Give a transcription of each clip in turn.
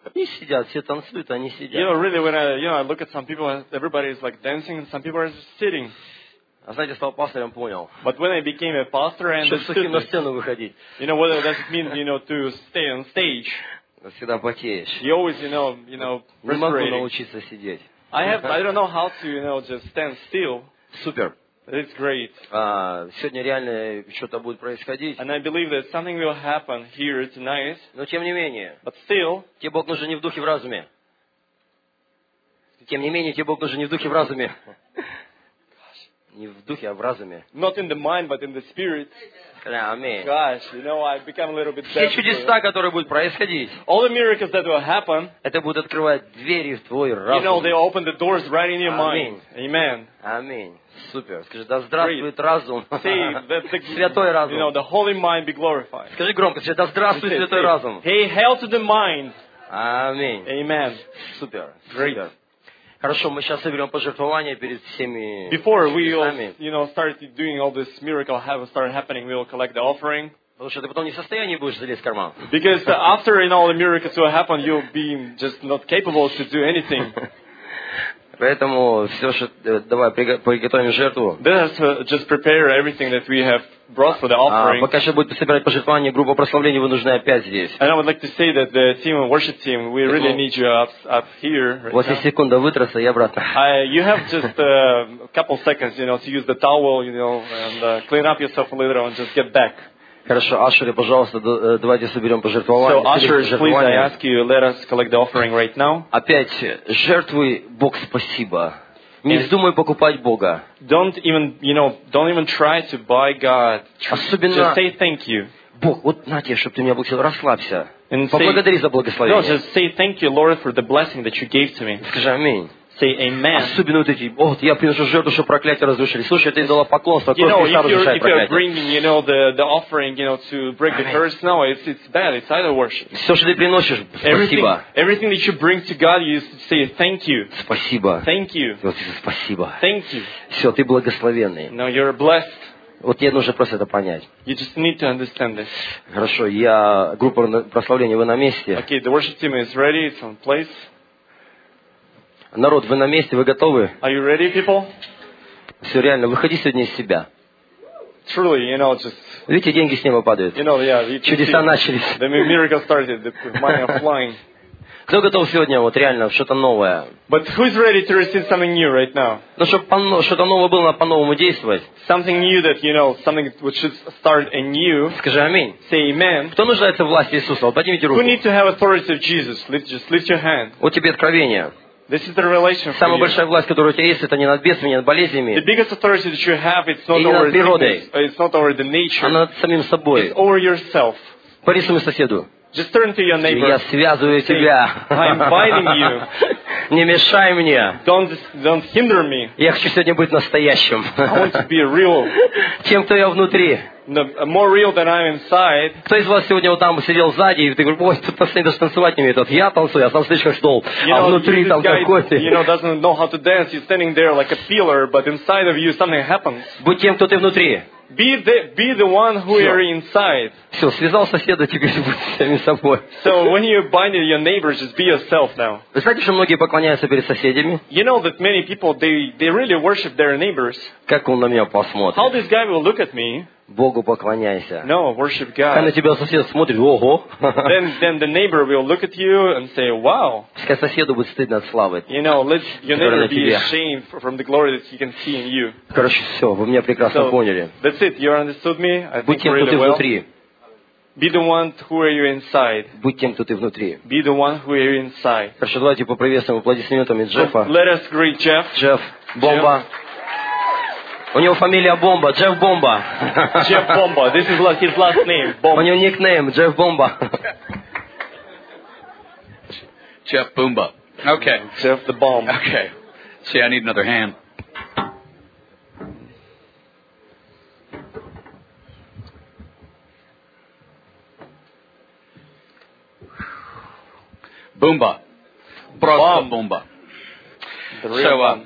Они сидят, все танцуют, они You сидят. know, really, when I look at some people, everybody is like dancing, and some people are just sitting. А знаете, стал пастором, понял. But when I became a pastor, I Что understood сухим на this. сцену выходить. You know, what does it mean, to stay on stage? Всегда потеешь. You always, Не могу respirating. научиться сидеть. I don't know how to, just stand still. Супер. It's great. Сегодня реально что-то будет происходить. And I believe that something will happen here tonight. Но тем не менее, But still, тебе Бог нужен не в духе, в разуме. Тем не менее, тебе Бог нужен не в духе, в разуме. Не в духе, а в разуме. not in the mind, but in the spirit. Аминь. Gosh, I've become a little bit Все deaf. чудеса, которые будут происходить, All the miracles that will happen, это будут открывать двери в твой разум. they open the doors right in your Аминь. mind. Amen. Аминь. Супер. Скажи, да здравствует разум. Say that Святой разум. the holy mind be glorified. Скажи громко, скажи, да здравствует Say, святой разум. Hey, hail to the mind. Аминь. Amen. Супер. Great. Супер. Хорошо, мы сейчас соберем пожертвования перед всеми. Before we нами. all, started doing all this miracle started happening, we will collect the offering. Потому что ты потом не в состоянии будешь залезть в карман. Because after all the miracles will happen, you'll be just not capable to do anything. Поэтому все, что давай приготовим жертву. Let us just prepare everything that we have brought for the offering. Пока еще будет собирать пожертвования, группа прославления, вы нужны опять здесь. And I would like to say that the team, worship team, we really need you up here. Right Вот now. есть секунда вытраться и обратно. You have just a couple seconds, to use the towel, and clean up yourself a little and just get back. Хорошо, Ашеры, пожалуйста, давайте соберем So, пожертвования. ushers, please, I ask you, let us collect the offering right now. Опять, жертвуй Бог спасибо. Не вздумай покупать Бога. Don't even try to buy God. Особенно Just say thank you. Бог, вот на тебе, чтобы ты меня благословил, расслабься. And Поблагодари за No, благословение. just say thank you, Lord, for the blessing that you gave to me. Скажи аминь. Say amen. Особенно вот эти, я приношу жертву, чтобы проклятие разрушили. Слушай, ты дала поклонство, кровь Христа If разрушает you're проклятие. bringing, the offering, to break the curse, no, it's bad. It's idol worship. Все, что ты приносишь, спасибо. Everything that you bring to God, you say thank you. Спасибо. Thank you. Вот, спасибо. Thank you. Все, ты благословенный. No, you're blessed. Вот тебе нужно просто это понять. You just need to understand this. Хорошо, группа прославления, вы на месте. Okay, the worship team is ready. It's on place. Народ, вы на месте, вы готовы? Are you ready, people? Все, реально, выходи сегодня из себя. Truly, just... Видите, деньги с неба падают. Чудеса начались. The miracle started. The money are flying. Кто готов сегодня реально что-то новое? But who's ready to receive something new right now? Ну, чтобы что-то новое было, надо по-новому действовать. Something new that, something which should start anew. Скажи аминь. Say amen. Кто нуждается в власти Иисуса? Вот поднимите руку. Who needs to have authority of Jesus? Just lift your hand. Вот тебе откровение. This is the revelation for Самая you. большая власть, которая у тебя есть, это не над бедствиями, не над The болезнями, biggest authority that you have, it's not И не over над природой. sickness, it's not over the а nature, над самим собой. it's over yourself. Пари своему соседу. Just turn to your neighbor. Я связываю тебя. I'm inviting you. Не мешай мне. Don't hinder me. Я хочу сегодня быть настоящим. I want to be real. Тем, кто я внутри. More real than I'm inside. Кто из вас сегодня вот там сидел сзади, и ты говоришь, ой, тут последний даже танцевать не умеет. Я танцую, а сам слишком стол. А внутри там какой-то. Doesn't know how to dance. He's standing there like a pillar, but inside of you something happens. Будь тем, кто ты внутри. Be the one who are inside. Все, связал соседа, теперь будь самим собой. So when you bind your neighbors, just be yourself now. Вы знаете, что многие поклоняются перед соседями? You know that many people, they really worship their neighbors. Как он на меня посмотрит? How this guy will look at me? Богу поклоняйся. No, worship Когда на God. тебя сосед смотрит, ого. Then the neighbor will look at you and say, wow. Пускай соседу будет стыдно от славы. Let your neighbor be ashamed from the glory that he can see in you. Короче, все, вы меня прекрасно поняли. That's it. You understood me? I Будь think тем, кто ты really well. внутри. Be the one who are you inside. Будь тем, кто ты внутри. Be the one who are you inside. Хорошо, давайте поприветствуем аплодисментами Джеффа. Let us greet Jeff. Джефф, бомба. У него фамилия Бомба, Джефф Бомба. Jeff Bomba. This is his last name. У Bomba. него никнейм Джефф Бомба. Jeff Boomba. Okay. Jeff the bomb. Okay. See, I need another hand. Boomba. Просто Boomba. The real one.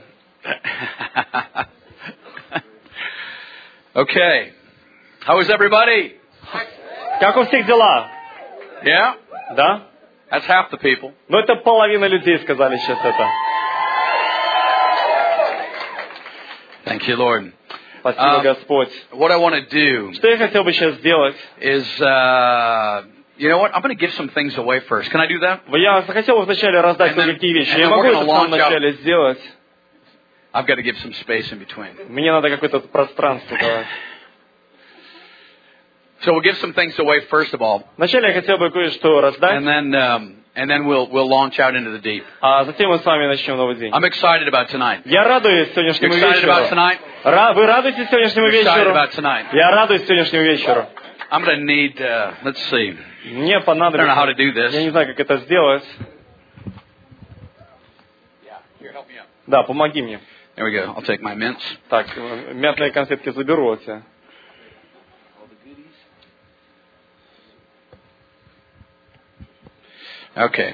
Okay. How is everybody? Как у всех дела? Yeah? Да? That's half the people. Но это половина людей сказали сейчас это. Thank you, Lord. Спасибо, Господь. What I want to do Что я хотел бы сейчас сделать? is, you know what? I'm going to give some things away first. Can I do that? Я хотел вначале раздать кое-какие вещи. Я могу это в самом начале сделать? I've got to give some space in between. Мне надо какое-то пространство давать. So we'll give some things away first of all, Вначале я хотел бы кое-что раздать, and then we'll launch out into the deep. а затем мы с вами начнем новый день. I'm excited about tonight. Я радуюсь You сегодняшнему excited about вечеру. tonight? Вы радуетесь сегодняшнему Excited вечеру? about tonight? Я радуюсь сегодняшнему вечеру. I'm going to need. Let's see. Мне I don't know how понадобится... to do this. Я не знаю, как это сделать. Here, help me out. Да, помоги мне. There we go. I'll take my mints. Так, мятные конфетки заберу у тебя. Okay.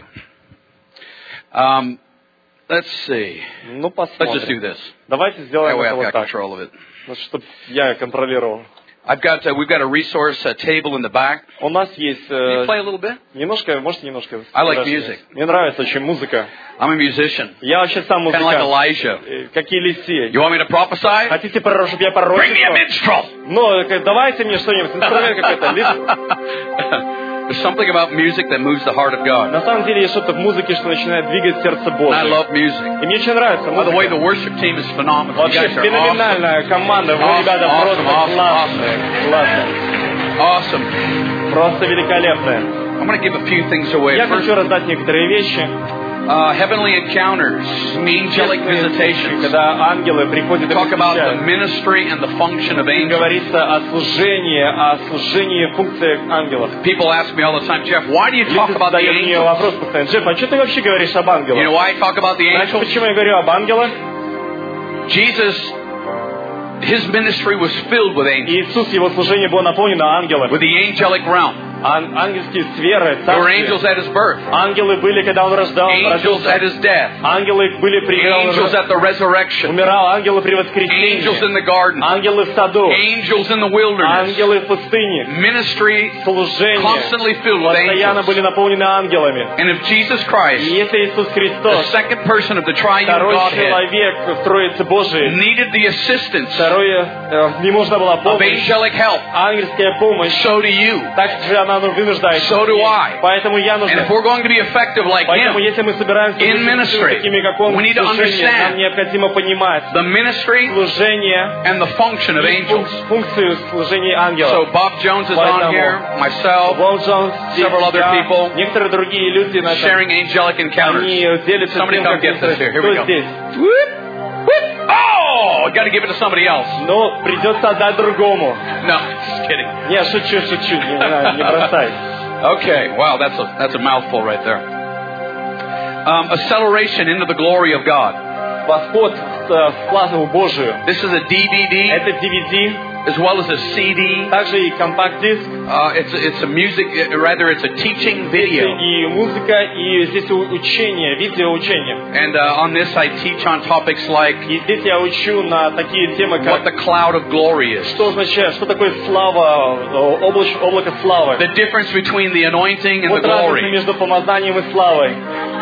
Let's see. Ну, Let's just do посмотрим. this. Давайте That сделаем way это I've вот got так. control of it. Чтобы я контролировал. We've got a resource table in the back. У нас есть Can you play a little bit? немножко, можете немножко... I like подожди? music. Мне нравится очень музыка. I'm a musician. Я вообще сам Kind of like музыкант. Elijah. Как Елисей. You want me to prophesy? Хотите, чтобы я Bring me a пророчествовал? minstrel. Ну, давайте мне что-нибудь, инструмент какой-то. There's something about music that moves the heart of God. На самом деле есть что-то в музыке, что начинает двигать сердце And I Божие. love music. И мне очень нравится By the way, музыка. the worship team is phenomenal. You Вообще guys are awesome. феноменальная команда. Вы, ребята, просто классные. Классные. Awesome. Просто великолепные. I'm going to give a few things away. Я First, хочу раздать некоторые вещи. heavenly encounters, angelic visitations. Когда ангелы приходят и Talk about the посещают. ministry and the function of angels. Говорится о служении функциях ангелов. People ask me all the time, Jeff, why do you talk Люди about the задают мне angels? вопрос постоянно. Джефф, а что ты вообще говоришь об You know ангелах? why I talk about the Знаете, angels? почему я говорю об ангелах? Jesus, his ministry was filled with angels, Иисус, его служение было наполнено ангелами. with the angelic realm. Ангельские сферы, There were царствия. angels at his birth, Ангелы были, когда он angels родился. at his death, Ангелы были при angels at the resurrection, умирал, ангелы при angels воскресении. in the garden, Ангелы в саду. angels in the wilderness. Ангелы в пустыне. Ministry Служение. constantly filled with Постоянно angels. были наполнены ангелами. And if Jesus И Christ, если Иисус the Христос, second person of the triune второй Godhead, человек в Троице Божией, needed the assistance второе, не нужна была of помощь, angelic help, ангельская помощь, so do you. так же она вынуждает. So do I. Поэтому я And if нужен. we're going to be effective like Поэтому him, если мы собираемся in быть ministry, такими, как он, we need to служение, understand нам необходимо понимать the ministry служение and the function of и angels. функцию служения So ангелов. Bob Jones is on here, myself, Боб Джонс, several other я, people, некоторые другие люди на этом, sharing angelic encounters. они делятся Somebody тем, come как get this here. Here we кто go. здесь. Whoop, whoop. Oh, got to give it to somebody else. Но придется отдать другому. No, just kidding. Не, шучу, не бросай. Okay, wow, that's a mouthful right there. Acceleration into the glory of God. Восход в славу Божию. This is a DVD Это DVD, as well as a CD. также и компакт-диск, It's a music, rather it's a teaching video. и музыка, и здесь учение, видеоучение. And on this I teach on topics like И здесь я учу на такие темы, what как the cloud of glory is. что означает, что такое слава, облако славы. The difference between the anointing and the Вот разница glory. между помазанием и славой.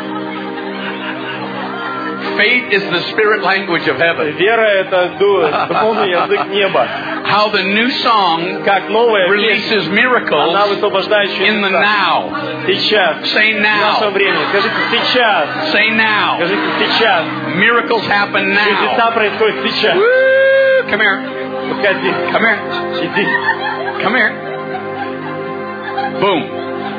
Faith is the spirit language of heaven. Вера — это духовный язык неба. How the new song Как новая releases песня, miracles она высвобождающая in the now. сейчас, Say в наше now. время. Скажите сейчас, Say now. скажите сейчас. Miracles happen Чудеса now. происходят сейчас. Woo! Come here. Подходи, Come here. иди. Come here. Boom.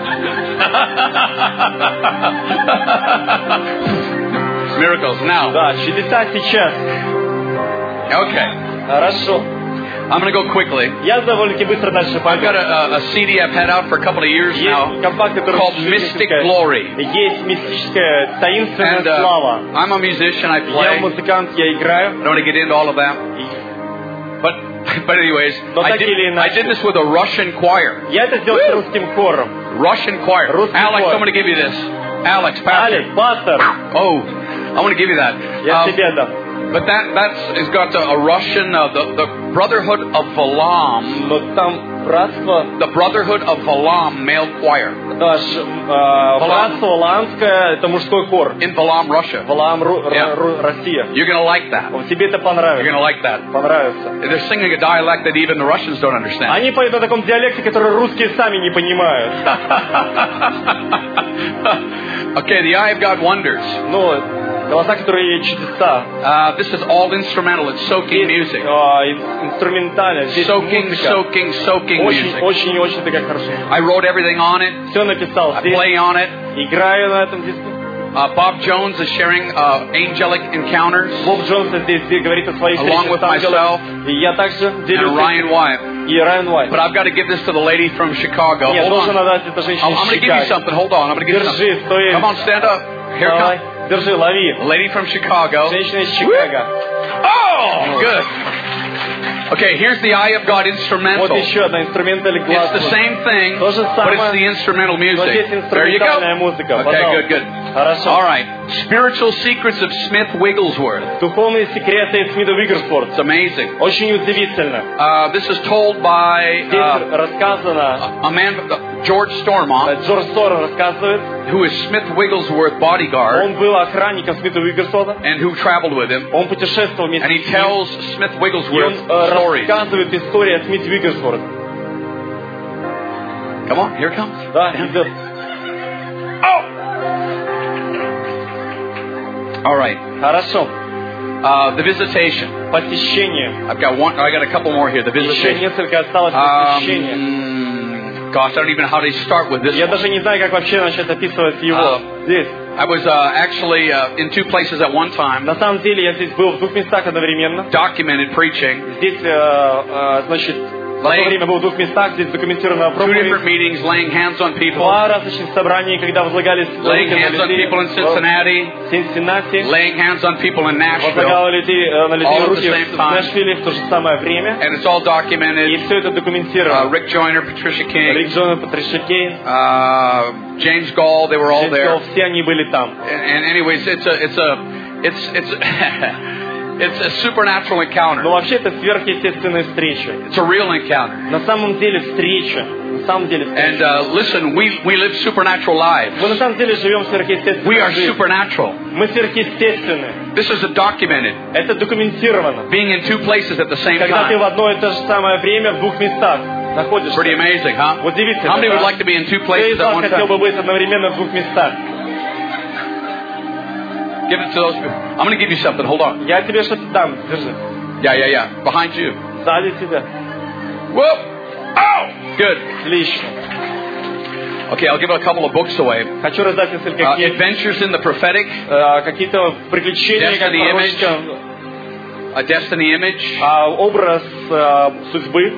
Miracles now. Да, чудеса сейчас. Okay. Хорошо. I'm going to go quickly. Я довольно-таки быстро дальше I've got пойду. a CD I've had out for a couple of years now Есть компакт, который called Mystic Glory. Есть мистическая таинственная And слава. I'm a musician. I Я play. I музыкант, я играю. don't want to get into all of that. But anyways, Но I так или did иначе. this with a Russian choir. Я это сделал с русским хором. Russian choir. Русский Alex, хор. I'm going to give you this. Alex, pastor. Алекс, пастор, Oh, I want to give you that. я тебе дам. But that's got a Russian, the Brotherhood of Balaam. Но там Братство. The Brotherhood of Valam Male Choir. Братство Валаамское, это мужской хор. In Valam, Russia. Валаам, Россия. You're going to like that. Тебе это You're понравится. going to like that. Понравится. They're singing a dialect that even the Russians don't understand. Они поют на таком диалекте, который русские сами не понимают. Okay, the Eye of God wonders. Ну, голоса, которые чудеса. This is all instrumental. It's soaking music. Инструментально. Здесь Soaking music. Очень такая хорошая. I wrote everything on it. Все написал I здесь. play on it. Играю на этом диске. Bob Jones is sharing angelic encounters. Боб Джонс здесь говорит о своих Along with myself. И я также делюсь. And Ryan White. И Райан Уайт. But I've got to give this to the lady from Chicago. Нет, Hold должен on. отдать это женщине I'm going to give you из Чикаго. something. Hold on. I'm going to give you something. Держи, стой. Come on, stand up. Here Давай. comes. Держи, лови. Lady from Chicago. Женщина из Чикаго. Oh, good. Okay, here's the Eye of God instrumental. Вот еще одна инструменталь глаз. It's the same thing, То же but самое, it's the instrumental но здесь music. There you go. инструментальная музыка. Okay, Пожалуйста. good. Хорошо. All right. Spiritual secrets of Smith Wigglesworth. Духовные секреты Смита Вигглсворт. It's amazing. Очень удивительно. This is told by Здесь рассказано, a man, George Stormont, Джордж Сторон рассказывает, who is Smith Wigglesworth bodyguard он был охранником Смита Вигглсворта, and who traveled with him. он путешествовал вместе And he с ним, tells Smith и он Wigglesworth stories. рассказывает историю о Смите Вигглсворте. Come on, here it comes. Да, идет. Oh! All right. Хорошо. The visitation. Посещение. I got a couple more here. The Еще visitation. несколько осталось посещения. Gosh, I don't even know how to start with this Я one. даже не знаю, как вообще начать описывать его здесь. I was actually in two places at one time, На самом деле я здесь был в двух местах одновременно. documented preaching, Здесь, значит, в одно время был в двух местах, здесь документировано two different проповедь. meetings, laying hands on people, Два различных собраний, когда возлагались laying руки hands на on people in людей Cincinnati, в Цинциннати, laying hands on people in Nashville, возлагали на all людей at the руки same в time. Нэшвилле в то же самое время. and it's all И documented. все это документировано. Rick Joyner, Patricia King, Рик Джон, Патриша Кейн, James Gall, they were all there. все они были там. And anyways, it's it's a supernatural encounter. Но вообще это сверхъестественная встреча. It's a real encounter. На самом деле встреча. На самом деле встреча. And listen, we live supernatural lives. Мы на самом деле живем сверхъестественной We are жизнью. supernatural. Мы сверхъестественны. This is documented. Это документировано. Being in two places at the same Когда ты в time. одно и то же самое время в двух местах находишься. Pretty amazing, huh? Удивительно. How many would да? like to be in two Кто places из at вас one хотел бы time? быть одновременно в двух местах? Give it to those people. I'm going to give you something. Hold on. Я тебе что-то дам. Держи. Yeah. Behind you. Сзади тебя. Whoop! Oh! Good. Отлично. Okay, I'll give a couple of books away. Хочу раздать несколько книг. Adventures in the Prophetic, Какие-то приключения, как Destiny Image. пророческое. A Destiny Image. Образ судьбы.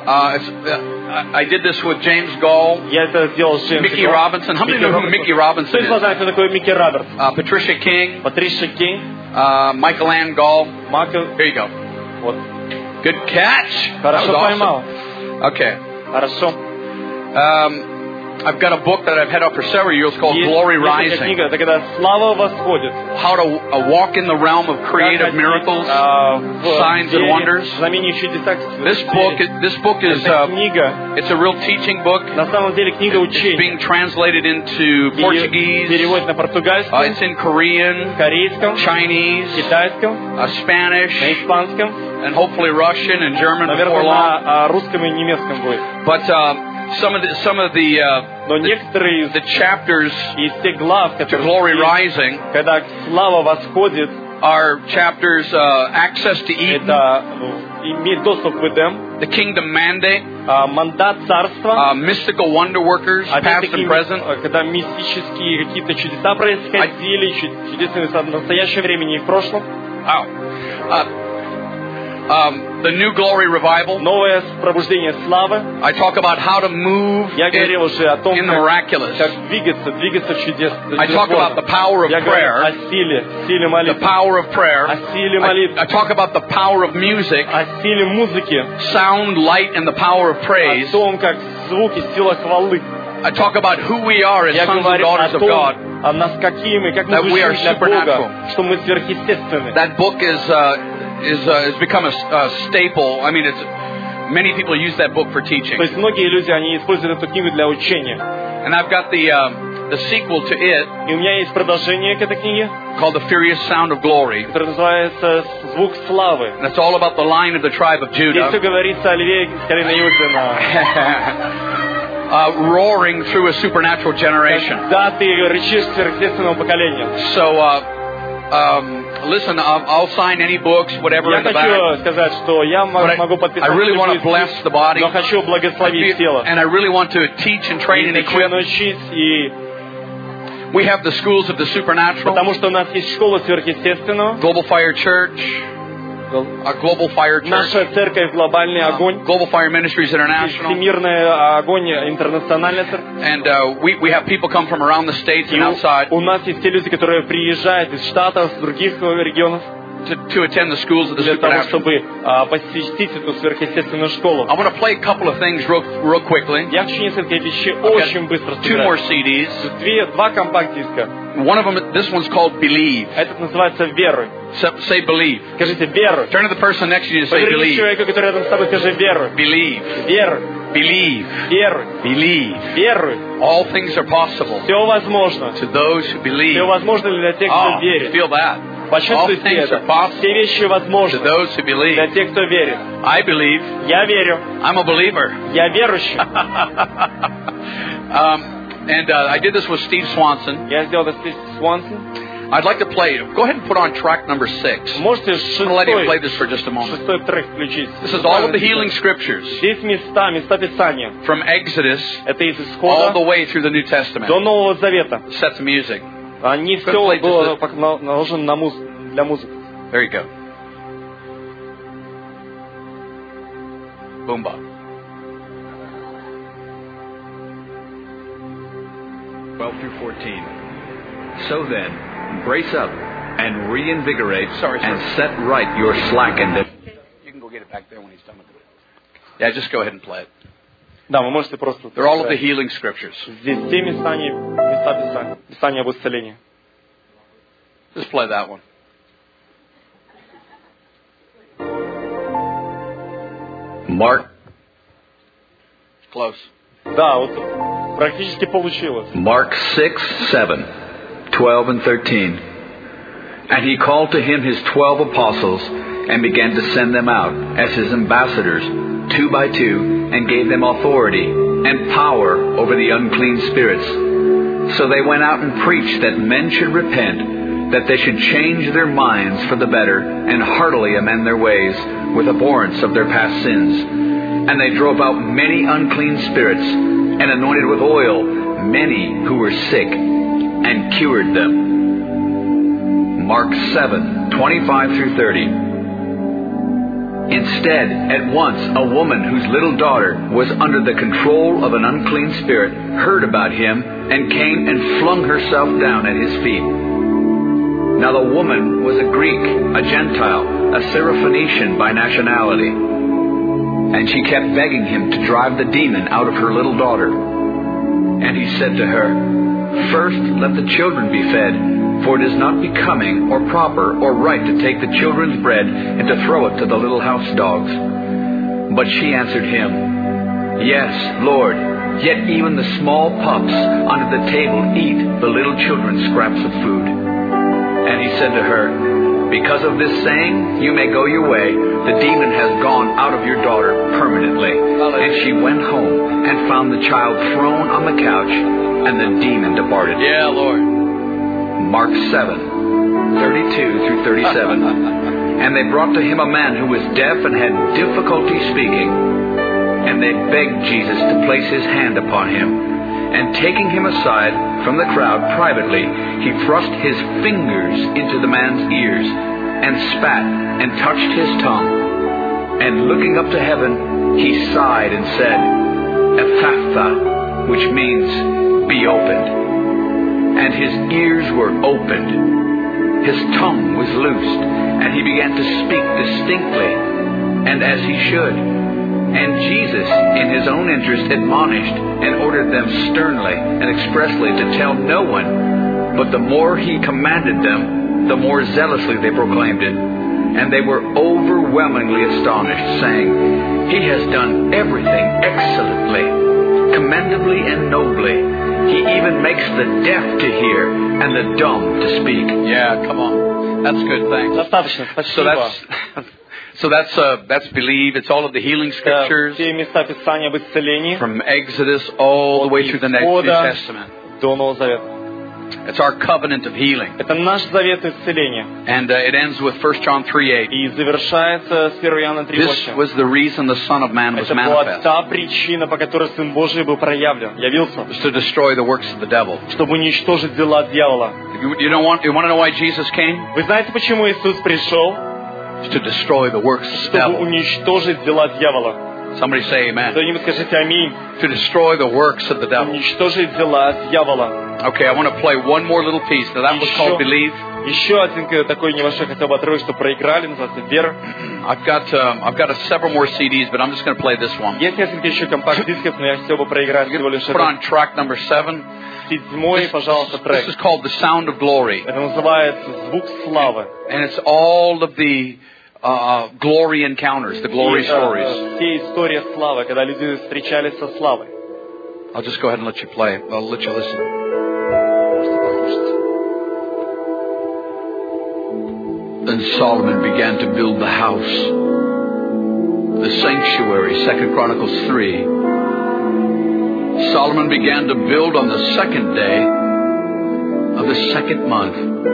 I did this with James Gall, Я это сделал с Джеймсом. Mickey Robinson. How many know who Mickey Robinson Кто из вас is? знает, кто такой Микки Робертс? Patricia King, Патриша Кинг. Michael Ann Gall. Майкл. Here you go. Вот. Good catch. That was Хорошо поймал. awesome. Okay. Хорошо. I've got a book that I've had out for several years called Есть Glory несколько Rising. книг, это когда слава восходит. How to walk in the realm of creative miracles, signs and wonders. Знамений чудесах. This book is Эта книга, it's a real teaching book. на самом деле книга It's учения. being translated into Portuguese. Переводит на португальском, It's in Korean, корейском, Chinese, китайском, Spanish, на испанском, and hopefully Russian and German before наверное, long. на русском и немецком будет. But some of the Но некоторые из chapters тех глав, to которые Glory есть, Rising когда слава восходит, are chapters access to Eden, это иметь доступ к Эдем, the kingdom mandate, мандат царства, mystical wonder workers, past опять-таки, and present. когда мистические какие-то чудеса происходили, чудесные в настоящем времени и в прошлом. Wow. The New Glory Revival. Новое пробуждение славы. I talk about how to move Я говорил уже о том, in the miraculous. как двигаться в чудес. I talk about the power of Я говорю prayer, о силе the молитвы, power of prayer. о силе молитвы, I talk about the power of music, о силе музыки, sound, light, and the power of praise. о том, как звуки, сила хвалы. I talk about who we are as Я sons and говорю daughters о of God. том, о нас какие мы, как мы That we are звучим для Бога, supernatural. что мы сверхъестественны. That book has become a staple. I mean, it's Many people use that book for teaching. То есть многие люди, они используют эту книгу для учения. And I've got the sequel to it. И у меня есть продолжение к этой книге, called The Furious Sound of Glory. которое называется «Звук славы». And it's all about the Lion of the tribe of Здесь Judah. все говорится о льве из колена Иудина. Roaring through a supernatural generation. Да, ты рычишь к сверхъестественному поколению. So, listen, I'll sign any books, whatever Я in the back. хочу сказать, что я могу подписать I really want to bless the body. но хочу благословить тело. And I really want to teach and train and И хочу equip. научить, и We have the schools of the supernatural. потому что у нас есть школа сверхъестественного. Global Fire Church. A Global Fire Church. Наша церковь «Глобальный огонь». Global Fire Ministries International. Всемирный огонь, интернациональная церковь. And we have people come from around the states and outside У нас есть те люди, которые приезжают из Штатов, с других регионов, to attend the schools of the для того, supernatural. чтобы посетить эту сверхъестественную школу. I want to play a couple of things real quickly. Я хочу несколько вещей очень быстро Two more сыграть. CDs. Два компакт-диска. One of them, this one's called Believe. Этот называется «Веруй». Say Believe. Скажите «Веруй». Turn to the person next to you and say Поверни Believe. человеку, который рядом с тобой, скажи «Веруй». Believe. Веруй. Believe. Веруй. Believe. Веруй. All things are possible Все возможно. to those who believe. Все возможно для тех, Oh, кто верит. feel that. All Почувствуйте things are это. possible Все вещи to возможны those who для believe. тех, кто верит. I believe. Я верю. I'm a believer. Я верующий. And I did this with Steve Swanson. Я сделал это с Свансон. I'd like to play. Go ahead and put on track number 6. Можете I'm going to let him play this for just a moment. шестой трек включить. This is all of the healing scriptures Здесь места Писания. from Exodus Это из all the Исхода way through the New Testament. до Нового Завета. Set the music. Они все play было just наложено для музыки. There you go. Boom bop. 12 through 14. So then, brace up and reinvigorate and set right your slackened. You can go get it back there when he's done with it. Yeah, just go ahead and play it. Да, вы можете просто... They're all of the healing scriptures. Здесь все места Писания. Писания об исцелении. Just play that one. Mark. Close. Да, вот практически получилось. Mark 6, 7, 12 and 13. And he called to him his 12 apostles and began to send them out as his ambassadors, 2 by 2, and gave them authority and power over the unclean spirits. So they went out and preached that men should repent, that they should change their minds for the better, and heartily amend their ways, with abhorrence of their past sins. And they drove out many unclean spirits, and anointed with oil many who were sick, and cured them. Mark 7, 25 through 30. Instead, at once, a woman whose little daughter was under the control of an unclean spirit heard about him and came and flung herself down at his feet. Now the woman was a Greek, a Gentile, a Syrophoenician by nationality. And she kept begging him to drive the demon out of her little daughter. And he said to her, "First let the children be fed, for it is not becoming or proper or right to take the children's bread and to throw it to the little house dogs." But she answered him, "Yes, Lord, yet even the small pups under the table eat the little children's scraps of food." And he said to her, "Because of this saying, you may go your way. The demon has gone out of your daughter permanently." And she went home and found the child thrown on the couch, and the demon departed. Yeah, Lord. Mark 7, 32 through 37. And they brought to him a man who was deaf and had difficulty speaking. And they begged Jesus to place his hand upon him. And taking him aside from the crowd privately, he thrust his fingers into the man's ears, and spat, and touched his tongue. And looking up to heaven, he sighed and said, "Ephphatha," which means, "be opened." And his ears were opened. His tongue was loosed, and he began to speak distinctly, and as he should. And Jesus, in his own interest, admonished and ordered them sternly and expressly to tell no one. But the more he commanded them, the more zealously they proclaimed it. And they were overwhelmingly astonished, saying, He has done everything excellently, commendably and nobly. He even makes the deaf to hear and the dumb to speak. Yeah, come on. That's good, thanks. Достаточно, спасибо. So that's believe. It's all of the healing scriptures. Все места Писания об исцелении. From Exodus all the way through the New Testament. До Нового Завета. It's our covenant of healing. Это наш завет исцеления. And it ends with 1 John 3:8. И завершается с 1 Иоанна 3:8. This was the reason the Son of Man was Это была manifest. та причина, по которой Сын Божий был проявлен, явился. To destroy the works of the devil. Чтобы уничтожить дела дьявола. You want to know why Jesus came? Вы знаете, почему Иисус пришел? To destroy the works of the Чтобы devil. уничтожить дела дьявола. Somebody say amen. Кто-нибудь скажите аминь. To destroy the works of the devil. Уничтожить дела дьявола. Okay, I want to play one more little piece. Now that was called Believe. Еще один такой небольшой хотя бы отрывок, что проиграли, называется «Вера». I've got several more CDs, but I'm just going to play this one. Есть несколько еще компакт-дисков, но я хотел бы проиграть всего лишь Put on track number 7. седьмой, пожалуйста, трек. This is called The Sound of Glory. Это называется «Звук славы». And it's all of the glory encounters, the glory stories. Все истории славы, когда люди встречались со славой. I'll just go ahead and let you play. I'll let you listen. Then Solomon began to build the house, the sanctuary, 2 Chronicles 3. Solomon began to build on the second day of the second month.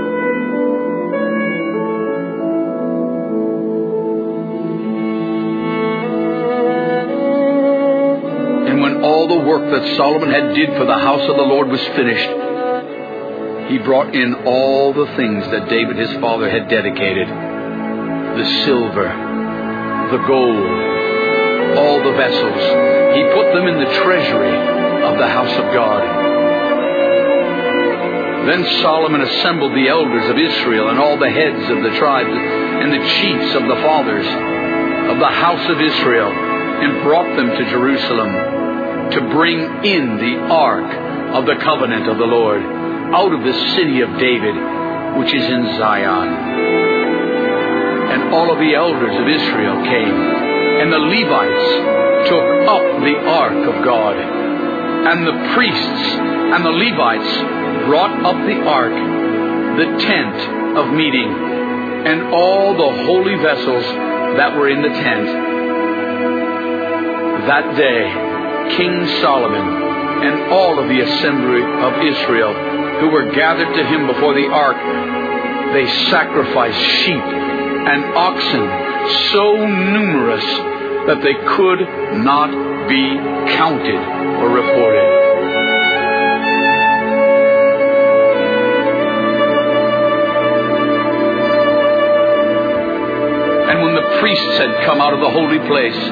And when all the work that Solomon had did for the house of the Lord was finished, he brought in all the things that David his father had dedicated. The silver, the gold, all the vessels. He put them in the treasury of the house of God. Then Solomon assembled the elders of Israel and all the heads of the tribes and the chiefs of the fathers of the house of Israel and brought them to Jerusalem to bring in the ark of the covenant of the Lord out of the city of David, which is in Zion. And all of the elders of Israel came, and the Levites took up the ark of God. And the priests and the Levites brought up the ark, the tent of meeting, and all the holy vessels that were in the tent. That day, King Solomon and all of the assembly of Israel who were gathered to him before the ark, they sacrificed sheep and oxen so numerous that they could not be counted or reported. And when the priests had come out of the holy place,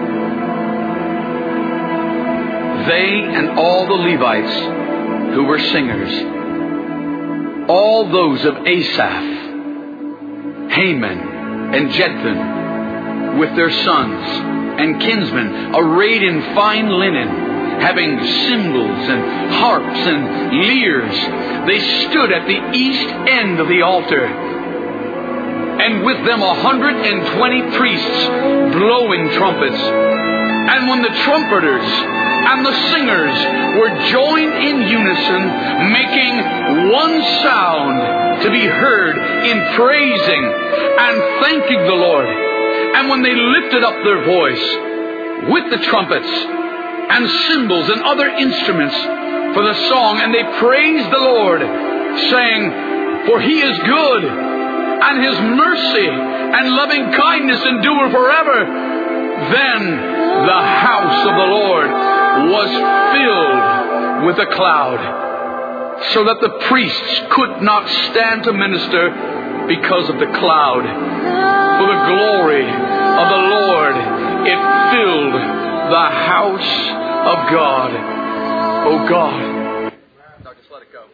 they and all the Levites who were singers, all those of Asaph, Heman, and Jeduthun, with their sons and kinsmen, arrayed in fine linen, having cymbals and harps and lyres, they stood at the east end of the altar, and with them 120 priests blowing trumpets. And when the trumpeters and the singers were joined in unison, making one sound to be heard in praising and thanking the Lord. And when they lifted up their voice with the trumpets and cymbals and other instruments for the song, and they praised the Lord, saying, "For He is good, and His mercy and loving kindness endure forever," then the house of the Lord was filled with a cloud, so that the priests could not stand to minister because of the cloud. For the glory of the Lord, it filled the house of God. Oh God. No, just let it go.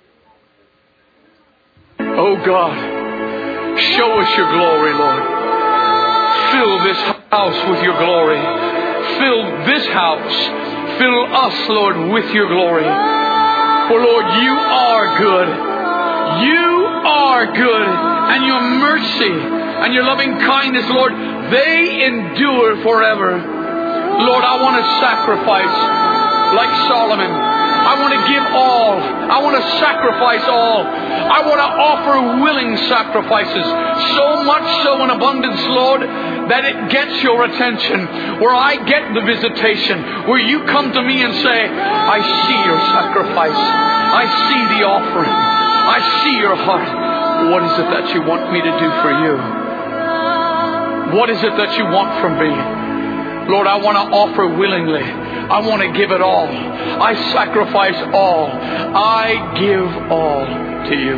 Oh God, show us your glory, Lord. Fill this house with your glory. Fill this house. Fill us, Lord, with your glory. For, Lord, you are good. You are good. And your mercy and your loving kindness, Lord, they endure forever. Lord, I want to sacrifice like Solomon. I want to give all. I want to sacrifice all. I want to offer willing sacrifices. So much so in abundance, Lord, that it gets your attention. Where I get the visitation. Where you come to me and say, I see your sacrifice. I see the offering. I see your heart. What is it that you want me to do for you? What is it that you want from me? Lord, I want to offer willingly. I want to give it all. I sacrifice all. I give all to you.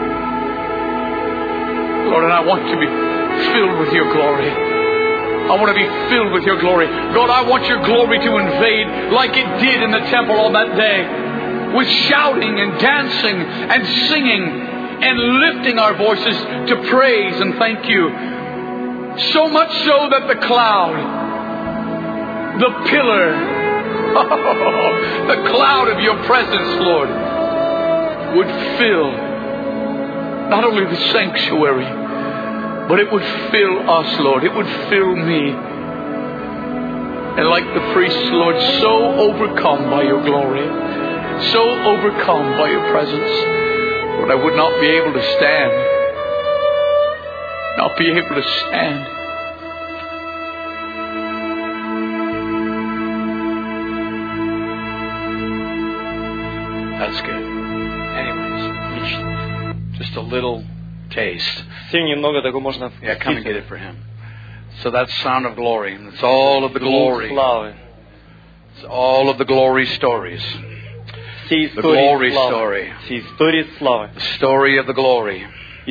Lord, and I want to be filled with your glory. I want to be filled with your glory. God, I want your glory to invade like it did in the temple on that day, with shouting and dancing and singing and lifting our voices to praise and thank you. So much so that the cloud, the pillar, the cloud of your presence, Lord, would fill not only the sanctuary, but it would fill us, Lord. It would fill me. And like the priests, Lord, so overcome by your glory, so overcome by your presence, Lord, I would not be able to stand. Not be able to stand. That's good. Anyways, just a little taste. Yeah, come and get it for him. So that's sound of glory. It's all of the glory. It's all of the glory stories. The glory story. The story of the glory.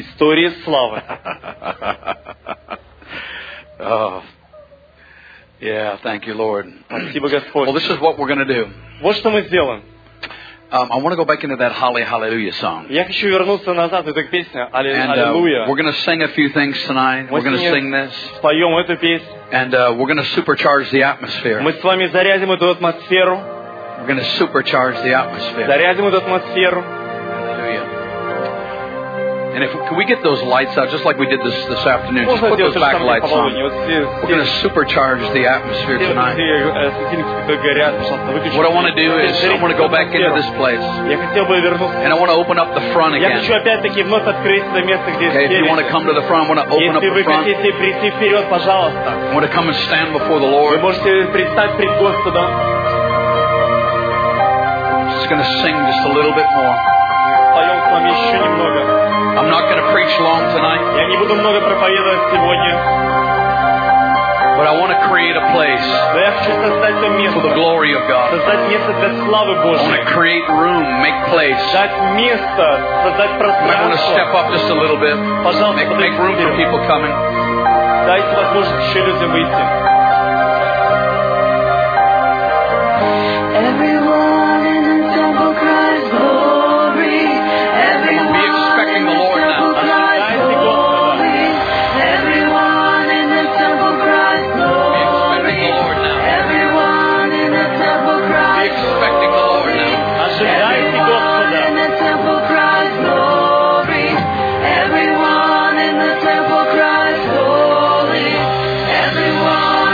Oh. Yeah, thank you, Lord. Well, this is what we're going to do. I want to go back into that Holly Hallelujah song. And we're going to sing a few things tonight. We're going to sing this. And we're going to supercharge the atmosphere. We're going to supercharge the atmosphere. Hallelujah. And can we get those lights out just like we did this afternoon? Just put those back lights on. We're going to supercharge the atmosphere tonight. What I want to do is I want to go back into this place. And I want to open up the front again. Okay, if you want to come to the front, I want to open up the front. I want to come and stand before the Lord. I'm just going to sing just a little bit more. I'm not going to preach long tonight. But I want to create a place for the glory of God. I want to create room, make place. I want to step up just a little bit. Make room for people coming. Everyone in the temple cries glory. Everyone be expecting the Lord now. Everyone in the temple cries glory. Be expecting the Lord now. Everyone in the temple cries. Be expecting the Lord now. Everyone in the temple cries glory. Everyone in the temple cries holy. Everyone.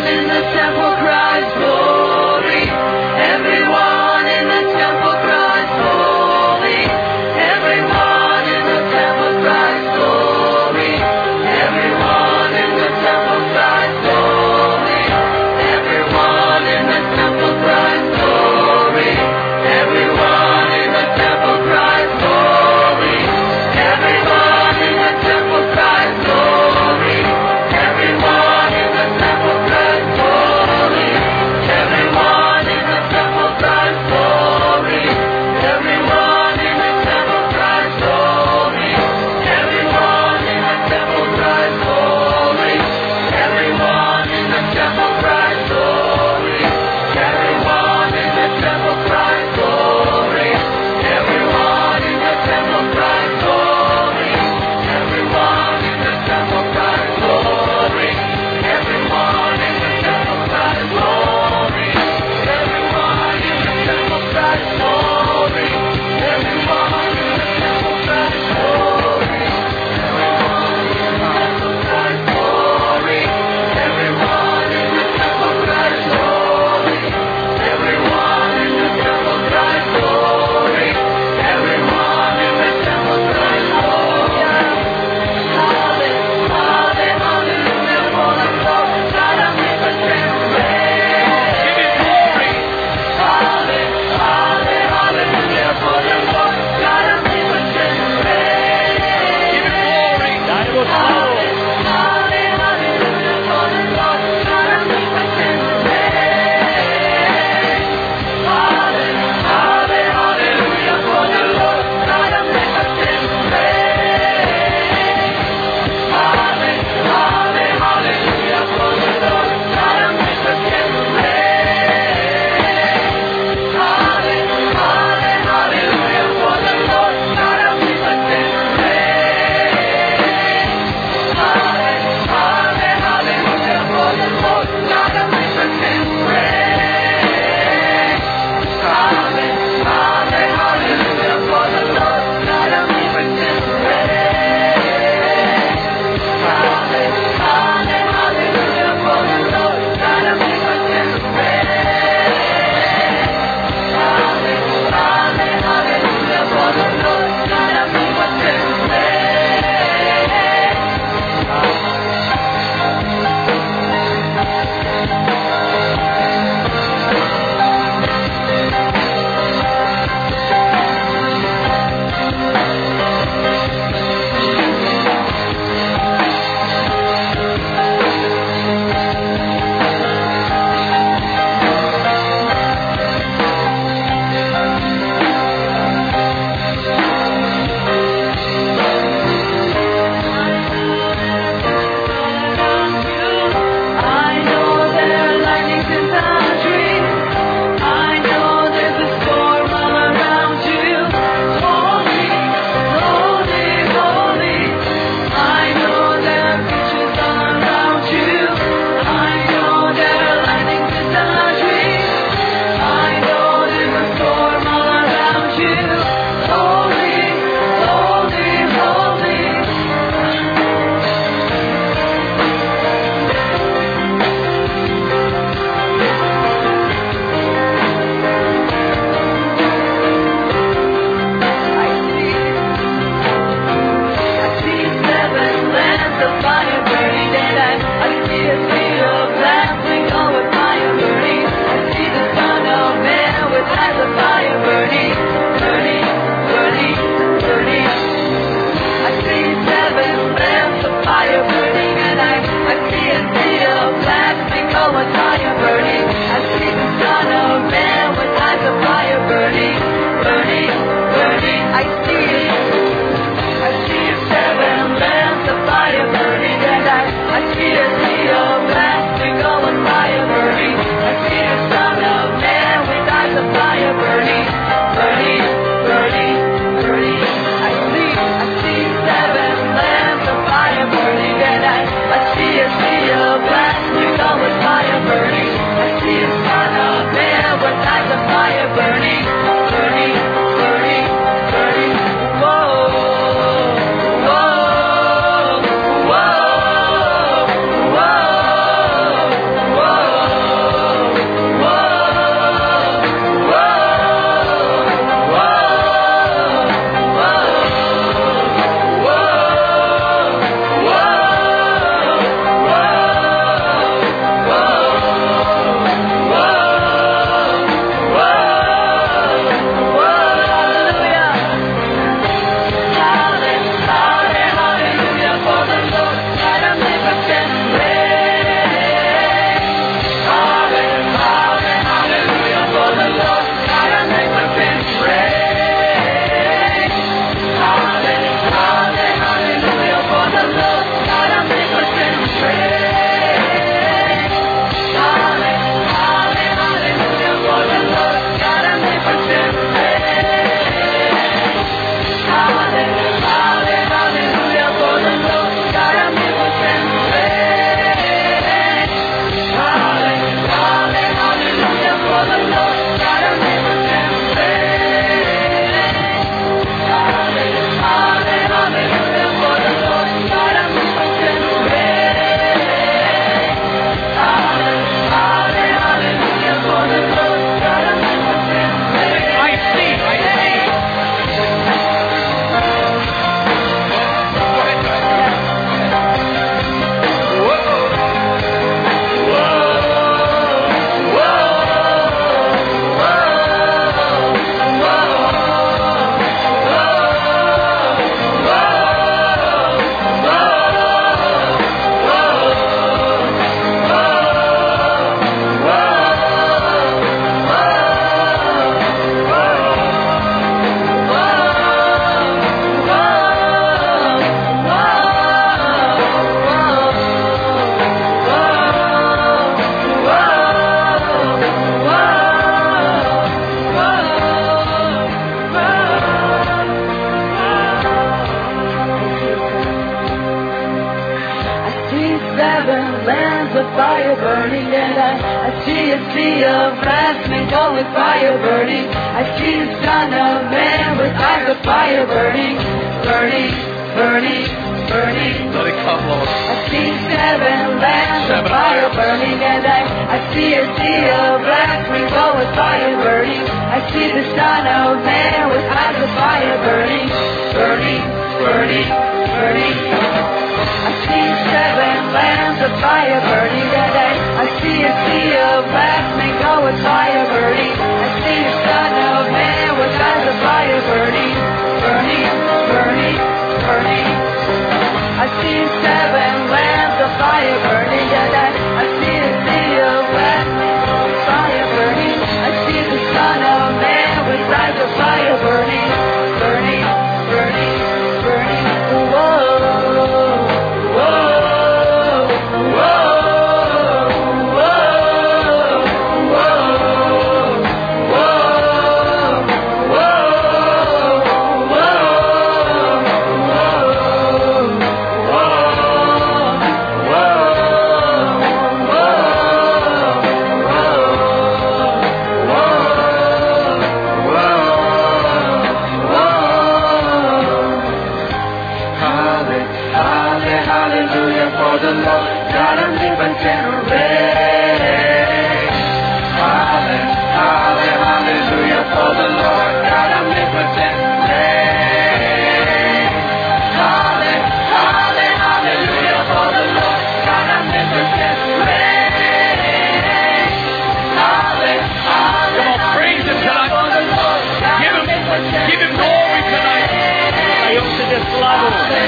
with fire burning. I see the Son of Man with eyes of fire burning, burning, burning. I see seven lamps of fire burning, and I see a sea of glass to go with fire burning. I see the Son of Man with eyes of fire burning, burning, burning, burning. I see seven lamps of fire burning, and I see a sea of glass to go with fire burning. I see the Son of Man with eyes of fire burning, burning, burning, burning. Whoa.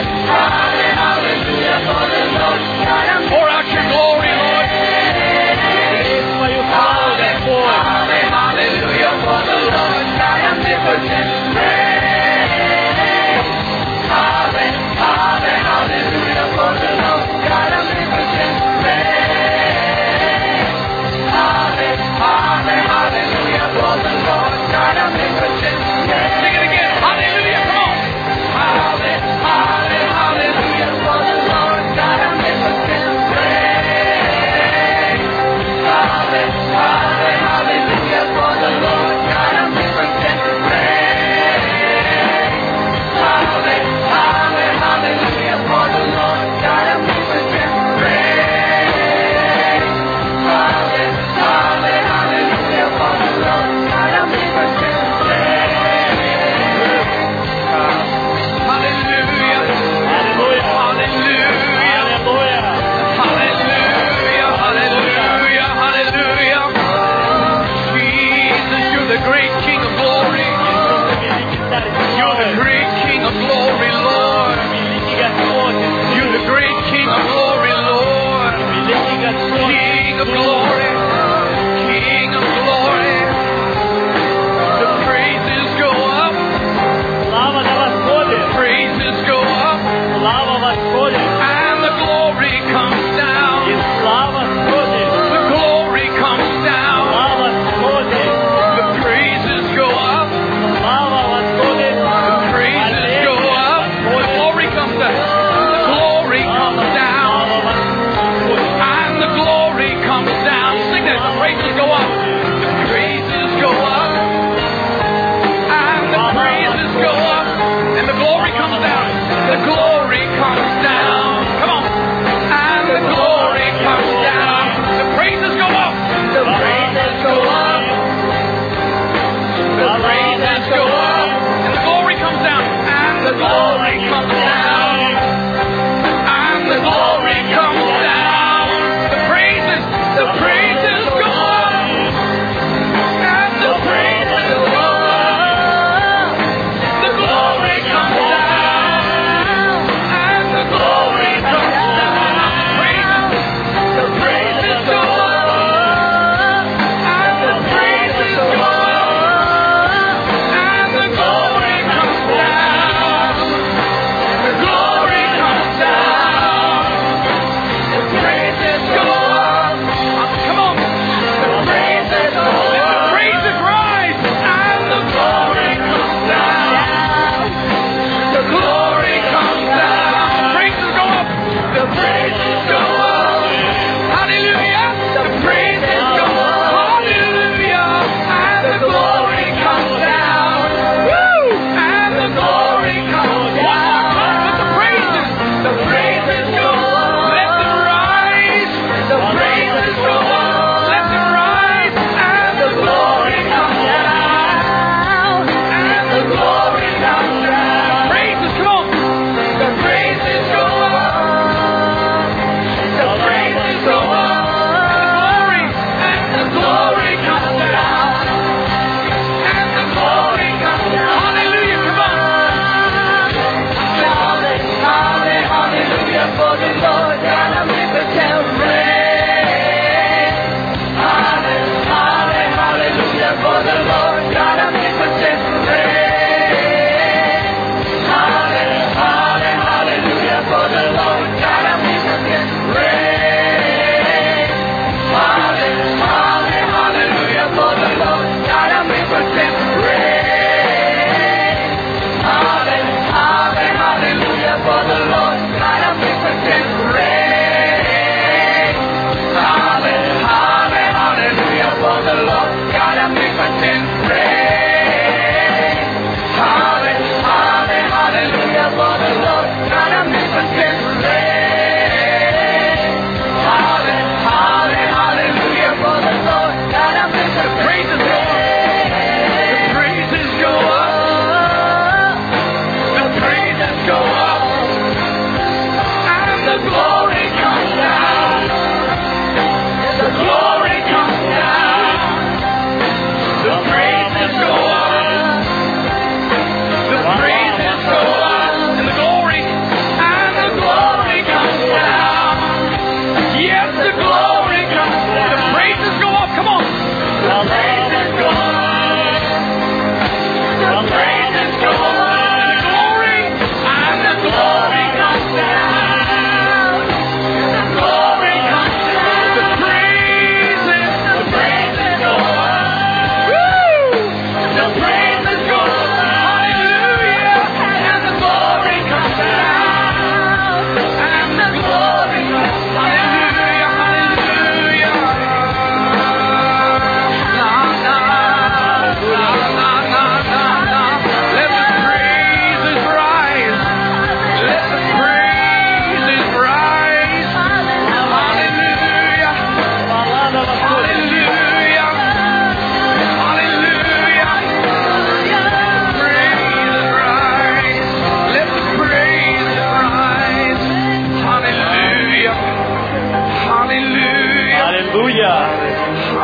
Pour out your glory, Lord.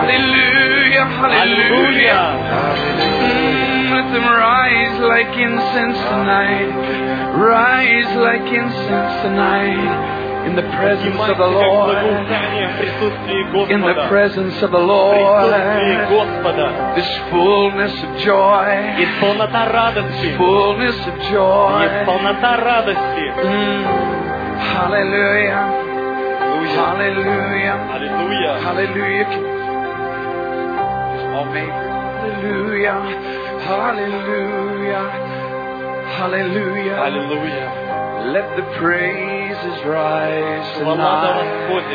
Hallelujah, hallelujah. Let them rise like incense tonight. Rise like incense tonight. In the presence of the Lord. In the presence of the Lord. This fullness of joy. This fullness of joy. Hallelujah. Hallelujah. Hallelujah. Hallelujah. Hallelujah. Hallelujah. Hallelujah. Hallelujah. Let the praises rise tonight.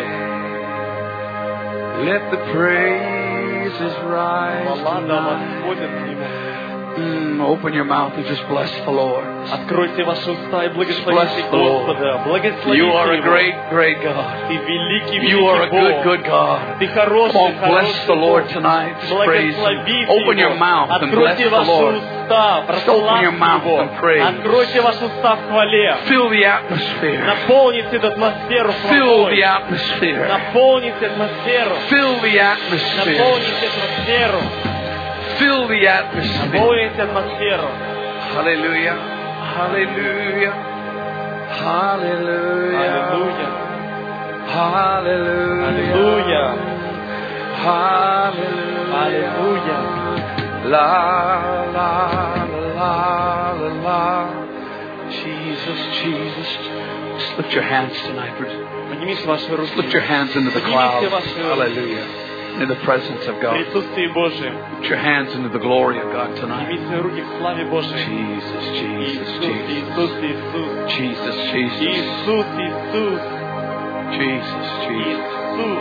Let the praises rise tonight. Open your mouth and just bless the Lord. Откройте ваши уста и благословите Господа. Благословите You are a Его. great, great God. Ты великий, You are a великий good, Бог. good God. Ты хороший, Come on, bless хороший the Lord Бог. tonight. Just praise Him. Благословите Open your Его. mouth and bless Откройте the ваши Lord. уста, Just open your mouth прославьте Его. and praise. Откройте ваши уста в хвале. Fill the atmosphere. Наполните эту атмосферу Fill the хвалой. atmosphere. Наполните атмосферу. Fill the atmosphere. Наполните атмосферу. Fill the atmosphere. Наполните атмосферу. Hallelujah. Hallelujah. Hallelujah. Hallelujah. Hallelujah. Hallelujah. La la la la la. Jesus, Jesus. Just lift your hands tonight. Поднимите ваши руки. Lift your hands into the clouds. Hallelujah. In the presence of В God. присутствии Божьем. Put your hands into the glory of God tonight. Поднимите руки в славе Божьей. Jesus, Jesus, Иисус, Jesus. Иисус, Иисус. Jesus, Jesus. Иисус, Иисус. Jesus, Jesus. Иисус.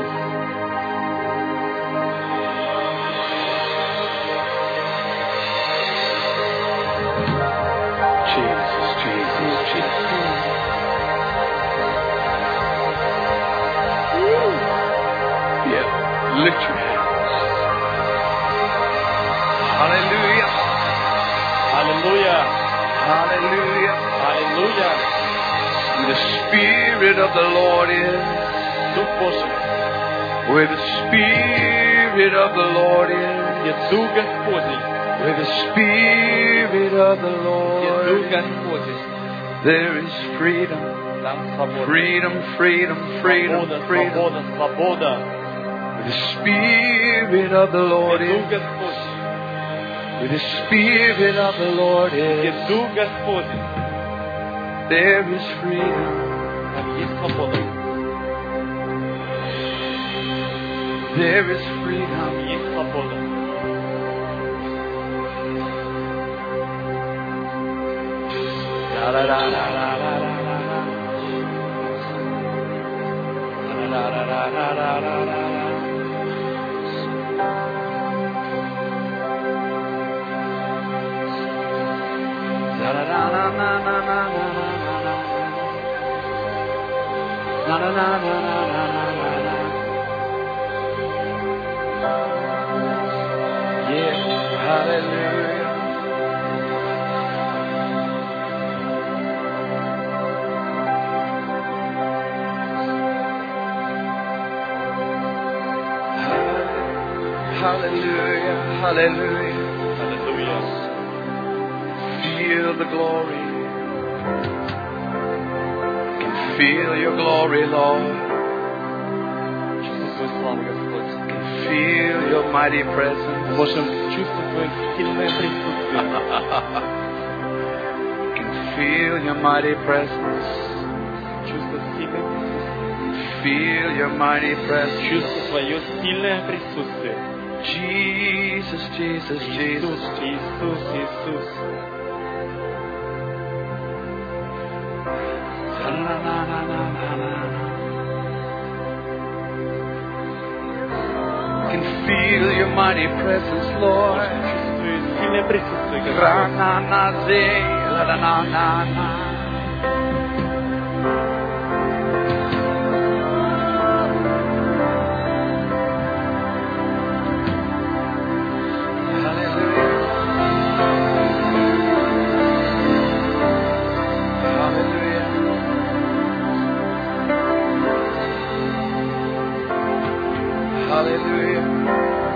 Jesus, Jesus, Jesus. Yeah, lift your hands. Hallelujah. Hallelujah. Hallelujah. Hallelujah. Where the Spirit of the Lord is. Дух Божий. Where the Spirit of the Lord is. Где Дух Господень. Where the Spirit of the Где Lord Дух is. Господень. There is freedom. Там свобода. Freedom, freedom, freedom, Свобода, freedom. свобода, свобода. Where the Spirit of the Lord Где Дух is. Господень. Where the Spirit of the Lord Где is. Дух Господень. There is freedom. Там есть свобода. There is Там freedom. есть свобода. Yeah, hallelujah. Hallelujah, hallelujah. Hallelujah. Feel the glory. Can feel your glory, Lord. Чувствуй свою славу, Господь. Can feel your mighty presence. Можем чувствовать твое сильное присутствие. Can feel your mighty presence. Чувствовать сильное присутствие. Feel your mighty presence. Чувствуй свое сильное присутствие. Jesus, Jesus, Jesus. Иисус, Иисус, Иисус. Can feel your mighty presence, Lord. Чувствую сильное присутствие, Господь. Ra-na-na-ze, la-da-na-na-na. Hallelujah.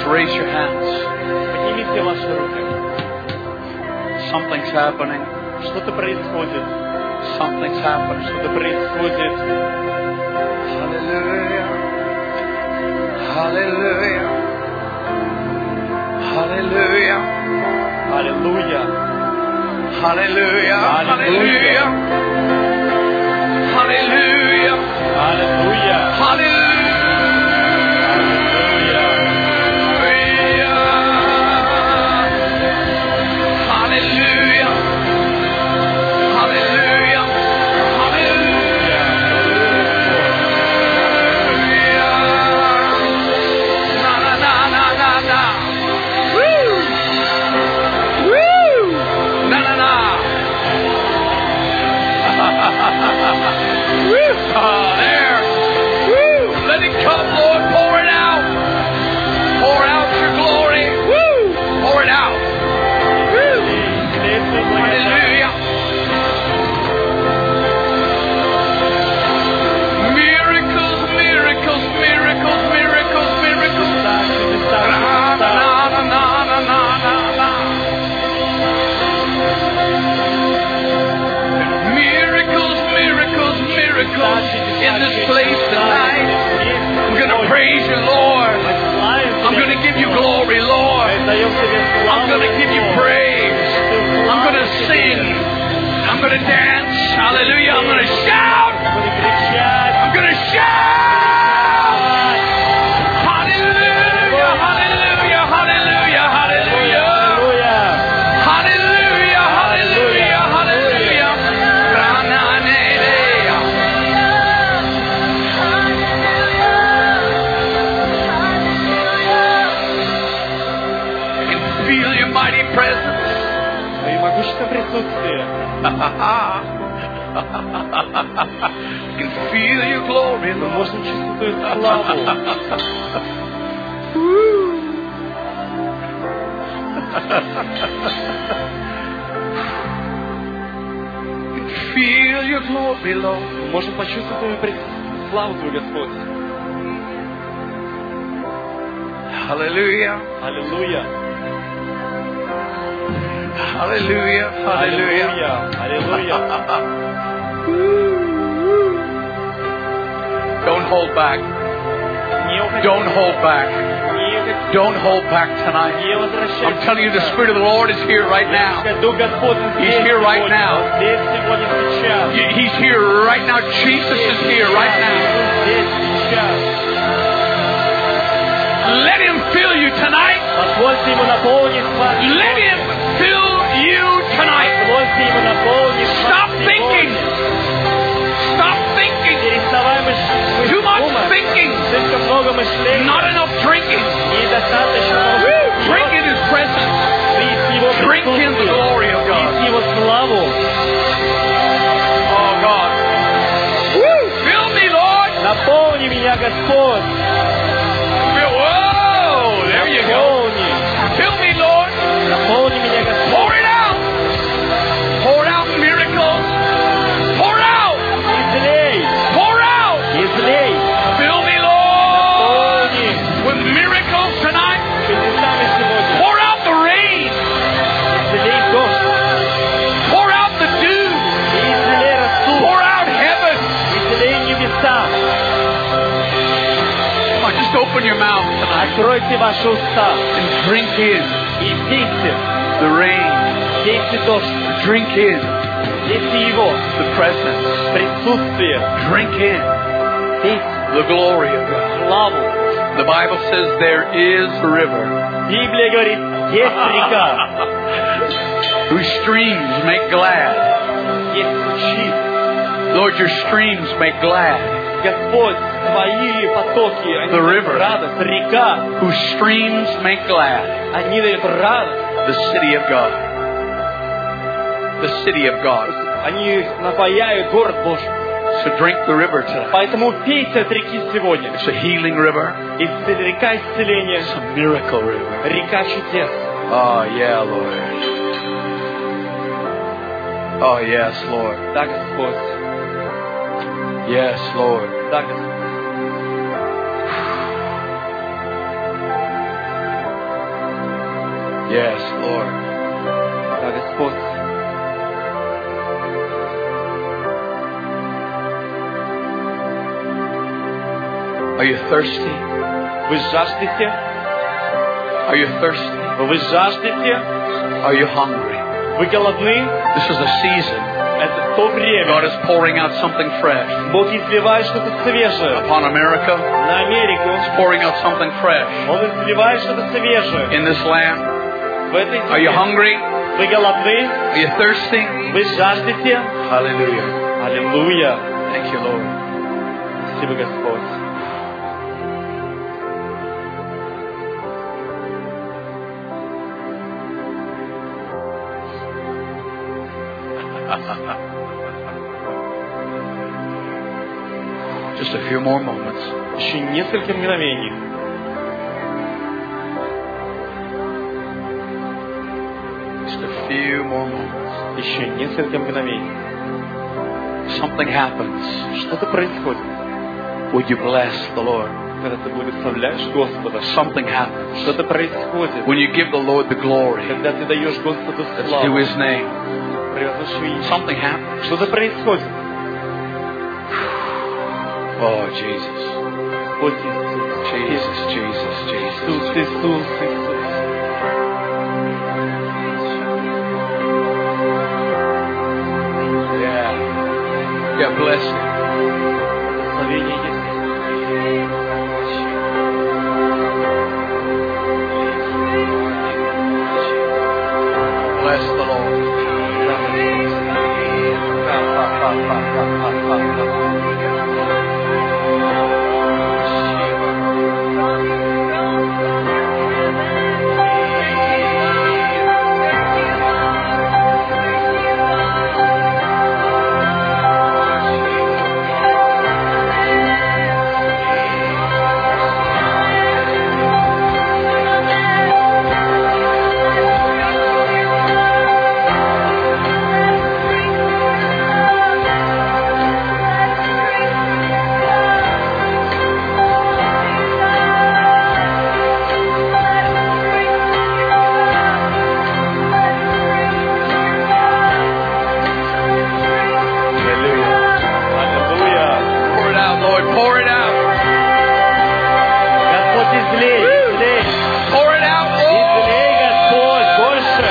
raise your hands. Поднимите ваши руки. Something's happening. Что-то происходит. Something's happening. Что-то происходит. Hallelujah. Hallelujah. Hallelujah. Аллилуйя. Hallelujah. Hallelujah. Hallelujah. Аллилуйя. Hallelujah. There. Woo. Let it come, Lord. Pour it out. Pour out your glory. Woo. Pour it out. Woo. Hallelujah. Miracles, miracles, miracles, miracles, miracles. Na, na, na, na, na, na, na. Miracles, miracles, miracles in this place tonight. I'm going to praise you, Lord. I'm going to give you glory, Lord. I'm going to give you praise. I'm going to sing. I'm going to dance. Hallelujah. I'm going to shout. I'm going to shout. Hallelujah. Hallelujah. Hallelujah. Hallelujah. Hallelujah. Hallelujah. Hallelujah. I can feel your mighty presence. Твое могущественное присутствие. I can feel your glory, Мы Lord. можем чувствовать твою славу. I can feel your glory, Lord. Мы можем почувствовать твою славу, твою, Господь. Hallelujah. Аллилуйя. Hallelujah. Hallelujah. Аллилуйя. Don't hold back. Не уходи. Don't hold back. Не уходи. Don't hold back tonight. Не возвращайся. I'm telling you, the Spirit of the Lord is here right now. Дух Господень He's здесь here right сегодня. now. Он здесь сегодня, сейчас. He's here right now. Jesus is here right now. Здесь, сейчас. Let Him fill you tonight. Позвольте Ему наполнить вас. Let Him fill you tonight. Позвольте Ему наполнить вас. Stop thinking. Stop thinking. Переставай мыслить. Too much thinking. Слишком много мышления. Not enough drinking. Недостаточно. Drink in His presence. Пить Его Drink in the glory of God. Пить Его славу. Oh God. Fill me, Lord. Наполни меня, Господь. Whoa. There you go. Наполни. Fill me, Lord. Наполни меня, Господь. Pour it out. Pour out miracles. Pour out. Излей. Pour out. Излей. Fill me, Lord, Наполни. with miracles tonight. Чудесами сегодня. Pour out the rain. Излей дождь. Pour out the dew. Излей росу. Pour out heaven. Излей небеса. Come on, just open your mouth tonight Откройте ваши уста and drink in и пейте. the rain. Пейте дождь. Drink in Пейте его. the presence. Присутствие. Drink in Пейте the glory of God. славу. The Bible says there is a river Библия говорит, есть река, whose streams make glad. есть ручьи. Lord, your streams make glad. Господь, твои потоки, они The дают river. радость. Река, Whose streams make glad. они дают радость. The city of God. The city of God. Они напояют город Божий. So drink the river tonight. Поэтому пейте от реки сегодня. It's a healing river. Река исцеления, It's a miracle river. река чудес. Oh, yeah, Lord. Oh, yes, Lord. Да, Господь. Yes, Lord. Да, Господь. Yes, Lord. Да, Господь. Are you thirsty? Вы жаждете? Are you thirsty? Вы жаждете? Are you hungry? Вы голодны? This is a season. Это то время. God is pouring out something fresh Бог изливает что-то свежее upon America. на Америку. Pouring out something fresh Он изливает что-то свежее in this land. в этой Are you земле. hungry? Вы голодны? Are you thirsty? Вы жаждете? Hallelujah. Аллилуйя. Thank you, Lord. Спасибо, Господь. Just a few more moments. Еще несколько мгновений. Just a few more moments. Еще несколько мгновений. Something happens. Что-то происходит, Would you bless the Lord? когда ты благословляешь Господа. Something happens. Что-то происходит, When you give the Lord the glory когда ты даешь Господу that's due славу, His name. превозносишь имя. Something happens. Что-то происходит. Oh, Jesus. Господь Иисус. Jesus, Jesus, Jesus. Иисус, Иисус, Иисус. Yeah, bless you. Благословение есть. Bless the Lord. Аллилуйя. Pour it out, Lord. Pour it out. Господь, излей, излей. Pour it out, Lord. Излей, Господь, больше.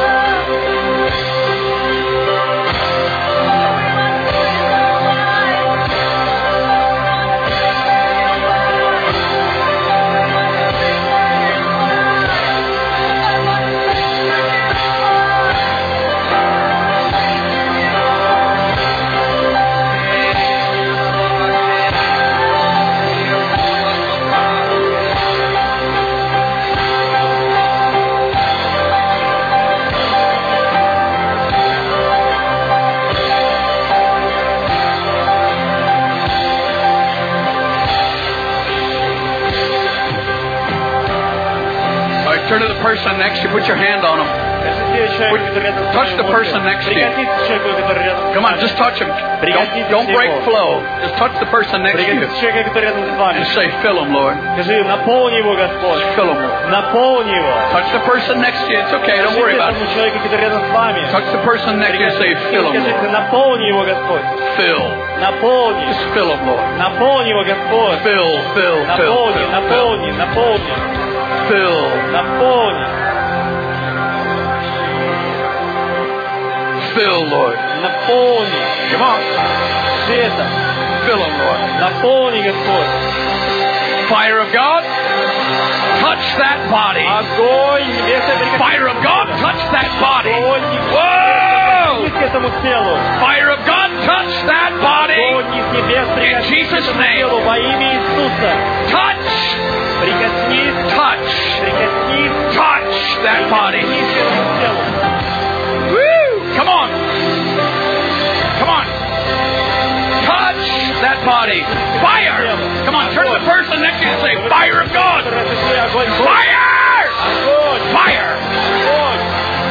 All right, turn to the person next to you. Put your hand on them. Touch the person next to you. Прикоснитесь к человеку, который рядом с Come on, вами. just touch him. Don't break flow. Just touch the person next to you. Прикоснитесь к человеку, который рядом с вами. And say, fill him, Lord. Скажи, наполни его, Господь. Fill him, Lord. Наполни его. Touch the person next to you. It's okay. Don't worry about Скажите it. этому человеку, который рядом с вами. Touch the person next to you and say, fill him, Скажите, Lord. наполни его, Господь. Fill. Наполни. Just fill him, Lord. Наполни его, Господь. Fill, fill, fill, Наполни, fill, наполни, наполни. fill, Наполни. fill, Lord. Наполни. Come on. Света. Fill him, Lord. Наполни, Господь. Fire of God, touch that body. Огонь небесный. Fire of God, touch that body. Огонь Whoa! небесный к этому телу. Fire of God, touch that body. Огонь из небес In прикоснись к Jesus' этому name. телу во имя Иисуса. Touch, Прикоснись, touch, прикоснись, touch that body. прикоснись к этому телу. Woo! Come on. Come on. Touch that body. Fire. Come on, turn to the person next to you and say, fire of God. Огонь, Fire! огонь, Fire! огонь.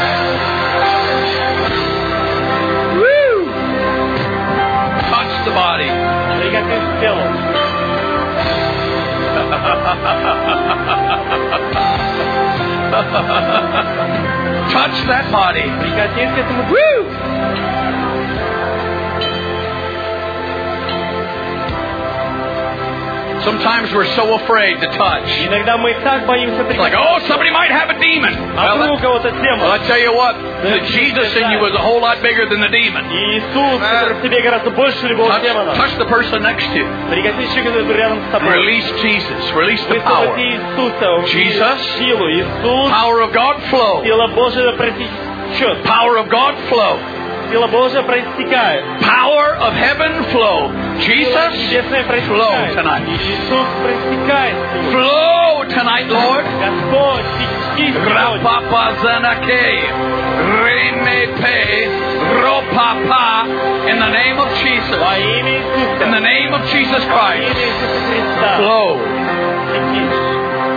Woo! Touch the body. Прикоснись к телу. that body. Прикоснись к этому. Woo! Sometimes we're so afraid to touch. Иногда мы так боимся It's like, прикоснуться. oh, somebody might have a demon. А вдруг у кого-то Well, демон? I tell you what, the Jesus in you is a whole lot bigger than the demon. И Иисус, который в тебе гораздо больше любого демона. Touch the person next to you. Прикоснись к человеку, который рядом с тобой. Release Jesus. Release the power. Высвободи Иисуса, Jesus. силу. Иисус, Power of God flow. сила Божия протечет. Power of God flow. Сила Божия проистекает. Power of heaven flow. Jesus, flow tonight. Иисус проистекает. Flow tonight, Lord. Господь, течи сегодня. Rapapa zanake. Remepe. Ropapa. In the name of Jesus. Во имя Иисуса. In the name of Jesus Во имя Christ. Иисуса Христа. Flow. Течи.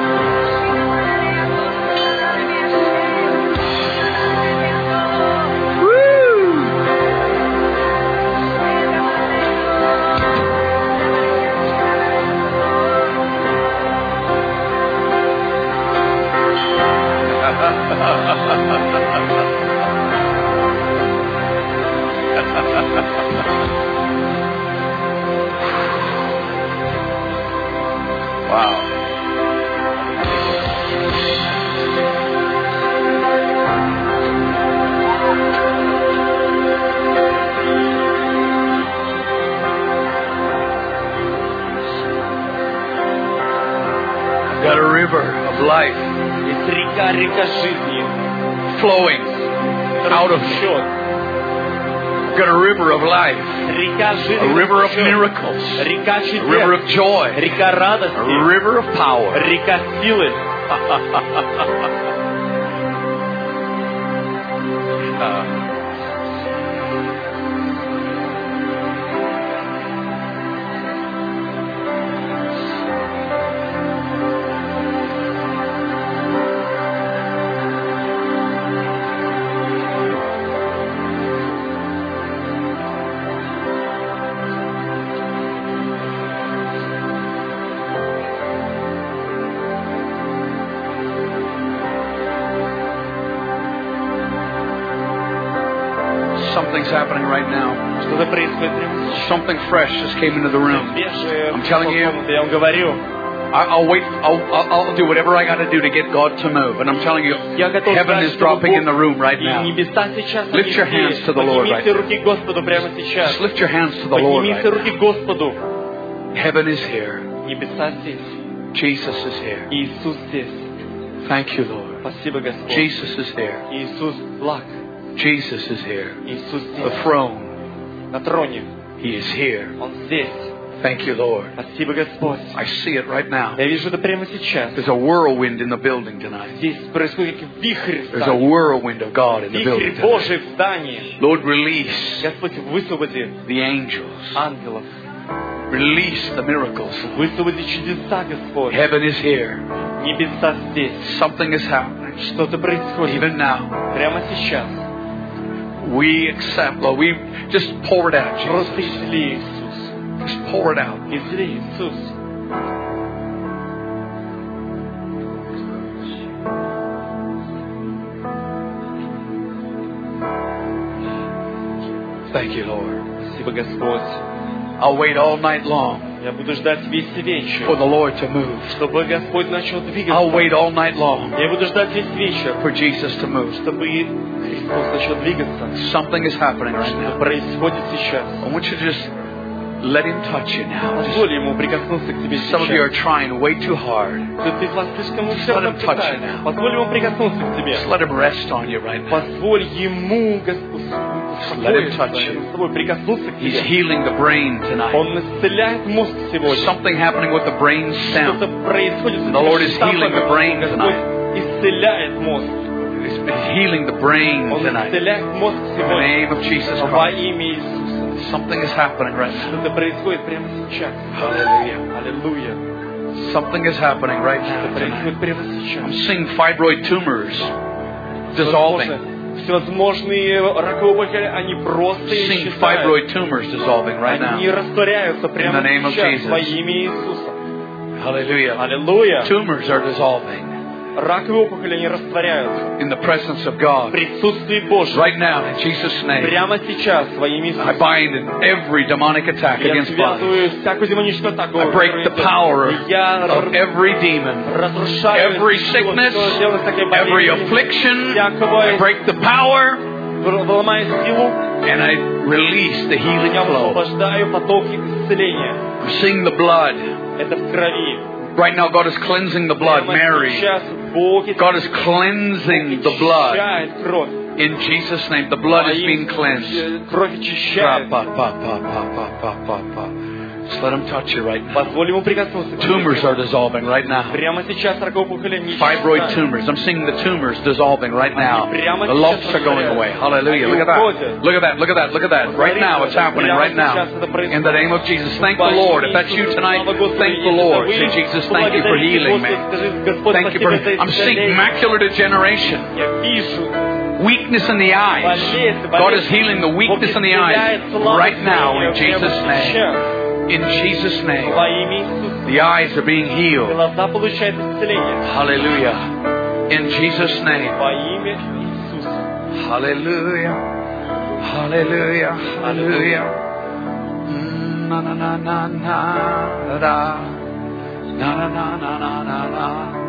Wow. I've got a river of life Есть река жизни. flowing out of me. счет. I've got a river of life, Река жизни. a river of течет. miracles, Река a river чудес. of joy, Река a радости. river of power. Река силы. Something's happening right now. Что-то происходит прямо сейчас. Something fresh just came into the room. Свежее. I'm telling you. Я вам говорю. I'll wait. I'll do whatever I got to do to get God to move. And I'm telling you, Я готов heaven ждать, is чтобы dropping Бог in the room right и now. небеса сейчас Lift your hands to the Lord right Поднимите now. руки к Господу прямо сейчас. Just lift your hands to the Lord right Поднимите now. руки к Господу. Heaven is here. Небеса здесь. Jesus is here. Иисус здесь. Thank you, Lord. Спасибо, Господь. Jesus is here. Иисус благ. Jesus is here. Иисус The здесь. throne, На троне. He is here. Он здесь. Thank you, Lord. Спасибо, Господь. I see it right now. Я вижу это прямо сейчас. There's a whirlwind in the building tonight. Здесь происходит как вихрь в There's a здании. whirlwind of God in the Вихрь building tonight. Божий в здании. Lord, release Господь, высвободи the angels. ангелов. Release the miracles. Высвободи чудеса, Господь. Heaven is here. Небеса здесь. Something is happening. Что-то происходит. Even now. Прямо сейчас. We accept, Lord. We just pour it out, Просто Jesus. изли, Иисус. Just pour it out. Изли, Иисус. Thank you, Lord. Спасибо, Господь. I'll wait all night long Я буду ждать весь for вечер, the Lord to move. чтобы Господь начал I'll двигаться. wait all night long Я буду ждать весь вечер, for Jesus to move. чтобы Христос начал двигаться. Something is happening right Что now. происходит сейчас? I want you to just let Him touch you now. Позволь Ему прикоснуться к тебе Some of you are сейчас. trying way too hard. Кто-то из вас слишком Let усердно him touch you пытается. now. Позволь Ему прикоснуться к тебе. Just let Him rest on you right now. Позволь Ему, Let him touch you. с тобой прикоснуться к He's тебе. healing the brain tonight. Он исцеляет мозг сегодня. Something happening with the brain Что-то stem. происходит с The Lord этими is штампами. healing the brain Господь tonight. исцеляет мозг. He's healing the brain Он tonight. исцеляет мозг In the сегодня. name of Jesus Во Christ. имя Иисуса. Something is happening right now. Что-то происходит прямо сейчас. Hallelujah. Аллилуйя. Something is happening right Что now происходит tonight. прямо сейчас. I'm seeing fibroid tumors dissolving. Всевозможные раковые опухоли, они просто I'm seeing исчезают. fibroid tumors dissolving right Они now. растворяются прямо In the name of сейчас Jesus. во имя Иисуса. Hallelujah. Аллилуйя. Tumors are dissolving. Раковые опухоли, они растворяются in the presence of в God. присутствии Божьем. Right now, in Jesus' name, Прямо сейчас, во имя I Иисуса. bind every demonic attack Я against bodies. связываю всякую демоническую атаку. I break the power Я of every demon, разрушаю every sickness, every affliction. I break the power, ломаю силу. and I release the healing Я flow. освобождаю поток исцеления. I'm seeing the blood. Это в крови. Right now, God is cleansing the blood. Прямо Mary, сейчас Бог God is cleansing the blood. очищает кровь. In Jesus' name, the blood is being cleansed. Кровь очищает. Just let Him touch you right now. Позволь ему прикоснуться. Tumors are dissolving right now. Прямо сейчас раковые опухоли не Fibroid tumors. I'm seeing the tumors dissolving right now. The lumps are going away. Hallelujah. Look at that. Look at that. Look at that. Look at that. Right now, it's happening right now. In the name of Jesus. Thank the Lord. If that's you tonight, thank the Lord. Say, Jesus, thank you for healing me. Thank you for... I'm seeing macular degeneration. Weakness in the eyes. God is healing the weakness in the eyes right now in Jesus' name. In Jesus' name. The eyes are being healed. Hallelujah. In Jesus' name. Hallelujah. Hallelujah. Hallelujah. Na na na na na da. Na na na na na na na.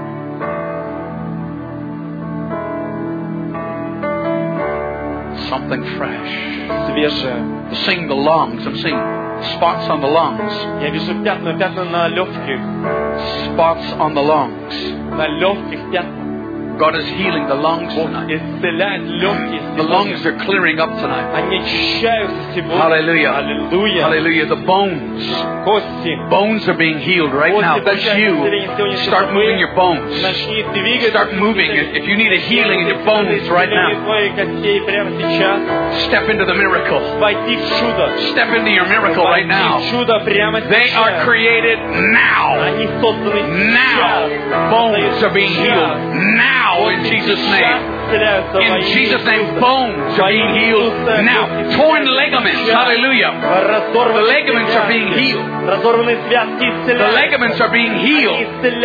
Something fresh. I'm seeing the lungs. I'm seeing spots on the lungs. Я вижу пятна на легких. Spots on the lungs. На легких пятна. God is healing the lungs tonight. Исцеляет легкие. The lungs are clearing up tonight. Они очищаются сегодня. Hallelujah. Аллилуйя. Hallelujah. The bones. Кости. Bones are being healed right now. That's you. Start moving your bones. Начни двигаться. Start moving. If you need a healing in your bones right now, step into the miracle. Войти в чудо. Step into your miracle right now. Чудо прямо сейчас. They are created now. Они созданы Now. Bones are being healed. Now in Jesus' name. In Jesus' name, bones are being healed now. Torn ligaments. Hallelujah. The ligaments are being healed. The ligaments are being healed.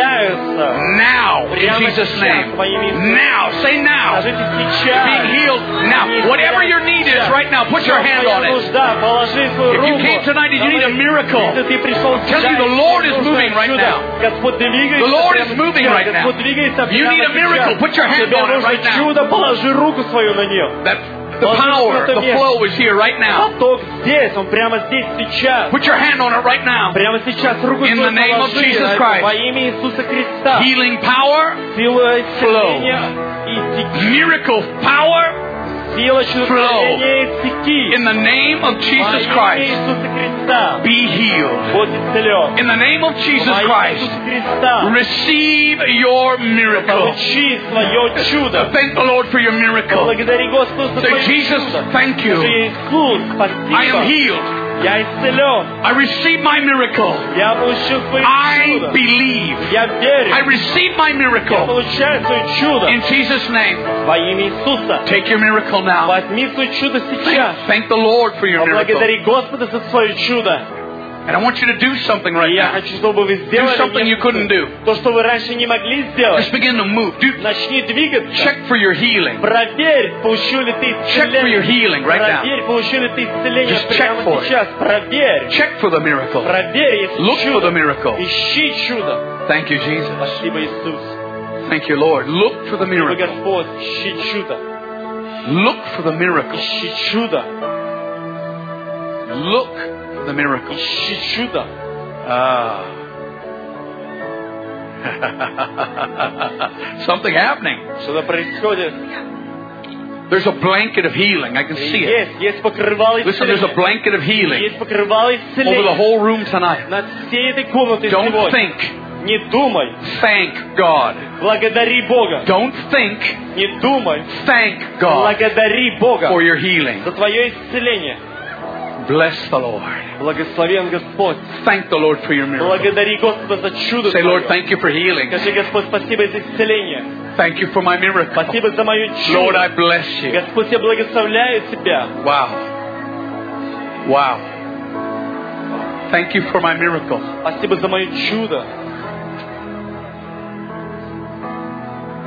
Now, in Jesus' name. Now. Say now. Being healed now. Whatever your need is right now, put your hand on it. If you came tonight and you need a miracle, tell you the Lord is moving right now. The Lord is moving right now. You need a miracle, put your hand on it right now. Положи руку свою на нее. The power, the flow is here right now. Поток здесь, он прямо здесь сейчас. Put your hand on it right now. Прямо сейчас руку In the name of Jesus Christ. Во имя Иисуса Христа. Healing power, Сила исцеления и miracle power, сила чудотворения и стихи. in the name of Jesus Christ. Иисуса Христа. Be healed. Будь исцелен. In the name of Jesus Во имя Christ. Иисуса Христа. Receive your miracle. Получи свое чудо. Thank the Lord for your miracle. Благодари Господа за Say, твое Jesus, чудо. thank you. Иисус, спасибо. I am healed. Я исцелен. I receive my miracle. Я получил свое I чудо. believe. Я верю. I receive my Я miracle. получаю свое чудо. In Jesus' name. Во имя Иисуса. Take your miracle now. Возьми свое чудо сейчас. Thank the Lord for your miracle. Поблагодари Господа за свое чудо. And I want you to do something right Я now. хочу, чтобы вы сделали something you couldn't do. то, что вы раньше не могли сделать. Just begin to move. Начни двигаться. Check for your healing. Проверь, получил ли ты Check for your исцеление. healing right now. Проверь, получил ли ты исцеление Just check прямо for it. сейчас. Проверь. Check for the miracle. Проверь, если Look for the чудо. miracle. Ищи чудо. Thank you, Jesus. Спасибо, Иисус. Thank you, Lord. Look for the Спасибо, miracle. Господь. Ищи чудо. Look for the miracle. Ищи чудо. Look for the miracle. Ищи чудо. Something happening. Что-то происходит. There's a blanket of healing. I can see it. Есть покрывало Listen, there's a исцеления. blanket of healing Есть покрывало over the исцеления. whole room tonight. Над всей этой комнатой Don't сегодня. think. Не думай. Thank God. Благодари Бога. Don't think. Не думай. Thank God Благодари Бога for your healing. за твое исцеление. Bless the Lord. Благословен Господь. Thank the Lord for your miracle. Благодари Господа за чудо Say, Lord, твое. thank you for healing. Скажи, Господь, спасибо за исцеление. Thank you for my miracle. Спасибо за мою Lord, I чудо. bless you. Господь, я благословляю Тебя. Wow. Wow. Thank you for my miracle. Спасибо за мое чудо.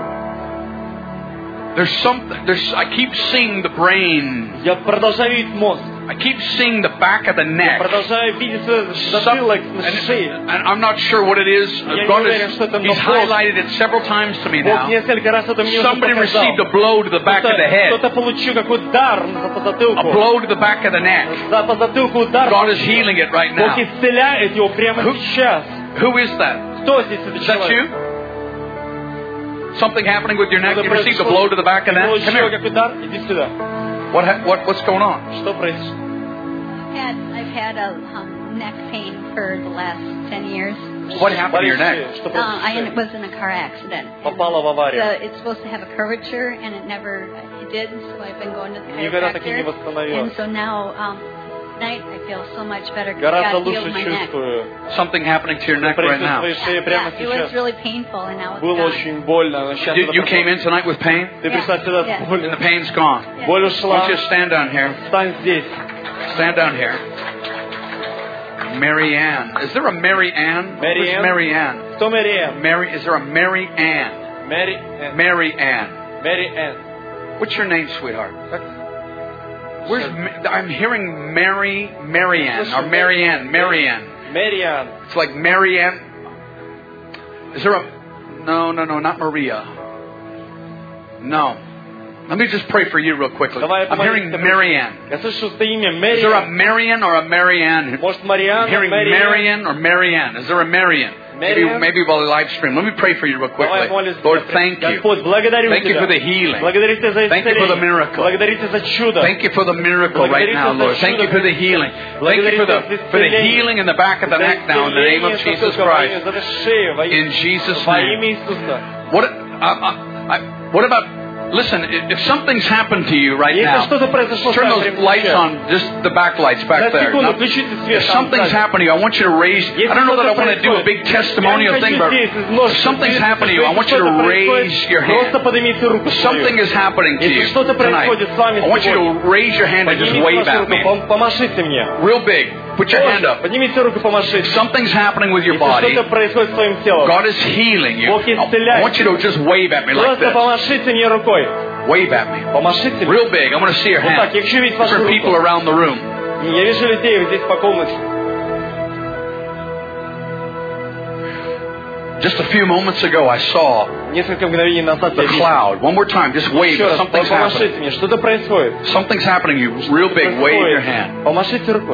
I keep seeing the brain. Я продолжаю видеть мозг. I keep seeing the back of the neck. Продолжаю видеть затылок на шее. And I'm not sure what it is. God He's highlighted it several times to me now. Somebody received a blow to the back of the head. Кто-то получил какой-то удар по затылку. A blow to the back of the neck. По затылку удар. God is healing it right now. Бог исцеляет его прямо сейчас. Who is that? Кто здесь этот Is that человек? you? Something happening with your neck? You received a blow to the back of the neck? Come here. Иди сюда. What's going on? Что произошло? I've had a neck pain for the last 10 years. What happened to your neck? I was in a car accident. Попала в аварию. It's supposed to have a curvature, and it never did. So I've been going to the Никогда так и не chiropractor. восстановилась. And so now tonight I feel so much better. Гораздо God healed лучше my neck. чувствую. Something happening to your neck right now. Происходит в твоей шее прямо It was сейчас. really painful, and now it's Было gone. очень больно, но сейчас это You came in tonight with pain? Ты пришла сюда с And болью. the pain's gone. Боль Why ушла. don't you stand down here? Встань здесь. Stand down here. Mary Ann. Is there a Mary Ann? Mary Who's Ann? Mary Ann? Кто Мэри Энн? Is there a Mary Ann? Мэри Энн. Mary Ann. Мэри Энн. What's your name, sweetheart? I'm hearing Mary Ann or Mary Ann. Мэри Энн. It's like Mary Ann. Is there a... No, not Maria. No. Let me just pray for you real quickly. I'm hearing Marianne. Я слышу это имя Is there a Мэри. Marian or a Marianne? Может, I'm Марианна, hearing Мэри Энн. Marian or Marianne. Is there a Marian? Maybe while the live stream. Let me pray for you real quickly. Lord, thank you. Господь, благодарю Thank you Тебя. for the healing. Благодарю Тебя за Thank you for the исцеление. miracle. Благодарю Тебя за чудо. Thank you for the miracle right now, Lord. Thank you for the healing. Thank you for the healing in the back of the neck now in the name of Jesus Christ. In Jesus' Во name. имя Иисуса. What about... Listen, if something's happened to you right Если now, что-то произошло с turn вами those прямо lights сейчас. on, just the backlights back На there. секунду Now, включите свет. if something's happened to you, I want you to raise... I don't know that I want to do a big testimonial thing, but if something's happened to you, I want you to raise your hand. Просто поднимите руку свою. Something is happening to you Если что-то tonight. происходит с вами I want you to raise your hand and just поднимите wave вашу at me. руку, помашите мне. Real big. Put your hand up. Поднимите руку, помашите. Something's happening with your Если body. что-то происходит с твоим телом, God is healing you. Бог исцеляет. I want you to just wave at me like просто this. помашите мне рукой. Wave at me. Помашите мне. Real big. I want to see your Вот так, hand. я хочу видеть вашу Different people руку. around the room. Я вижу людей вот здесь по комнате. Just a few moments ago, I saw Несколько мгновений назад я the видел. cloud. One more time, just wave. Еще раз, Something's happening. помашите мне. Что-то происходит. Something's happening to you. Real big. Wave your hand. Помашите рукой.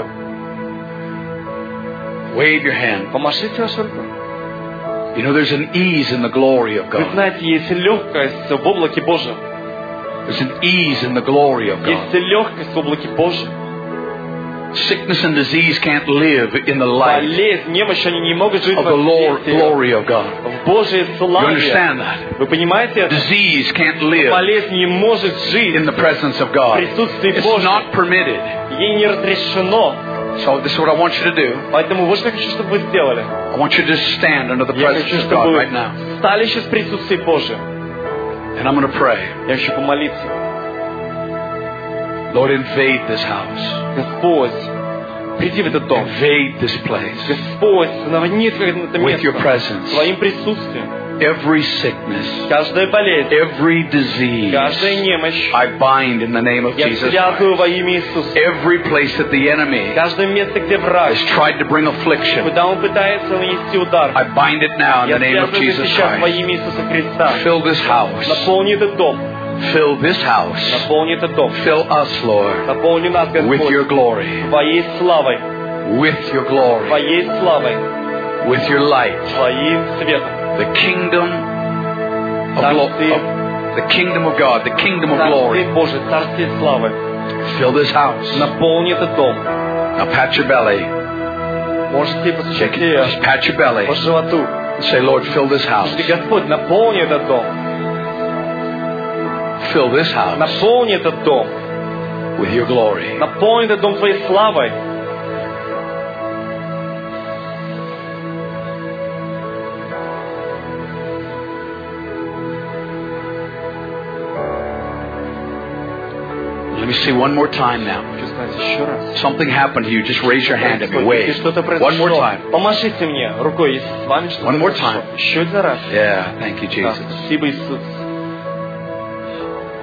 Wave your hand. Помашите вашей рукой. You know, there's an ease in the glory of Вы God. знаете, есть легкость в облаке Божьем. There's an ease in the glory of God. Есть легкость в облаке Божьем. Sickness and disease can't live in the light Болезнь, немощь, они не могут жить of the в свете. glory of God. В Божьей You славе. understand that? Вы понимаете это? Disease can't live Болезнь не может жить in the presence of в God. присутствии It's Божьем. not permitted. Ей не разрешено. So this is what I want you to do. Поэтому вот что я хочу, чтобы вы сделали. I want you to just stand under the Я presence хочу, of God чтобы right now. вы стали сейчас в присутствии Божьем. And I'm going to pray. Я хочу помолиться. Lord, invade this house. Господь, приди в этот дом. Invade this place Господь, наводни это with your место presence. своим присутствием. Every sickness, Каждая болезнь, every disease, каждая немощь, I bind in the name of я Jesus связываю Christ. во имя Иисуса. Every place that the enemy Каждое место, где враг, has tried to bring affliction, куда он пытается нанести удар, I bind it now in я the name of связываю Jesus сейчас во Christ. имя Иисуса Христа. Fill this house. Наполни этот дом, Fill this house. наполни этот дом, Fill us, Lord, наполни нас, with your Господь, glory, Твоей славой, with your glory, Твоей славой, with your light. Твоим светом. The kingdom of the kingdom of God, the kingdom of glory. Царствие Божие, царствие славы. Fill this house. Наполни этот дом. Now pat your belly. Можете постучать ее Just pat your belly. по животу. And say, Lord, fill this house. Скажите, Господь, наполни этот дом. Fill this house Наполни этот дом. with your glory. Наполни этот дом Твоей славой. Let me see one more time now. Хочу сказать еще раз. Something happened to you. Just raise your hand at me. Если Wave. что-то One more произошло, time. помашите мне рукой, если с вами что-то One more произошло. time. Еще один раз. Yeah, thank you, Да, Jesus. спасибо, Иисус.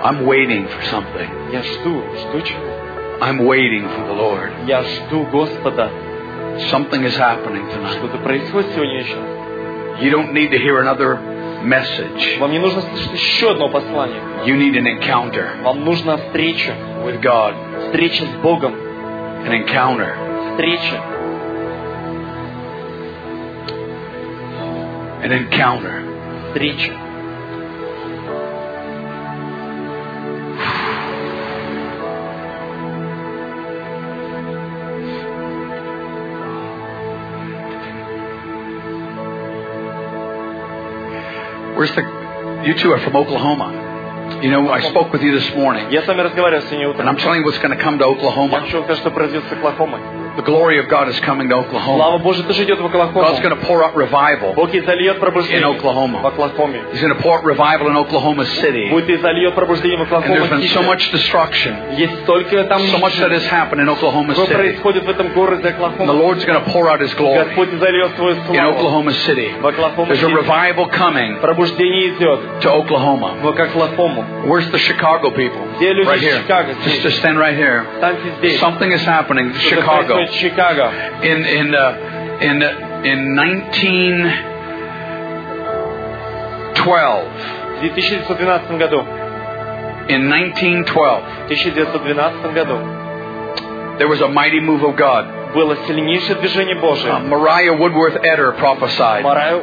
I'm waiting for something. Я жду чего. I'm waiting for the Lord. Я жду Господа. Something is happening tonight. Что-то происходит сегодня вечером. You don't need to hear another message. Вам не нужно слышать еще одно послание. You need an encounter Вам нужна встреча. with God. Встреча с Богом. An encounter. Встреча. An encounter. Встреча. Where's the... You two are from Oklahoma. You know, I spoke with you this morning. Я с вами разговаривал сегодня And утром. I'm telling you what's going to come to Я Oklahoma. хочу вам сказать, что произойдет с Оклахомой. The glory of God is coming to Oklahoma. Слава Божия тоже идет в Оклахому. God's going to pour out revival Бог изольет пробуждение in Oklahoma. в Оклахоме. He's going to pour out revival in Oklahoma City. Будет изольет пробуждение в And there's been so Оклахоме. much destruction. Есть столько там So much that has happened in Oklahoma что City. происходит в этом городе And the Оклахома. Lord's going to pour out His glory Господь изольет свою in славу Oklahoma City. в Оклахома. There's a revival coming Пробуждение идет to Oklahoma. в Оклахому. Where's the Chicago people? Где люди Right из here. Чикаго? Just to stand right here. Станьте здесь. Something is happening in Что-то Chicago. происходит в Чикаго. In 1912. В 1912 году. In 1912, В 1912 году there was a mighty move of God. было сильнейшее движение Божие. Mariah Woodworth Eder prophesied Марая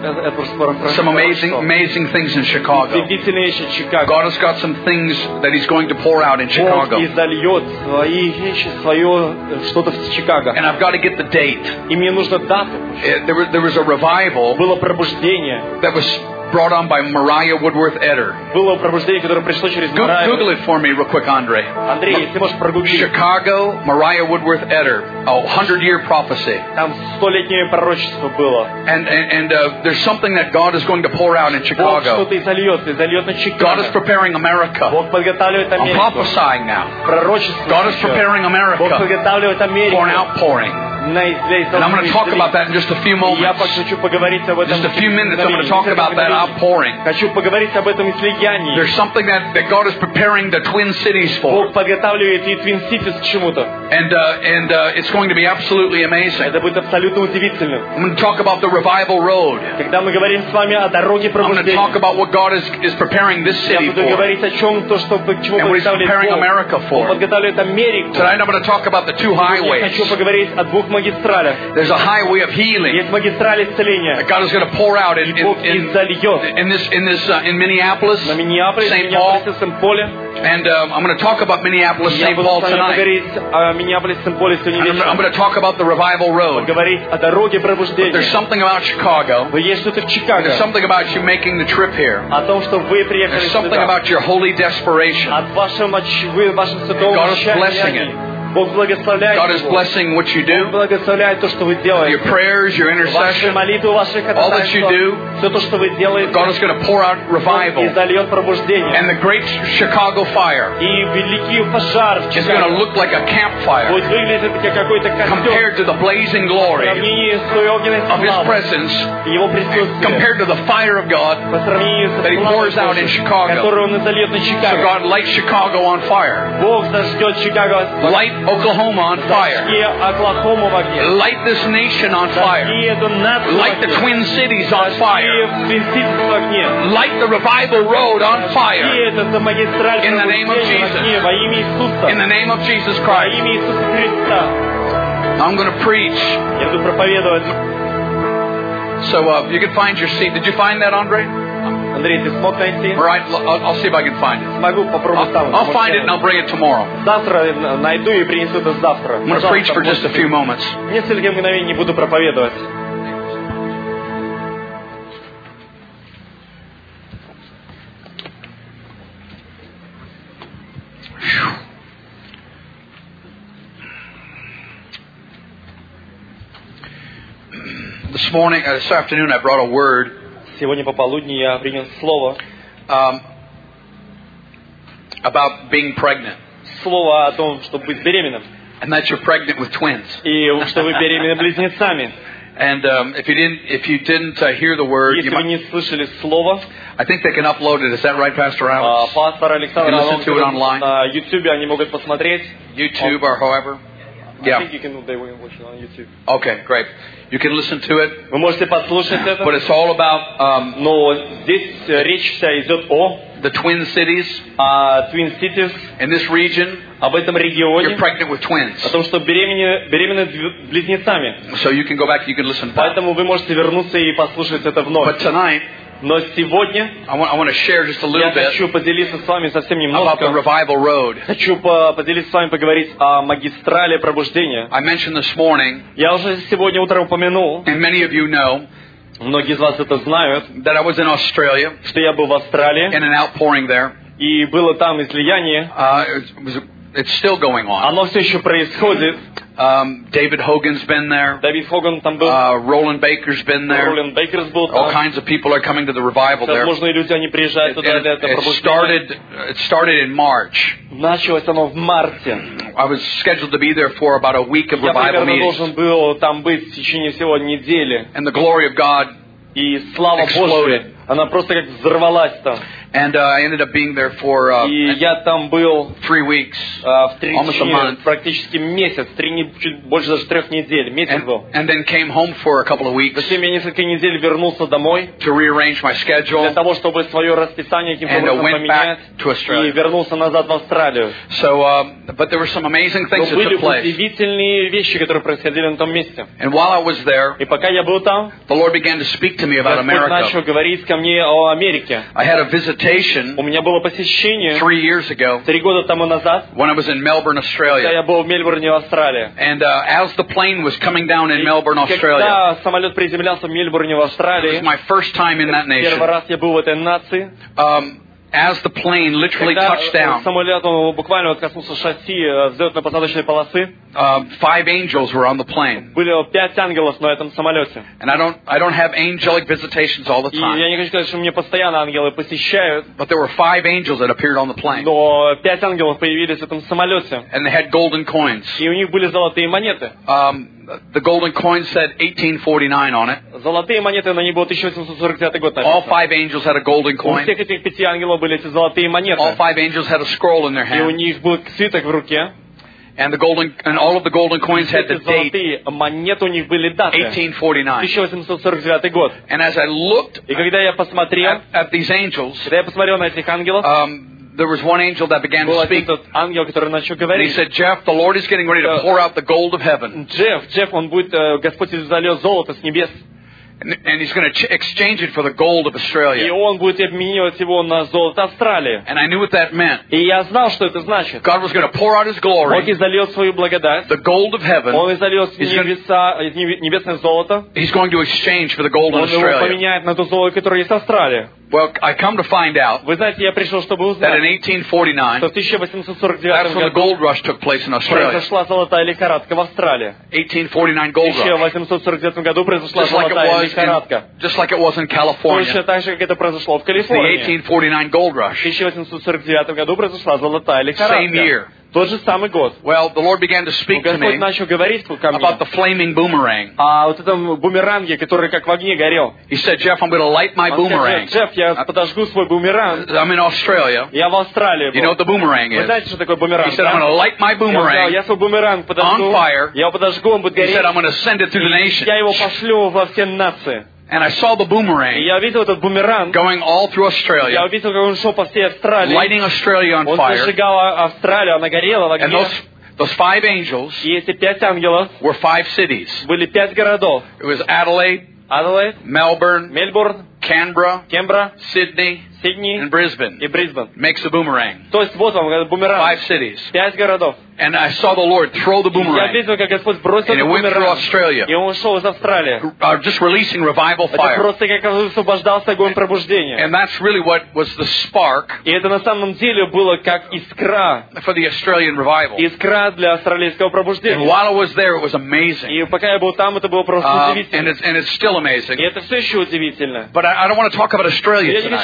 some amazing things in Chicago. удивительные вещи в Чикаго. God has got some things that He's going to pour out in Бог Chicago. изольет свои вещи, свое что-то в Чикаго. And I've got to get the date. И мне нужно дату. There was a revival Было пробуждение. that was brought on by Mariah Woodworth Eder. Было пробуждение, которое пришло через Google Мараю. it for me real quick, Andre. Андрей, если можешь прогуглить. Chicago, Mariah Woodworth Eder. A 100-year prophecy. Там 100-летнее пророчество было. And there's something that God is going to pour out in Бог Chicago. что-то изольет на God is Чикаго. preparing America. Бог подготавливает I'm Америку. prophesying now. Пророчество. God is preparing Бог America подготавливает for an Америку. outpouring. На излей. And I'm going to talk about that in just a few Я moments. хочу поговорить об этом. Just a few minutes, I'm going to talk about that outpouring. Хочу поговорить об этом излиянии. There's something that God is preparing the Twin Cities for. Бог подготавливает и Твин Ситис к чему-то. And it's going to be absolutely amazing. Это будет абсолютно удивительно. I'm going to talk about the revival road. Когда мы говорим с вами о дороге I'm going to пробуждения, talk about what God is preparing this я city буду for. говорить о чем то, что к чему And what He's подготавливает preparing Бог. America Он for. подготавливает Америку. Tonight I'm going to talk about the two Я хочу highways. поговорить о двух магистралях. There's a highway of healing Есть магистраль исцеления. that God is going to pour out И Бог изольет in Minneapolis, на Миннеаполис, St. Paul. Миннеаполис, Сент-Поле. And I'm going to talk about Minneapolis, Я St. буду Paul с вами tonight. говорить о Миннеаполис, Сент-Поле сегодня And I'm вечером. going to talk about the revival road. Говорить о дороге But пробуждения. there's something about Chicago. Но есть что-то в Чикаго. There's something about you making the trip here. О том, что вы приехали There's something сюда. about your holy desperation. От вашего святого God is blessing отчаяния. Бог благословляет God is его. blessing what you Бог do, благословляет то, что вы делаете. your prayers, your Ваши intercession. молитвы, ваши All that you ходатайства. do, Все то, что вы делаете. God is going to pour out Бог revival. изольет пробуждение. And the great Chicago fire И великий пожар в is going to Чикаго look like a campfire будет выглядеть как какой-то костер compared to the blazing в glory сравнении с той огненной of His славой, presence, Его присутствия, compared to the fire of God по сравнению с that He славой pours out in Божией, Chicago. которую Он изольет на So Чикаго. God light Chicago on fire. Бог зажжет Чикаго, Light Oklahoma on fire. зажги Оклахому в огне. Light this nation on fire. Зажги эту нацию в Light the огне. Twin Cities on Зажги fire. Твин Ситис в огне. Light the revival road on Зажги fire. этот магистраль In the name of пробуждения в Jesus. огне во имя Иисуса. In the name of Jesus Во Christ. имя Иисуса Христа. I'm going to preach. Я буду проповедовать. So you can find your seat. Did you find that, Andre? Андрей, ты смог найти? All right, I'll see if I can find it. Смогу попробовать там. I'll find it and I'll bring it tomorrow. Завтра найду и принесу это завтра. I'm going to preach for just a few moments. Несколько мгновений буду проповедовать. This afternoon, I brought a word Сегодня пополудни я принес слово. About being pregnant. Слово о том, чтобы быть беременным. And that you're pregnant with twins. И что вы беременны близнецами. And if you didn't hear the word, Если вы не слышали слово, I think they can upload it. Is that right, Pastor Alex? пастор Александр You can listen to it online. на YouTube они могут посмотреть. YouTube or however. I Yeah. think you can, they will watch it on YouTube. Okay, great. You can listen to it. Вы можете послушать это. But it's all about Но здесь речь вся идет о the Twin Cities Twin Cities, in this region. об этом You're регионе, pregnant with twins, о том, что беременны близнецами. so you can go back. You can listen back. Поэтому вы можете вернуться и послушать это вновь. But tonight, Но сегодня I want to share just a little я bit хочу поделиться с вами совсем about the немножко. Revival Road. Хочу поделиться с вами, поговорить о магистрали пробуждения. I mentioned this morning, Я уже сегодня утром упомянул, and many of you know, многие из вас это знают, that I was in Australia что я был в Австралии, in an outpouring there. и было там излияние. It's still going on. Оно все еще происходит. David Hogan's been there. Давид Хоган там был, Roland Baker's been there. Роланд Бейкерс был All там. kinds of people are coming to the revival there. Возможные люди, они приезжают туда для этого пробуждения. It started in March. Началось оно в марте. I was scheduled to be there for about a week of Я revival примерно meetings. должен был там быть в течение всего недели. And the glory of God, И слава Божия, она просто как взорвалась там. and I ended up being there for И я там был 3 weeks. в Almost a month. практически месяц, чуть больше даже 3 недель, месяц был. And then came home for a couple of weeks Затем я несколько недель вернулся домой to rearrange my для schedule. того, чтобы свое расписание каким-то And образом went back поменять, to и Australia. вернулся назад в Австралию. So, but there were some amazing Но things that были took place. удивительные вещи, которые происходили на том месте. And while I was there, И пока я был там, the Lord began to speak to me about Господь начал America. говорить ко мне о Америке. I had a visitation У меня было посещение 3 years ago 3 года тому назад, when I was in Melbourne, когда Australia. я был в Мельбурне, в Австралии. And as the plane was coming down in И Melbourne, Australia, когда самолет приземлялся в Мельбурне, в it was Австралии, my first time in that первый nation. раз я был в этой нации, As the plane literally когда touched down, самолет буквально коснулся шасси взлетно-посадочной полосы, 5 angels were on the plane. были 5 ангелов на этом самолете. And I don't have angelic visitations all the И time, я не хочу сказать, что мне постоянно ангелы посещают, but there were 5 angels that appeared on the plane, но 5 ангелов появились в этом самолете, and they had golden coins. и у них были золотые монеты. The golden coin said 1849 on it. Золотые монеты, на них был 1849 год All написан. 5 angels had a golden У coin. всех этих 5 ангелов были эти золотые монеты. All 5 angels had a scroll in their И у hand, них был свиток в руке. and all of the golden coins had the Эти date золотые монеты, у них были даты. 1849. 1849 год. And as I looked И когда я посмотрел, at these angels, когда я посмотрел на этих ангелов, there was one angel that began был to один speak, тот ангел, который начал and he говорить. said, "Jeff, the Lord is getting ready to pour out the gold of heaven, Джефф, он будет, Господь зальет золото с небес, and he's going to exchange it for the gold of и Australia." он будет обменивать его на золото Австралии. And I knew what that meant. И я знал, что это значит. God was going to pour out His Он glory, изольет свою благодать, the gold of heaven. он изольет He's gonna- небесное золото, He's going to exchange for the gold of он его Australia. поменяет на то золото, которое есть в Австралии. Well, I come to find out Вы знаете, я пришел, чтобы that узнать, in 1849, что в 1849 that's when the году gold rush took place in Australia. произошла золотая лихорадка в Австралии. 1849 В gold rush. 1849 году произошла Just like золотая лихорадка. in California. Точно так же, как это произошло в It's the Калифорнии. 1849 gold В rush. 1849 году произошла золотая Same лихорадка. year. Тот же самый год. Well, the Lord began to speak to Господь me начал говорить ко about мне the flaming boomerang. о вот этом бумеранге, который как в огне горел. He said, "Jeff, I'm going to light my Он сказал: boomerang. Джефф, я подожгу свой бумеранг. I'm in Australia. Я в Австралии You know what был. the boomerang Вы is?" знаете, что такое бумеранг? He said, "I'm да? going to light my Я сказал: boomerang." я свой бумеранг подожгу. on fire. Я его подожгу, он будет He гореть. said, "I'm going to send it to the И я его nations." пошлю во все нации. And I saw the И boomerang я видел этот бумеранг. going all through Я Australia, увидел, как он шел по всей Австралии. lighting Australia on Он fire. зажигал Австралию, она горела в And огне. those 5 angels И эти 5 ангелов were 5 cities. были 5 городов. It was Adelaide, Аделаид, Melbourne, Мельбурн, Canberra, Кембра, Sydney, Сидней and Brisbane. и Брисбен. Makes a boomerang. То есть вот вам этот бумеранг. 5 cities. 5 городов. And I saw the Lord throw the Я boomerang. видел, как Господь бросил And it этот went through бумеранг. Australia. И он ушел из Австралии. Just releasing revival Это fire. просто как освобождался огонь пробуждения. And that's really what was the spark И это на самом деле было как искра. for the Australian revival. Искра для австралийского And пробуждения. while I was there, it was amazing. И пока я был там, это было просто And удивительно. it's still И amazing. это все еще удивительно. But I don't want to talk about Australia Я не хочу tonight. говорить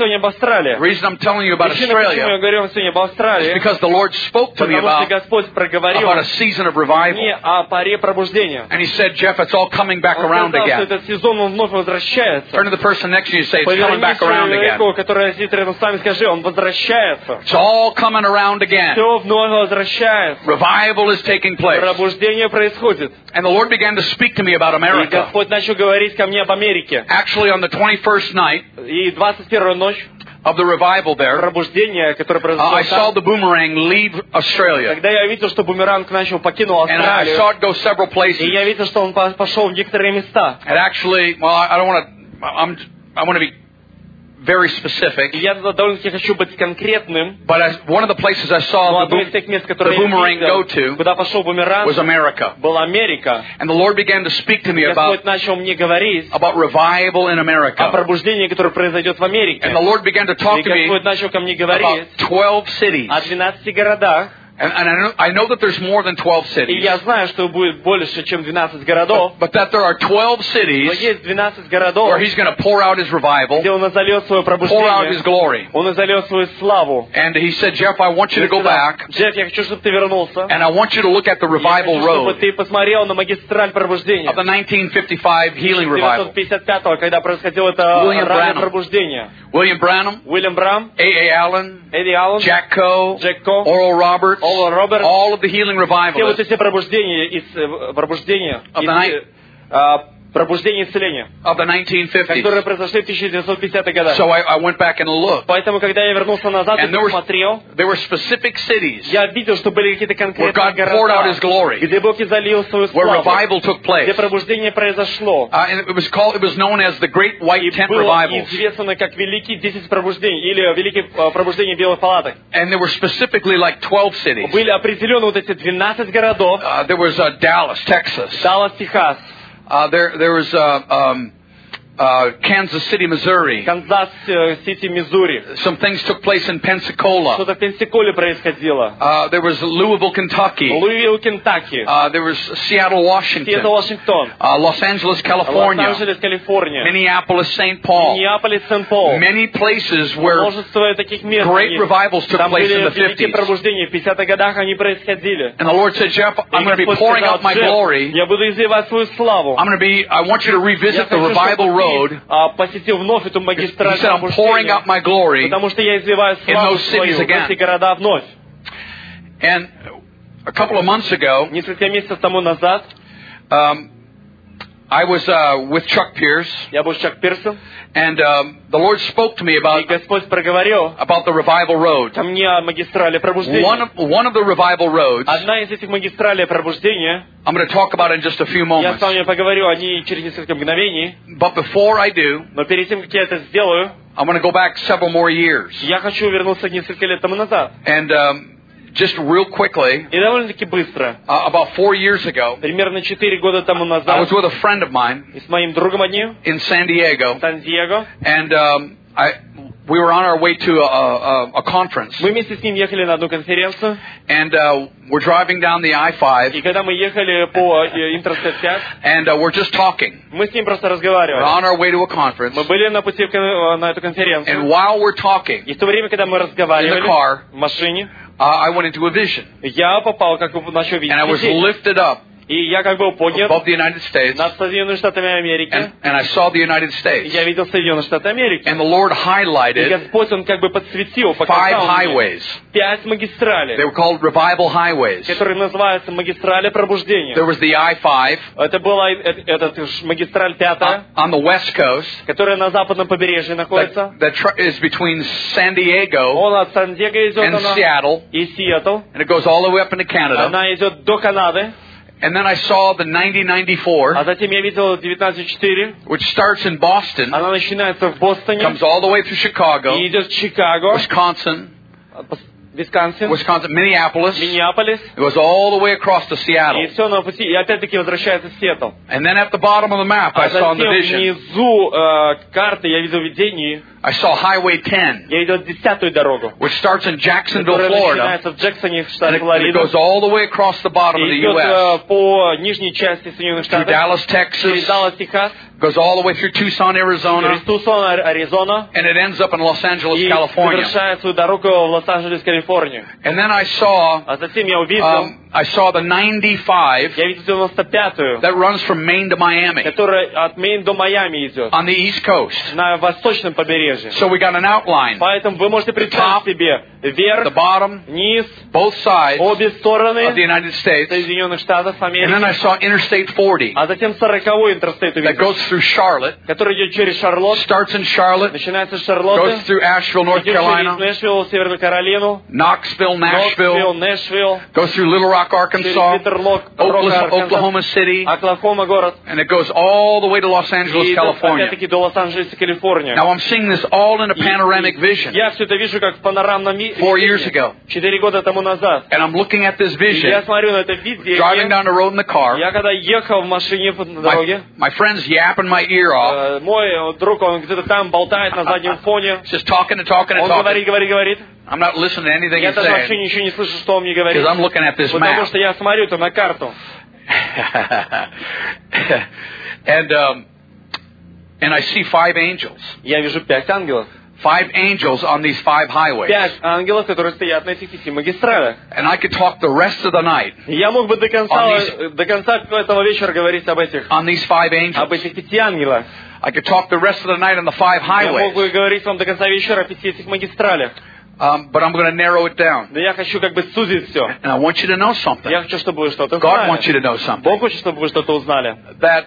сегодня об The Австралии. reason I'm telling you about Причина, почему я Australia говорю вам сегодня об is Австралии, because the Lord spoke to me потому что about Господь проговорил a season of мне revival. о паре пробуждения. And He said, Jeff, it's all coming back Он around сказал, что again. этот сезон он вновь возвращается. Turn to the person next to you and say, it's coming Повернись back к around again. человеку, который сидит рядом с вами, скажи, он возвращается. It's all coming around again. Все вновь возвращается. Revival is taking place. Пробуждение происходит. And the Lord began to speak to me about И America. Господь начал говорить ко мне об Америке. Actually, on the 21st night И 21-ю ночь of the revival there, пробуждение, которое I произошло saw там, the boomerang leave Australia. когда я видел, что бумеранг покинул And I Австралию, saw it go several places. и я видел, что он пошел в некоторые места. And actually, well, I don't want to, I want to be very specific. И я довольно-таки хочу быть конкретным. But one of the places I Но saw одно из тех мест, the которые я boomerang go видел, to куда пошел бумеранг, was America. была Америка. And the Lord began to speak to me Господь about начал мне говорить revival in о America. пробуждении, которое произойдет в Америке. And the Lord began to talk И to me Господь начал ко мне about говорить 12 cities. о 12 городах. And I know that there's more than 12 И cities. я знаю, что будет больше, чем 12 городов. But that there are 12 Но cities есть 12 городов, where He's going to pour out His revival, где Он изольет свое pour out His пробуждение, glory. Он изольет свою славу. And He said, Jeff, I want you to go back, Джефф, я хочу, чтобы ты вернулся. and I want you to look at the Я revival хочу, чтобы road ты посмотрел на магистраль пробуждения. of the 1955 healing revival. 1955-го, когда происходило это William раннее Branham. пробуждение. William Branham, Уильям Брам, A.A. Allen, Эдди Аллен, Jack Coe, Джек Ко, Oral Roberts, Oral Roberts, all of the healing все вот revivalists эти пробуждения, пробуждение исцеления, of the 1950s. которые произошли в 1950-х годах. So I went back and looked. Поэтому, когда я вернулся назад и And there посмотрел, were specific cities я видел, что были какие-то where конкретные God poured out His города, glory, где Бог изолил свою where славу, revival took place. где пробуждение произошло. And it was known as the Great White И Tent было Revivals. известно как Великие 10 пробуждений или Великие пробуждения белых палаток. And there were specifically like 12 cities. Были определенно вот эти 12 городов. There was Dallas, Texas. Даллас, Техас. There was Kansas City, Missouri. Канзас-Сити, Миссури. Some things took place in Pensacola. Что-то в Пенсаколе происходило. There was Louisville, Kentucky. Луивилл, Кентаки. There was Seattle, Washington. Сиэтл, Вашингтон. Los Angeles, California. Лос-Анджелес, Калифорния. Minneapolis, St. Paul. Миннеаполис, Сент-Пол. Many places where Множество таких мест. great revivals took Там place in были the великие 50s. пробуждения. В 50-х годах они происходили. And the Lord said, Jeff, I'm going to be Господь pouring сказал, out my «Джефф, glory. я буду изливать свою славу. I want you to revisit the revival road. Посетил вновь эту He магистраль said, I'm pouring out my glory. потому что я изливаю славу those cities свою в again. эти города вновь. And a couple of months ago, Несколько месяцев тому назад I was with Chuck Pierce, я был с Чак Пирсом, and the Lord spoke to me и about Господь проговорил the revival road. ко мне о магистрали пробуждения. One of the revival roads, Одна из этих магистралей пробуждения, I'm going to talk about in just a few я moments. с вами поговорю о ней через несколько мгновений, But before I do, но перед тем, как я это сделаю, I'm going to go back several more years. я хочу вернуться несколько лет тому назад. And just real quickly, И довольно-таки быстро, about 4 years ago, примерно 4 года тому I was назад, with a friend of mine и с моим другом одним in San Diego, в Сан-Диего, and we were on our way to a conference, мы вместе с ним ехали на одну конференцию, and we're driving down the и I-5, когда мы ехали по Интерстейт 5, and we're just talking. мы с ним просто We're разговаривали. on our way to a conference, Мы были на пути на эту and конференцию, while we're talking, и в то время, когда мы разговаривали In the car. в машине, I went into a vision, я попал, как начал видеть and I was видение. lifted up И я как был поднят above the United States, над Соединенными Штатами Америки, and I saw the United и States, я видел Соединенные Штаты Америки. and the Lord И highlighted Господь, Он как бы подсветил, 5 показал мне highways. 5 магистралей, They were called revival highways. которые называются магистрали пробуждения. There was the I-5 Это была магистраль 5, on the west coast которая на западном побережье находится. that is between San Diego Он от Сан-Диего идет, and она, Seattle, и Сиэтл. and it goes all the way up into Canada. Она идет до Канады. And then I saw the 9094, А затем я видел 19.4. which starts in Boston, Она начинается в Бостоне comes all the way through Chicago, и идет в Чикаго, Wisconsin, Висконсин, Minneapolis. Миннеаполис. It goes all the way across to И Seattle. все на пути. И опять-таки возвращается в Сиэтл. And then at the bottom of the map, А I saw in the затем vision, внизу карты я видел видение. I saw Highway 10, Я видел 10-ю дорогу, which starts in Jacksonville, которая Florida, начинается в Джексоне, and штат it Флорида, goes all the way across the bottom of и the идет U.S., по нижней части Соединенных through Штатов, Dallas, через Texas, Даллас, Техас, goes all the way through Tucson, Arizona, через Тусон, Аризона, and it ends up in Los Angeles, и California. совершает свою дорогу в Лос-Анджелес, Калифорнию. And then I saw А затем я увидел, the 95 я видел 95-ю, that runs from Maine to Miami которая от Мэйн до Майами идет, on the East Coast. на восточном побережье. So we got an outline, Поэтому вы можете представить себе the вверх, bottom, низ, both sides обе of the стороны United States. Соединенных Штатов And then I Америки, saw Interstate 40 а затем 40-й интерстейт that увидел, goes through Charlotte, который идет через Шарлотт, starts in Charlotte, начинается с Шарлотты, goes through Asheville, North идет через Carolina, Нэшвилл, Северную Каролину, Knoxville, Ноксвилл, Nashville, Нэшвилл, goes through Little Rock, через Arkansas, Литл-Рок, Арканзас, Oklahoma City, Оклахома город, and it goes all the way to Los Angeles, и California. опять-таки до Лос-Анджелеса, Калифорния. Now I'm seeing this all in a panoramic vision Я все это вижу как в панорамном виде. 4 years ago. 4 года тому назад. And I'm looking at this И я vision, смотрю на это видение. driving down the road in the car. Я когда ехал в машине по дороге, My friend's yapping my ear off, мой друг, он где-то там болтает на заднем фоне. just talking and talking and Он talking. говорит. I'm not listening to anything Я he's даже вообще saying ничего не слышу, что он мне говорит. because I'm looking at this Потому map. что я смотрю-то на карту. And I see 5 angels. Я вижу 5 ангелов. 5 angels on these 5 highways. 5 ангелов, которые стоят на этих 5 магистралях. And I could talk the rest of the night И я мог бы до конца этого вечера говорить об этих on these 5 angels. 5 ангелах. I could talk the rest of the night on the 5 Я мог highways. бы говорить вам до конца вечера о 5 этих магистралях. But I'm going to narrow it down. Но я хочу как бы сузить все. And I want you to know something. Я хочу, чтобы вы что-то God wants you знали. to know something. Бог хочет, чтобы вы что-то узнали. That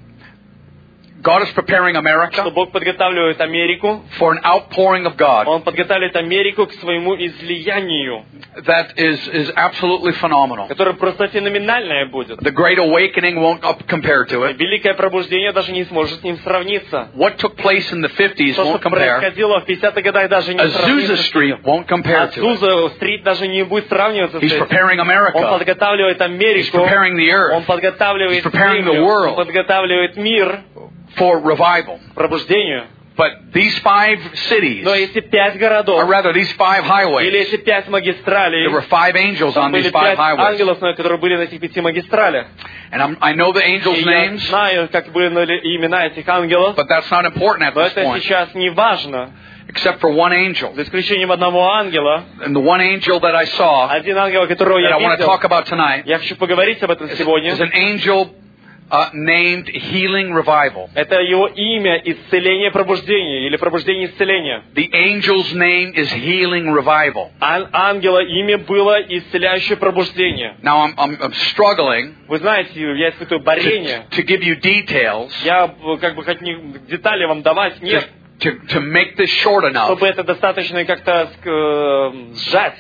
God is preparing Что America Бог подготавливает Америку. for an outpouring of God Он подготавливает Америку к своему излиянию, that is absolutely phenomenal. которое просто феноменальное будет. The Great Awakening won't compare to it. Великое пробуждение даже не сможет с ним сравниться. What took place in the 50s То, что won't compare. происходило в 50-х годах, даже не Azusa Street won't compare to it. Азуза-стрит даже не будет сравниваться с He's этим. preparing Он America. подготавливает He's Америку, preparing the Он earth подготавливает He's preparing the землю, world. Он подготавливает мир for revival. к пробуждению. But these 5 cities, Но эти 5 городов, or rather these 5 или highways, эти 5 магистралей, there were 5 angels on были these 5 5 highways. ангелов, которые были на этих 5 магистралях. And I know the angels' И я names, знаю, как были имена этих ангелов, but that's not important at но this это point, сейчас не важно. except for one angel. За исключением одного ангела, And the one angel that I saw, один ангел, которого that я I want to видел, talk about tonight, я хочу поговорить об этом сегодня. is an angel named Healing Revival. Это его имя исцеление пробуждения или пробуждение исцеления. The angel's name is Healing Revival. Ангела имя было исцеляющее пробуждение. Now I'm struggling Вы знаете, я испытываю борение. to give you details, Я как бы хоть не детали вам давать, нет, to make this short enough, чтобы это достаточно как-то сжать,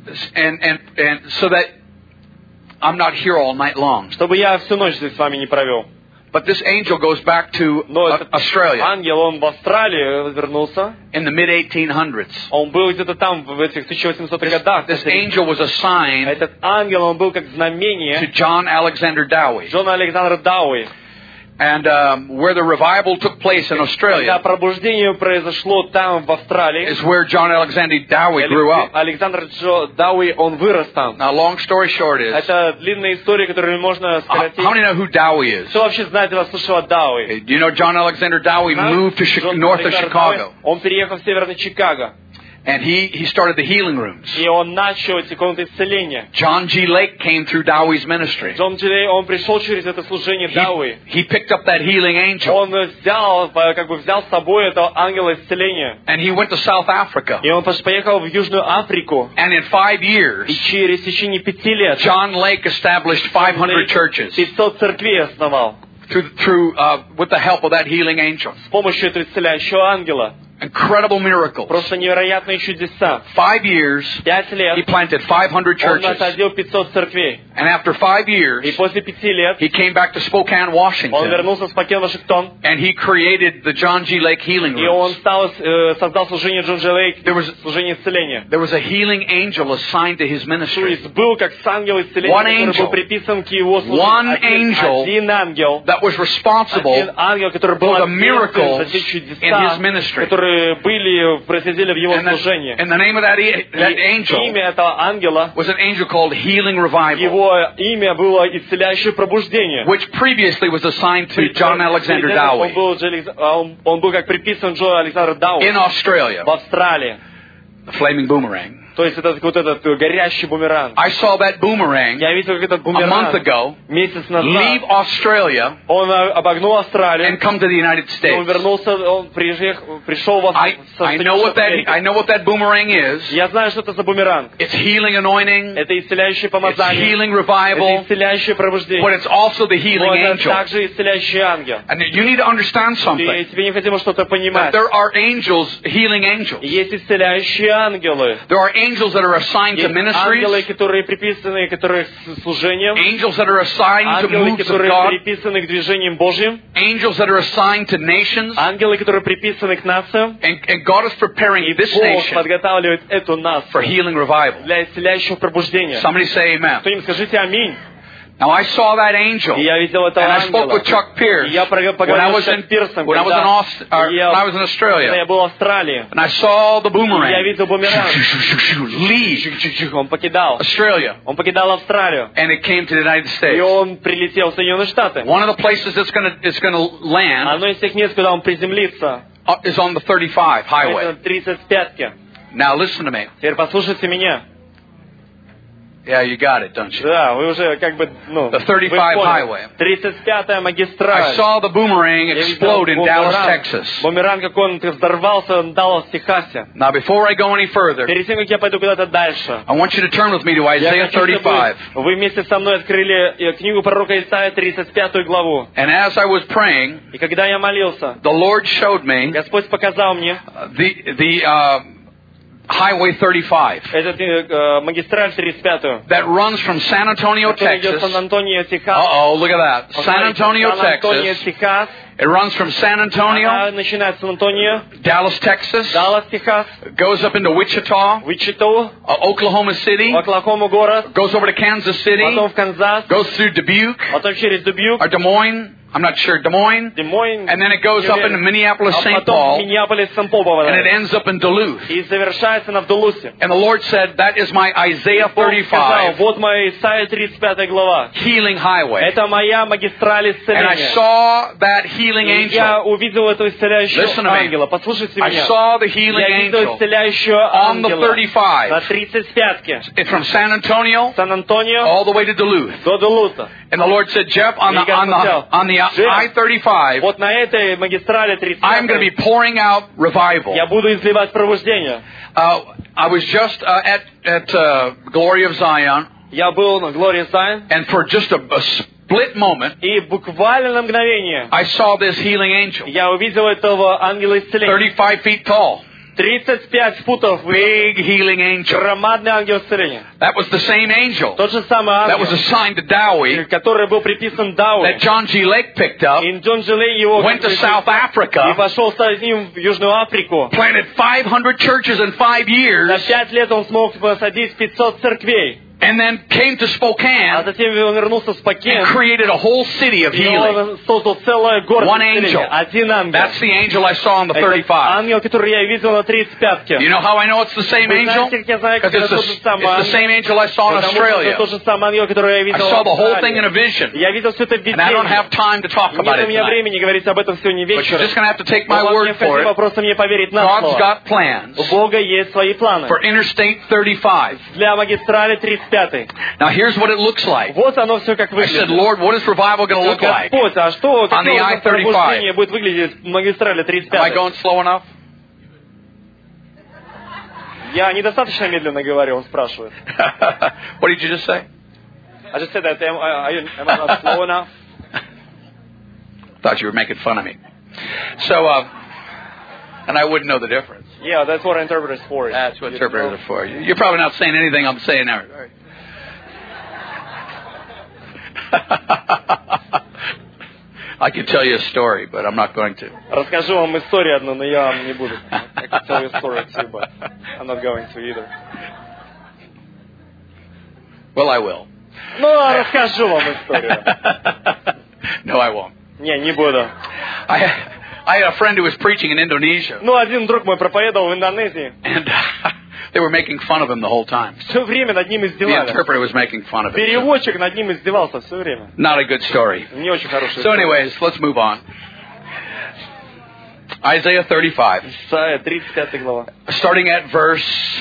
and so that I'm not here all night long. чтобы я всю ночь здесь с вами не провел. But this angel goes back to Но этот Australia ангел, он в Австралии вернулся. in the mid-1800s. Он был где-то там, в этих 1800-х годах. This angel was assigned Этот ангел, он был как to знамение John Alexander Dowie. Джона Александра Дауи. And where the revival took place in Когда Australia пробуждение произошло там, в Австралии, is where John Alexander Dowie grew up. Александр Дауи, он вырос там. Now, long story short is, Это длинная история, которую можно сократить. how many know who Dowie is? Кто вообще знает или слышал о Дауи? Do you know John Alexander Dowie moved to Джон north of Александр Chicago? Дауи, он переехал в северный Чикаго. And he started the healing rooms. И он начал эти комнаты исцеления. John G. Lake came through Dowie's ministry. Джон Джилей, он пришел через это служение Дауи. He picked up that healing angel. Он взял с собой этого ангела исцеления. And he went to South Africa. И он поехал в Южную Африку. And in 5 years, И через течение 5 лет John Lake established 500 churches 500 церквей основал. with the help of that healing angel. С помощью этого исцеляющего ангела. Incredible miracles. Просто невероятные чудеса. 5 years, 5 he лет planted 500 он churches. насадил 500 церквей. And after 5 И years, после 5 лет he came back to Spokane, он Washington, вернулся в Спокейн, Вашингтон. and he created the John G. Lake Healing И он Rooms. создал служение Джон Дж. Лейк, There was- служение исцеления. There was a healing angel assigned to his То ministry есть был как ангел исцеления, One который angel. был приписан к его One служению. angel Один ангел. that was responsible Один ангел, который был for the ответственен miracles за те in his чудеса, ministry. которые которые происходили в его служении. And the name of that angel Имя этого ангела, was an angel called Healing Revival, его имя было исцеляющее пробуждение. which previously was assigned to John Alexander Dowie Он был как приписан Джо Александру Дауи in Australia, в Австралии. the flaming boomerang. То есть это вот этот горящий бумеранг. I saw that boomerang Я видел, как этот a бумеранг month ago месяц leave назад. Australia Он обогнул Австралию. and come to the United Он States. вернулся, он пришел в I know what that boomerang is. Я знаю, что это за бумеранг. It's healing anointing. Это исцеляющее It's помазание. healing Это revival. исцеляющее пробуждение. But it's also the healing Но это angel. также исцеляющий ангел. And you need to understand something. И тебе необходимо что-то That понимать. there are angels, healing angels. Есть исцеляющие ангелы. There are angels that are assigned to Есть ангелы, ministries. которые приписаны, которые к служениям. Angels that are assigned to Ангелы, moves of которые God. приписаны к движениям Божьим. Angels that are assigned to nations. Ангелы, которые приписаны к нациям. And God is preparing И this Бог nation подготавливает эту for нацию healing revival. для исцеляющего пробуждения. Somebody say amen. Кто-нибудь скажите аминь. Now I saw that angel. И я видел этого And I spoke ангела. with Chuck Pierce И я when I поговорил was с Чаком Пирсом, when I was in когда in я Australia. был в Австралии. And I saw the И я boomerang видел бумеранг. leave Он покидал. Australia. Он покидал Австралию. And it came to the United И States. он прилетел в Соединенные Штаты. One of the places it's going to land Одно из тех мест, куда он приземлится, is on the 35 highway. это 35-ке. Now listen to me. Теперь послушайте меня. Yeah, you got it, don't you? Да, вы уже как бы, The 35 highway. 35-я I магистраль. saw the boomerang Я видел explode in Dallas, бумеранг. Texas. Бумеранг, как он взорвался в Даллас, Техасе. Now, before I go any further, Перед тем, как я пойду куда-то дальше, I want you to turn with me to я Isaiah хочу, 35. чтобы вы вместе со мной открыли книгу пророка Исаия, 35 главу. And as I was praying, И когда я молился, the Lord showed me Господь показал мне the Highway 35 магистраль 35-ю, that runs from San Antonio, которая идет в Texas. Сан-Антонио, Техас. Uh-oh, look at that. San Antonio, Сан-Антонио, Texas. Техас. It runs from San Antonio, Она начинает с Сан-Антонио, Dallas, Texas, Даллас, Техас, goes up into Wichita, Вичиту, Oklahoma City, Оклахома город, goes over to Kansas City, потом в Канзас, goes through Dubuque, потом через Дубюк, or Des Moines, I'm not sure, Des Moines, Демойн, and then it goes up into Minneapolis, а St. потом в Paul, Миннеаполис, Сан-Пол and it попадает. ends up in Duluth. И завершается на Вдулусе. And the Lord said, that is my Isaiah Бог сказал, 35 вот моя Исаия 35 глава. healing highway. Это моя магистраль And I исцеления. saw that healing И я angel. увидел этого исцеляющего Listen to me. ангела. Послушайте I меня. saw the healing Я видел angel исцеляющего on the ангела 35. на 35-ке. It's from San Antonio Сан-Антонио all the way to Duluth. до Дулута. And the Lord said, Jeff, on the I-35, Вот на этой магистрали 35 I'm going to be pouring out revival. я буду изливать пробуждение. I was just at Glory of Zion, Я был на Glory Zion, and for just a split moment, и буквально на мгновение I saw this healing angel, я увидел этого ангела исцеления. 35 feet tall, 35 футов, big healing angel. громадный ангел исцеления. That was the same angel Тот же самый that was ангел, assigned to Dowie, который был приписан Дауи. that John G. Lake picked up, И Джон Джилей его went to South и Africa, пошел с ним в Южную Африку. planted 500 churches in 5 За years, 5 лет он смог посадить 500 церквей. and then came to А Spokane затем он вернулся в Спокен. and created a whole city of И healing. он создал целый город One исцеления. angel. Один ангел. That's the angel I saw on the Это 35. ангел, который я видел на 35-ке. You know how I know it's the same Вы angel? знаете, как я знаю, Because это тот же самый it's the same angel I saw in Потому что это Australia. тот же самый ангел, который я I видел saw в the whole Австралии. thing in a vision. Я видел все это в And I don't видении. have time to talk about Нет it у меня tonight. времени говорить об этом сегодня But you're вечером. just going to have to take Но my вам word for необходимо it. просто мне поверить на God's слово. got plans У Бога есть свои планы for Interstate 35. для магистрали 35. Now here's what it looks like. Вот оно все как I said, выглядит. Lord, what is revival going to look like? Господь, а что, On the какое I-35. пробуждение будет выглядеть в магистрали Am I 35? going slow enough? Я недостаточно медленно говорю, он спрашивает. What did you just say? I just said that, am I not slow enough? Thought you were making fun of me. So, and I wouldn't know the difference. Yeah, that's what interpreters for. That's what interpreters are for. You're probably not saying anything I'm saying now. I could tell you a story, but I'm not going to. Расскажу вам историю одну, но я вам не буду. I can tell you a story too, but I'm not going to either. Well, I will. Ну, расскажу вам историю. No, I won't. Не буду. I had a friend who was preaching in Indonesia, Ну, один друг мой проповедовал в Индонезии. and they were making fun of him the whole time. Все время над ним The издевались. interpreter was making fun of him. Переводчик над ним издевался все время. Not a good story. Не очень хороший. So anyways, let's move on. Isaiah 35, Исайя, 35 глава. starting at verse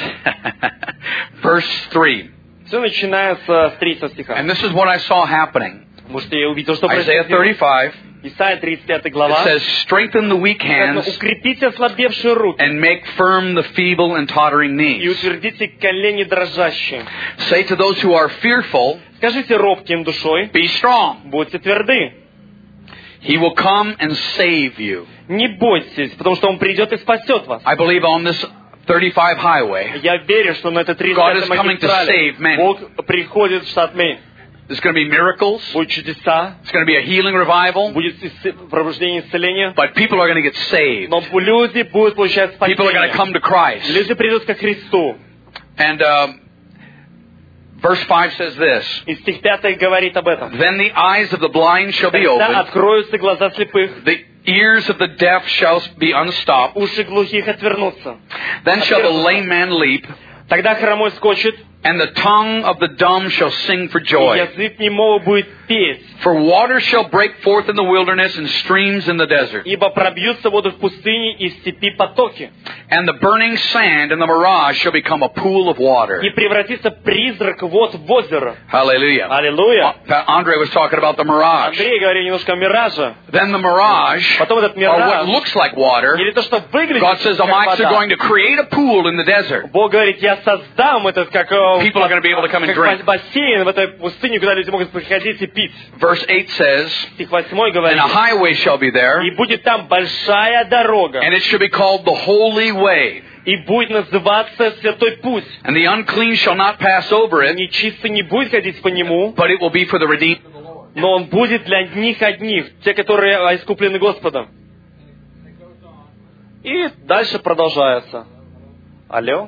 3. Все начинается с 3 стиха. And this is what I saw happening. Потому что я увидел, что Isaiah происходит. 35, Исайя, 35 it глава. says, strengthen the weak Сказано, hands укрепите ослабевшие руки and make firm the feeble and tottering и knees. утвердите колени дрожащие. Say to those who are fearful, Скажите робким душой, be strong. будьте тверды. He will come and save you. Не бойтесь, потому что Он придет и спасет вас. I believe on this 35 highway, Я верю, что на этой God is 35-й coming to save магистрали men. Бог приходит в штат Мэйн. there's going to be miracles. Будут чудеса, It's going to be a healing revival. будет пробуждение исцеления. But people are going to get saved. Но люди будут получать People are going to come спасение. to Christ. Люди придут ко Христу. And verse 5 says this, И стих 5 говорит об этом. then the eyes of the blind shall be Тогда opened, откроются глаза слепых, the ears of the deaf shall be unstopped, уши глухих отвернутся. then shall the lame man leap, Тогда хромой скочит, and the tongue of the dumb shall sing for и joy. язык немого будет петь. For waters shall break forth in the wilderness and streams in the desert. Ибо пробьются воды в пустыне и в степи потоки. And the burning sand and the mirage shall become a pool of water. И превратится призрак вод в озеро. Hallelujah. Аллилуйя. Andre was talking about the mirage. Андрей говорил немножко о мираже. Then the mirage, Потом этот or what мираж, looks like water, или то, что выглядит God says, I'm как actually вода. going to create a pool in the desert. Бог говорит, я создам этот как People are going to be able to come and drink. бассейн в этой пустыне, куда люди могут приходить и пить. Verse 8 says, Стих 8 and говорит, a highway shall be there, и будет там большая дорога, and it shall be called the holy way. и будет называться Святой Путь. And the unclean shall not pass over it, Нечистый не будет ходить по нему, but it will be for the redeemed. но он будет для них одних, те, которые искуплены Господом. И дальше продолжается. Алло?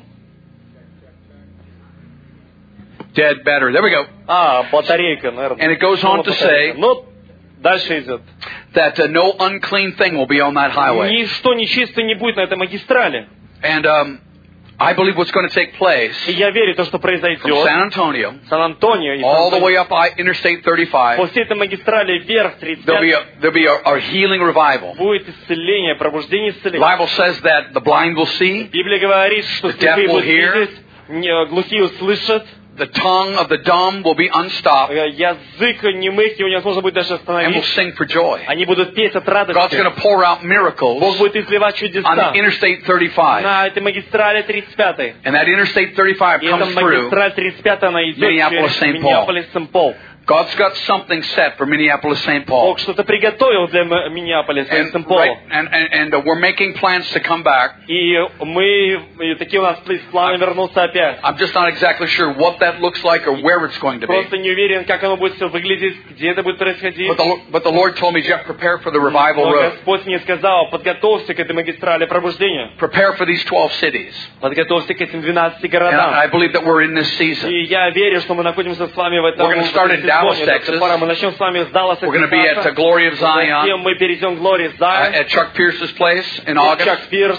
Dead battery. There we go. Батарейка, наверное. And it goes on to say Ну, дальше идет. that no unclean thing will be on that highway. Ничто нечистое не будет на этой магистрали. And I believe what's going to take place И я верю в то, что from произойдет. San Antonio Сан-Антонио и all the Сан-Антонио. way up Interstate По 35, всей этой магистрали вверх, there'll be a healing revival. будет исцеление, пробуждение The исцеления. Bible says that the blind will see, Библия говорит, что The deaf слепые will будут hear. видеть, глухие услышат, the tongue of the dumb will be unstopped, язык немых, его невозможно будет даже and will остановить. sing for joy. Они будут петь от God's радости. going to pour out miracles Бог будет изливать on чудеса the Interstate 35. на этой магистрали 35-й. And that Interstate 35 И эта comes through. магистраль 35 она идет Minneapolis, через St. Paul. Миннеаполис-Сент-Пол. God's got something set for Minneapolis, St. Paul. Бог что-то приготовил для Миннеаполиса и And, Сент-Пола. and we're making plans to come back. И такие у нас планы вернуться опять. I'm just not exactly sure what that looks like or where it's going to be. Просто не уверен, как оно будет все выглядеть, где это будет происходить. But the Lord told me, Jeff, prepare for the revival Но road. Господь мне сказал, подготовься к этой магистрали пробуждения. Prepare for these 12 cities. Подготовься к этим 12 And городам. I believe that we're in this season. И я верю, что мы находимся с вами в этом We're gonna start in Dallas, Texas. Мы начнем с вами с Далласа, We're going to be at the Glory of Затем Zion мы перейдем к Glory of Zion. at Chuck Pierce's place in August. Чак Пирс.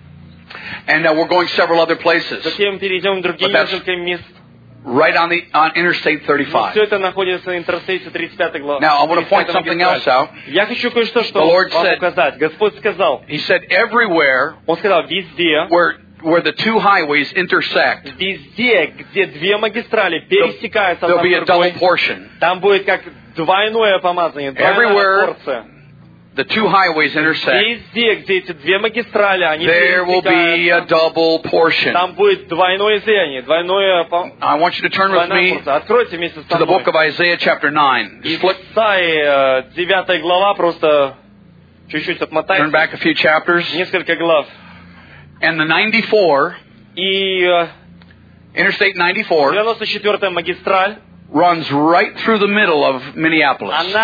And we're going several other places. Затем перейдем к другим But that's несколько мест. Right on Interstate Все 35. это находится на Интерстейте 35 глава. Now, I want to point something else out. Я хочу кое-что The Lord вам said- указать. Господь сказал, He said, everywhere Он сказал, везде, where the two highways intersect, везде, где две магистрали пересекаются there'll одна be a с другой, double portion. там будет как двойное помазание, Everywhere двойная порция. the two highways intersect, Везде, где эти две магистрали, они there will be a пересекаются, double portion. там будет двойное зрение, двойная I want you to turn with me порция. Откройте вместе to со the мной. book of Isaiah chapter 9. Just flip, Исайя, 9 глава, просто чуть-чуть turn отмотайте. back a few chapters. Несколько глав. And the 94, И Interstate 94, 94-я магистраль, runs right through the middle of Minneapolis. она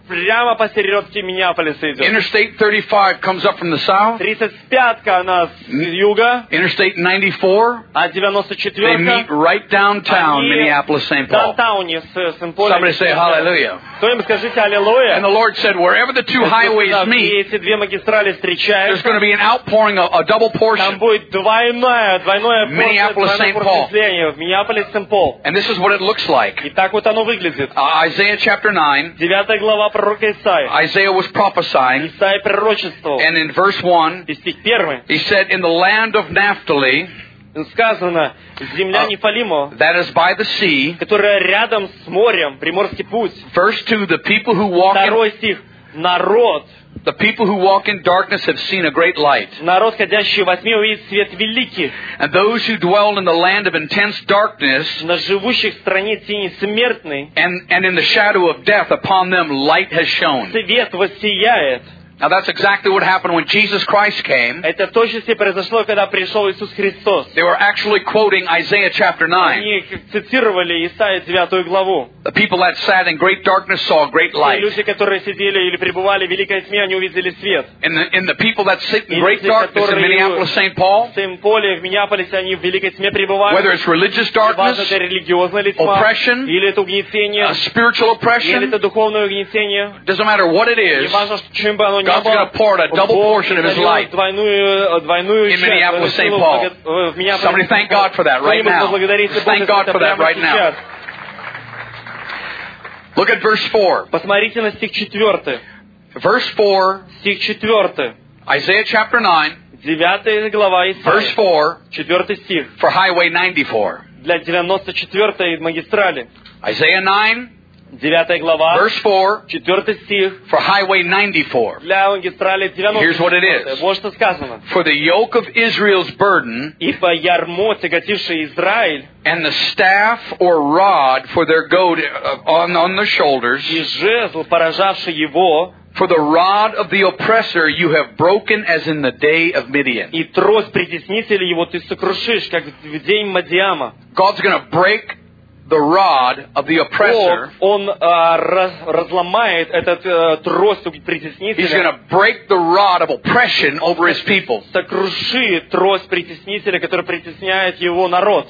прямо посередке Миннеаполиса идет. Interstate 35 comes up from the south. 35-ка она с юга, Interstate 94, а they meet 94-ка right downtown они Minneapolis, St. в Paul. даунтауне с Сен-Полем. Somebody say hallelujah. Кто-нибудь скажите And аллилуйя. the Lord said, wherever the two highways Где meet, эти две магистрали there's встречаются, going to be an outpouring, a double там portion. будет двойное Minneapolis, St. Paul. порцию в Миннеаполис, Сен-Пол. And this is what it looks like. И так вот оно выглядит. Isaiah chapter 9, 9 глава пророка Исаия. Isaiah was prophesying, Исаия пророчествовал. and in verse 1, И стих 1. he said, in the land of Naphtali, Сказано, земля Нефалима, that is by the sea. которая рядом с морем, Приморский путь. Verse 2, the people who walk in, Второй стих. Народ, the people who walk in darkness have seen a great light. народ, ходящий во тьме, увидит свет великий. And those who dwell in the land of intense darkness, На живущих в стране тени смертной and in the shadow of death, upon them light has shone. свет воссияет. Now that's exactly what happened when Jesus Christ came. Это точно произошло, когда пришел Иисус Христос. They were actually quoting Isaiah chapter 9. Они цитировали Исаию 9 главу. The people that sat in great darkness saw a great Те light. люди, которые сидели или пребывали в великой тьме, они увидели свет. And the people that sit in И great люди, darkness in которые Minneapolis, St. Paul, в Сен-Поле, в Миннеаполисе, они в великой тьме пребывают. whether it's religious Неважно, darkness, это религиозная ли тьма, oppression, или это угнетение, spiritual или oppression, это духовное угнетение. doesn't matter what it is, Неважно, чем бы оно ни God's going было, to pour out a double Бог portion of His дает light. двойную in часть, Minneapolis, St. силу Paul. в Миннеаполисе. Somebody thank God for that right Кто-нибудь now. поблагодарите Бога Thank God за это for that прямо right now. сейчас. Look at verse 4. Посмотрите на стих 4. Verse 4, Стих 4. Isaiah chapter 9, 9 глава verse Исаия. 4, 4 стих. for Highway 94. Для 94-й магистрали. Isaiah 9, 9 глава. verse 4, 4 стих. for Highway 94. Для магистрали 90. Here's what it is. Вот что сказано. For the yoke of Israel's burden, Ибо ярмо, тяготившее Израиль, and the staff or rod for their goad on their shoulders, и жезл, поражавший его, for the rod of the oppressor you have broken as in the day of Midian. и трость притеснителя его ты сокрушишь, как в день Мадиама. God's going to break the rod of the oppressor. Он разломает этот трость He's going притеснителя, to break the rod of oppression over His people. сокрушит трость притеснителя, который притесняет его народ.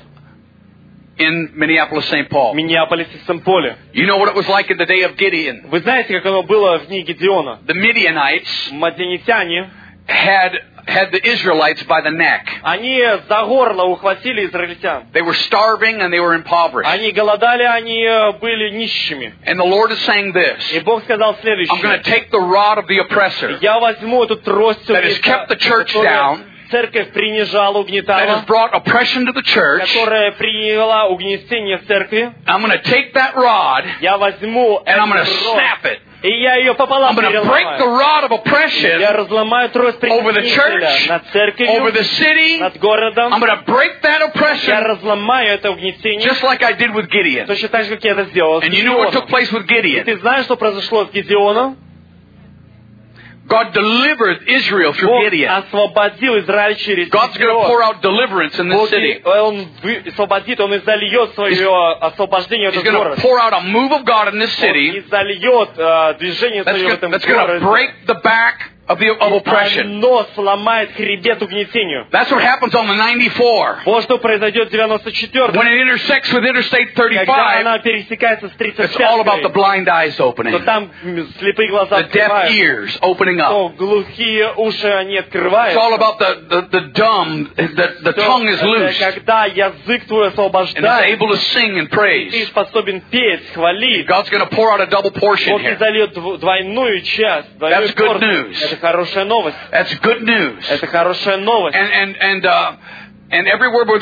In Minneapolis, St. Paul. В Миннеаполисе, Сен-Поле. You know what it was like in the day of Gideon? Вы знаете, как оно было в дни Гедеона? The Midianites Мадианитяне, had the Israelites by the neck. они за горло ухватили израильтян. They were starving and they were impoverished. Они голодали, они были нищими. And the Lord is saying this: И Бог сказал I'm going to следующее. take the rod of the oppressor Я возьму эту трость, that has kept the church down, церковь принижала, that has угнетала, brought oppression to the church. которая приняла угнетение в церкви. I'm going to take that rod Я возьму and I'm going to эту трость, snap it. и я ее пополам I'm going to break the переломаю. rod of oppression Я разломаю трость over the притеснителя church, над over церковью, the city. над городом. I'm going to break that Я oppression разломаю это угнетение, just like I did with Gideon. точно так же, как я это сделал с And you know what took Гедеоном. place with И Gideon? ты знаешь, что произошло с Гедеоном? God delivered Israel through Бог Gideon. освободил Израиль через God's going to pour Гедеона. out deliverance in this Бог, city. Он освободит, Он изольет свое освобождение в He's этот going to город. pour out a move of God in this Он city изольет движение свое в этом that's going to городе. break the back of oppression. Оно сломает хребет угнетению. That's what happens on the 94. Вот что произойдет в 94-м. When it intersects with Interstate Когда 35, она пересекается с it's all about the 35-й, blind eyes то opening, там слепые глаза the deaf открываются, ears opening up. то глухие уши они It's открываются. all about the dumb, the То tongue is это loose когда язык твой and is освобождается, able to sing and ты praise. способен петь, хвалить. God's going to pour out a double portion Бог here. изольет двойную часть, двойную That's good порцию. news. Это хорошая новость. That's good news. Это хорошая новость. And everywhere where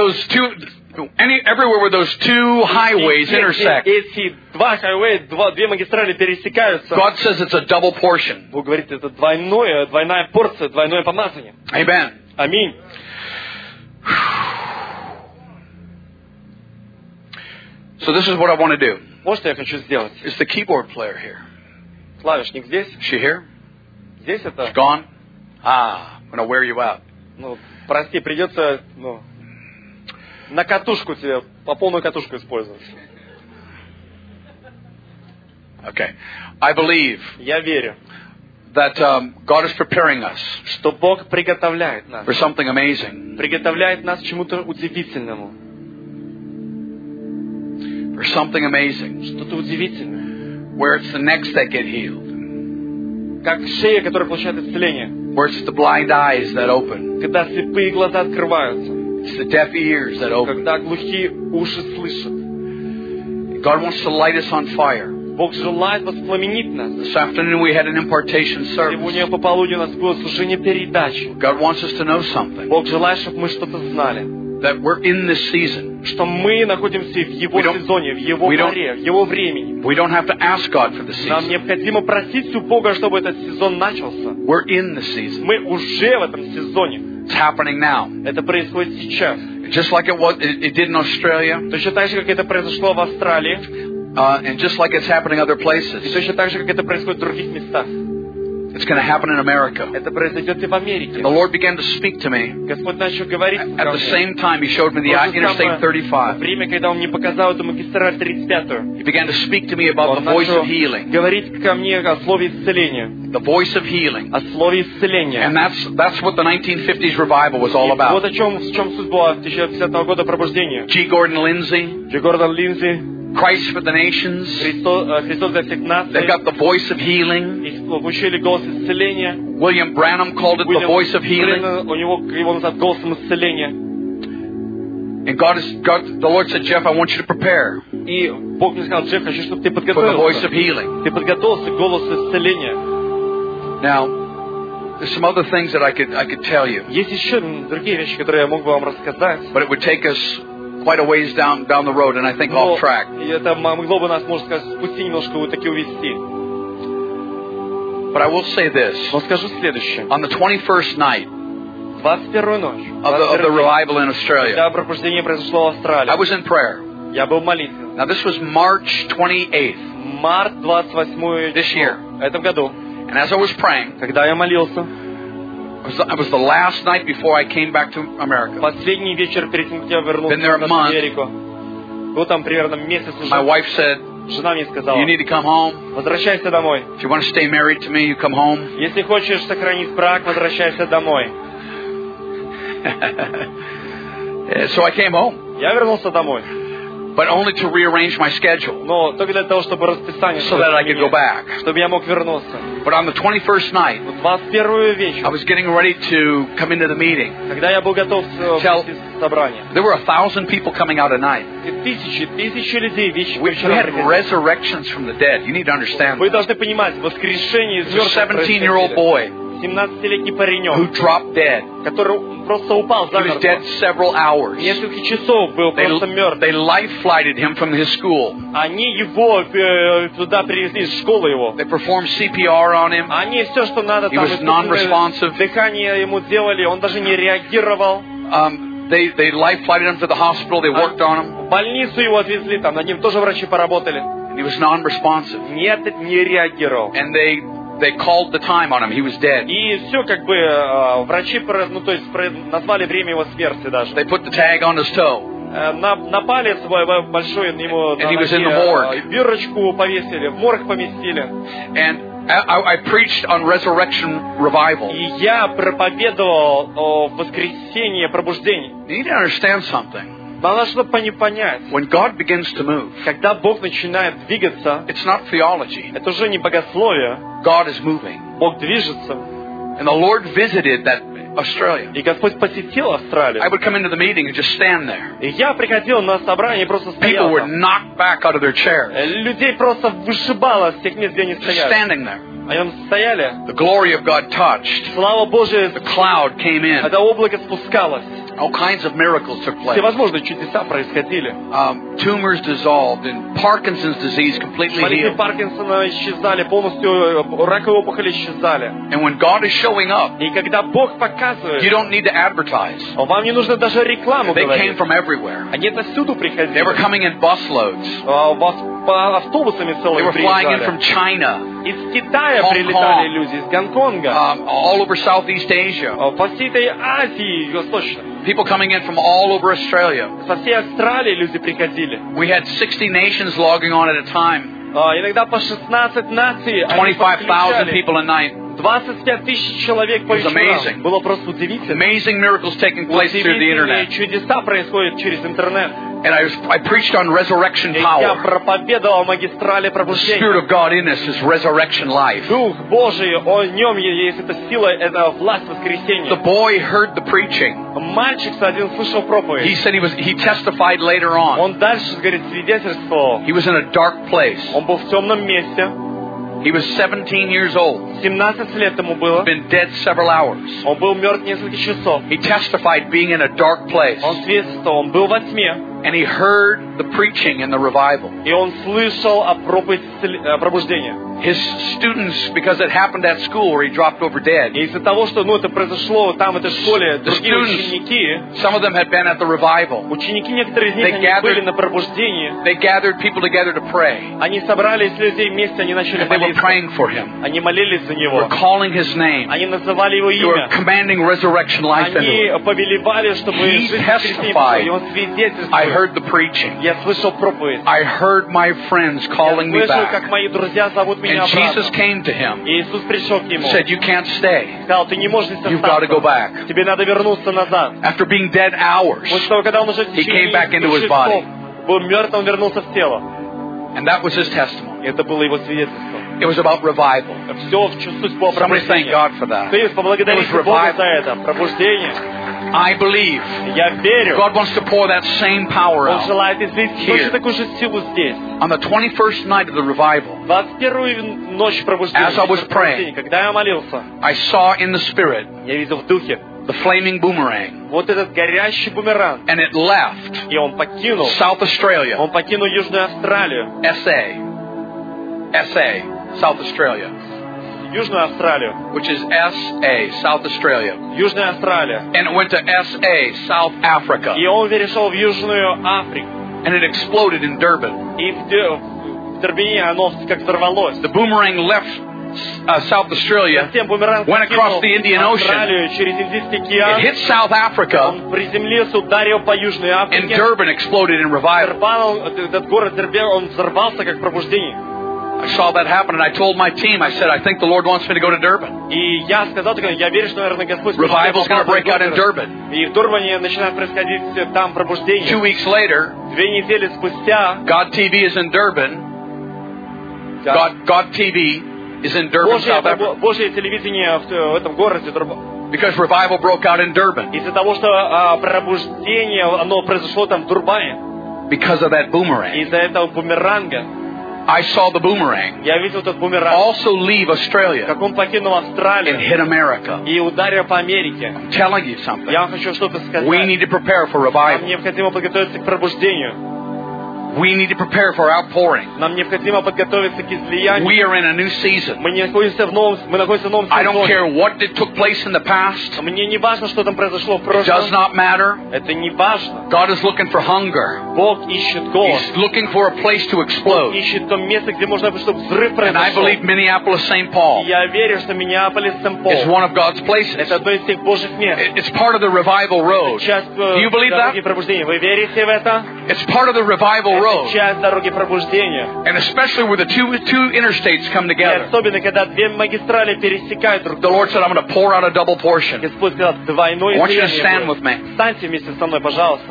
everywhere where those two highways intersect, Эти два хайвея, две магистрали пересекаются. God says it's a double portion. Бог говорит, это двойная порция, двойное помазание. Amen. Аминь. So this is what I want to do. Вот что я хочу сделать. Is the keyboard player here? Клавишник здесь? Is she here? Здесь это? Gone? I'm going to wear you out. Прости, придется, на катушку тебе, по полную катушку использовать. Okay. I believe Я верю, that God is preparing us что Бог приготовляет нас. for something amazing, Приготовляет нас к чему-то удивительному. for something amazing, Что-то удивительное. where it's the necks that get healed, Как шея, которая получает исцеление. where it's the blind eyes that open, Когда слепые глаза открываются. it's the deaf ears that open. Когда глухие уши слышат. God wants to light us on fire. Бог желает воспламенить нас. This afternoon we had an impartation service. Сегодня по полудню у нас было служение передачи. God wants us to know something, Бог желает, чтобы мы что-то знали. that we're in this season. Что мы находимся в Его сезоне, в Его море, в Его времени. We don't have to ask God for the Нам season. необходимо просить у Бога, чтобы этот сезон начался. We're in the season. Мы уже в этом сезоне. It's happening now. Это происходит сейчас. Just like it did in Australia, Точно так же, как это произошло в Австралии. and just like it's happening other И places, точно так же, как это происходит в других местах. it's going to happen in America. Это произойдет и в Америке. The Lord began to speak to me. Господь начал говорить At the same time, He showed me the Interstate 35. время, когда Он мне показал эту магистраль 35-ю. He began to speak to me about Он the voice начал of healing. говорить ко мне о слове исцеления. The voice of healing. О слове исцеления. And that's what the 1950s revival was all Вот about. в чем суть была 1950 года пробуждения. G. Gordon Lindsay, Джи Гордон Линдзи, Christ for the Nations. Христос для всех They наций. got the voice of healing. Их учили голос исцеления. William Branham called it the voice of healing. У него его называют голосом исцеления. And the Lord said, Jeff, I want you to prepare И Бог мне сказал: Джефф, хочу, чтобы ты for the voice подготовился. of healing. Ты подготовился к голосу исцеления. Now, there's some other things that I could tell you, Есть еще другие вещи, которые я мог бы вам рассказать. but it would take us quite a ways down the road, and I think Но off track. это могло бы нас, можно сказать, с пути немножко вот таки увести. But I will say this: Но скажу следующее. on the 21st night 21-ю ночь, of the revival in Australia, когда пробуждение произошло в Австралии, I was in prayer. я был в молитве. Now this was March 28th, Март 28 This year. в этом году. and as I was praying, Когда я молился, it was the last night before I came back to America. последний вечер перед тем, как я вернулся Been there a в month. Америку, был там примерно месяц уже. My wife said, Жена мне сказала: "You need to come home. возвращайся домой. If you want to stay married to me, you come home." Если хочешь сохранить брак, возвращайся домой. So I came home, Я вернулся домой, but only to rearrange my schedule но только для того, чтобы расписание, so that I could go back. чтобы я мог вернуться. But on the 21st night, В 21-ю I вечер, was getting ready to come into the meeting. когда я был готов Tell- в собрание, There were 1,000 people coming out at night. и тысячи людей вечером We had приходили. resurrections from the dead. You need to understand Вы that. должны понимать, воскрешение из There was a мертвых 17-year-old происходило. boy 17-летний who паренек, dropped dead. который просто упал He was dead замертво. several hours. Несколько часов был просто мертв. They life-flighted him from his school. Они его туда привезли, из школы его. They performed CPR on him. Они все, что надо, He там was non-responsive. дыхание ему делали, он даже не реагировал. They life-flighted him to the hospital. They worked on him. В больницу его отвезли, там над ним тоже врачи поработали. And he was non-responsive. Нет, не реагировал. And they called the time on him. He was dead. И все как бы врачи назвали время его смерти даже. They put the tag on his toe. На палец большой ему And he was in the morgue. бирочку повесили, в морг поместили. And I preached on resurrection revival. И я проповедовал о воскресении, пробуждении. You need to understand something. Надо что-то понять. When God begins to move, Когда Бог начинает двигаться, it's not theology. это уже не богословие. God is moving. Бог движется. And the Lord visited that Australia. И Господь посетил Австралию. I would come into the meeting and just stand there. И я приходил на собрание и просто People стоял were там. knocked back out of their chairs. Людей просто вышибало с тех мест, где они Just стояли. standing there. Они там стояли. The glory of God touched. Слава Божия, The cloud came in. это облако спускалось. All kinds of miracles took place. Всевозможные чудеса происходили. Tumors dissolved and Parkinson's disease completely Болезни healed. Паркинсона исчезали, полностью раковые опухоли исчезали. And when God is showing up, И когда Бог you показывает, don't need to advertise. вам не нужно даже рекламу They came говорить. from everywhere. Они отовсюду They приходили. were coming in busloads. Автобусами They целыми were flying in приезжали. from China, Из Китая Hong прилетали Kong. люди, из Гонконга, all over Southeast Asia. по всей этой Азии восточной. People coming in from all over Australia. Со всей Австралии люди приходили. We had 60 nations logging on at a time. Иногда по 16 наций. 25,000 people a night. 25 тысяч человек по вечерам. Было просто удивительно. Amazing miracles taking place through the internet. Чудеса происходят через интернет. And I preached on resurrection Я power. проповедовал о магистрали The пробуждения. Spirit of God in us is resurrection life. Дух Божий, о нем есть эта сила, это власть The воскресения. boy heard the preaching. Мальчик один слышал проповедь. He said he testified later on. Он дальше, говорит, свидетельствовал. He was in a dark place. Он был в темном месте. He was 17 years old. 17 лет ему было. Been dead several hours. Он был мертв несколько часов. He testified being in a dark place. Он свидетельствовал, он был во тьме. And he heard the preaching and the revival. И он слышал о проповеди пробуждения. His students, because it happened at school where he dropped over dead. И из-за того, что это произошло там, в этой школе, другие ученики, some of them had been at the revival. Ученики, некоторые из них, они были на пробуждении. They gathered people together to pray. Они собрались людей вместе, они начали And they were молиться. praying for him. Они молились за него. They were calling his name. Они называли его They were имя. commanding resurrection life into Они him. повелевали, чтобы He жизнь testified. и он свидетельствовал. I heard the preaching. Я слышал проповедь. I heard my friends calling me Я слышал, back. как мои друзья зовут меня And Jesus обратно. came to him. И Иисус пришел к нему. Said, "You can't stay. Сказал, ты не можешь здесь You've got to go остаться. back." Тебе надо вернуться назад. After being dead hours, После того, когда он уже в he came back into his течение body. часов был мертв, он вернулся в тело. And that was his testimony. Это было его свидетельство. It was about revival. Все в суть было Somebody thank пробуждение. God for that. Ты поблагодарите It was Бога revival. за это. Пробуждение. I believe Я верю. God wants to pour that same power Он out. желает излить Here. точно такую же силу здесь. On the 21st night of the revival, 21-ю ночь пробуждения, As I was praying, когда я молился, I saw in the Spirit я видел в духе the flaming boomerang. вот этот горящий бумеранг. And it left И он покинул South Australia, Южную Австралию. SA, South Australia, Южную Австралию. which is SA, South Australia. Южная Австралия. And it went to SA, South Africa. И он перешел в Южную Африку. And it exploded in Durban. И в Дурбине оно как взорвалось. The boomerang left South Australia, Затем бумеранг went across покинул the Indian Ocean. Австралию через Индийский It океан. hit South Africa, Он приземлился, ударил по Южной and Африке. Durban exploded in revival. Этот город Дербен, он взорвался как пробуждение. I saw that happen, and I told my team, I said, I think the Lord wants me to go to Durban. И я сказал, я верю, что, наверное, Господь... Revival's going to break out in Durban. И в Дурбане начинает происходить там пробуждение. 2 weeks later, 2 недели спустя God TV is in Durban. God TV is in Durban, South Africa. Божье телевидение в этом городе Дурбан. Because revival broke out in Durban. Из-за того, что пробуждение, оно произошло там в Дурбане. Because of that boomerang. Из-за этого бумеранга. I saw the boomerang Я видел этот бумеранг. also leave Australia Как он покинул and Австралию hit America. и ударил по Америке. I'm telling you something. Я вам хочу что-то сказать. We need to prepare for Нам revival. необходимо подготовиться к пробуждению. We need to prepare for outpouring. Нам необходимо подготовиться к излиянию. We are in a new season. Мы находимся в новом I don't care сезоне. what took place in the past. Мне не важно, что там произошло в It does прошлом. not matter. Это не важно. God is looking for hunger. Бог ищет голод. He's looking for a place to Бог explode. ищет то место, где можно, чтобы взрыв And I произошел. believe Minneapolis, St. Paul Я верю, что Миннеаполис, is Сент-Пол one of God's places. это одно из тех Божьих мест. It's part of the revival road. Часть Do you believe that? дороги пробуждения. Вы верите в это? It's part of the revival Это road. часть дороги пробуждения. And especially where the two interstates come И together. особенно, когда две магистрали пересекают друг The друга. Lord said, I'm going to pour out a double portion. Господь сказал, двойное I want you to излияние stand будет. with me. Встаньте вместе со мной, пожалуйста.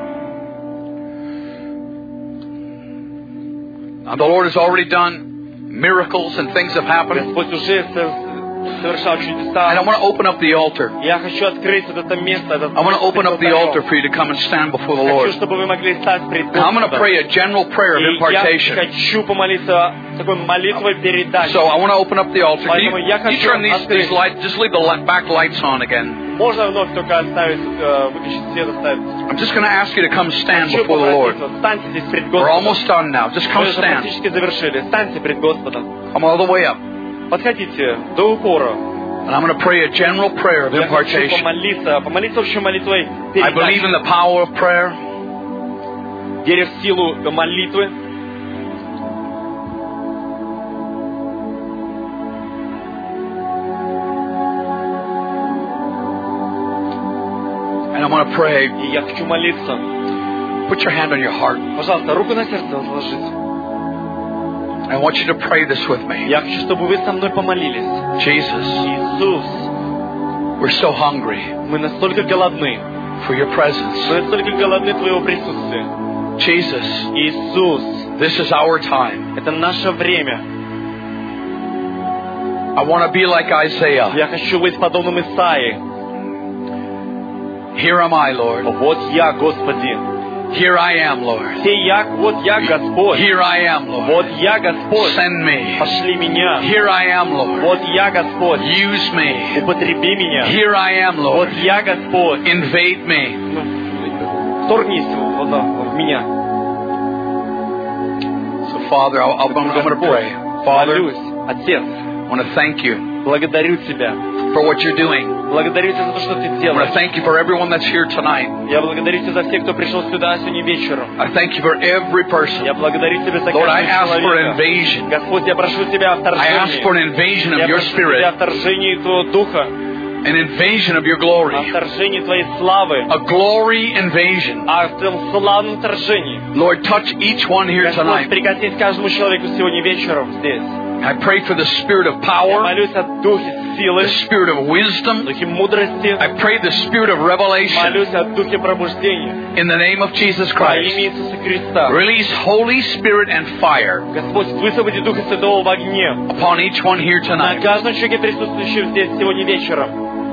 Now, the Lord has already done miracles and things have happened. Господь уже совершал And I чудеса. want to open up the altar. Я хочу открыть вот это место. I want to open up the altar for you to come and stand before the Хочу, Lord. чтобы вы могли стать пред Now, I'm going to Господом. pray a general prayer of И я impartation. хочу помолиться такой молитвой передачи. So I want to open up the altar. Can Поэтому я you хочу turn these открыть. lights, just leave the back lights on again. Можно вновь только оставить, выключить свет, оставить. I'm just going to ask you to come stand Хочу before the Lord. попросить, встаньте здесь пред We're Господом. almost done now. Just come Мы уже stand. практически завершили. Станьте пред Господом. Come all the way up. Подходите до упора. And I'm going to pray a general prayer of Я хочу impartation. помолиться общей молитвой I believe in передачи. the power of prayer. Верю в силу молитвы. And I want to pray. И я хочу молиться. Put your hand on your heart. Пожалуйста, руку на сердце возложите. I want you to pray this with me. Я хочу, чтобы вы со мной помолились. Jesus, Иисус, we're so hungry мы настолько голодны. for your presence. Мы настолько голодны Твоего присутствия. Jesus, Иисус, this is our time. это наше время. I want to be like Isaiah. Я хочу быть подобным Исаии. Here am I, Lord. Вот я, Господи. Here I am, Lord. Вот я, Господь. Here I am, Lord. Вот я, Господь. Send me. Пошли меня. Here I am, Lord. Вот я, Господь. Use me. Употреби меня. Here I am, Вот Lord. я, Господь. Invade me. Вторгнись в меня. So, Father, I'm going to pray. Father, Молюсь, Отец, I want to thank you благодарю Тебя. for what you're doing. Благодарю Тебя за то, что Ты I want делаешь. to thank you for everyone that's here tonight. Я благодарю Тебя за всех, кто пришел сюда сегодня вечером. I thank you for every person. Я благодарю Тебя за Lord, I каждого ask for человека. invasion. Господь, я прошу Тебя о I ask for an вторжении. invasion of Я your прошу Тебя о spirit, вторжении Твоего Духа, an invasion of your о glory, вторжении Твоей славы, a glory invasion. о Твоем славном вторжении. Lord, touch each one here Господь, tonight. прикоснись к каждому человеку сегодня вечером здесь. I pray for the spirit of Я power, молюсь о Духе силы, the spirit of wisdom. Духе мудрости. I pray the spirit of revelation Молюсь о Духе пробуждения. in the name of Jesus Во имя Christ. Иисуса Христа. Release Holy Spirit and fire Господь, высвободи Духа Святого в огне upon each one here на tonight. каждом человеке, присутствующем здесь сегодня вечером.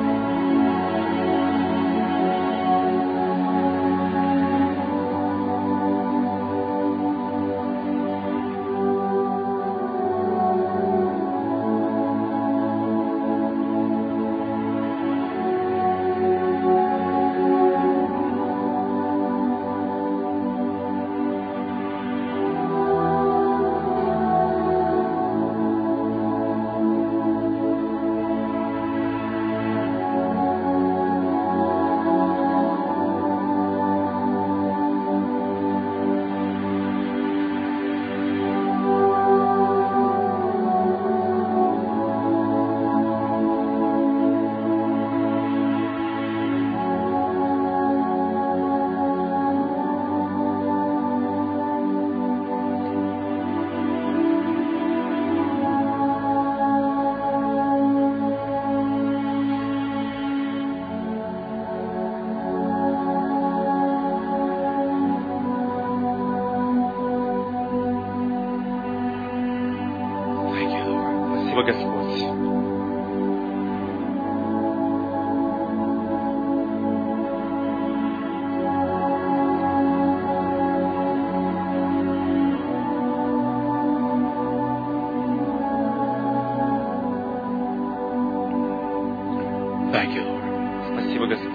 Спасибо, Господь. Thank you, Lord. Спасибо, Господь.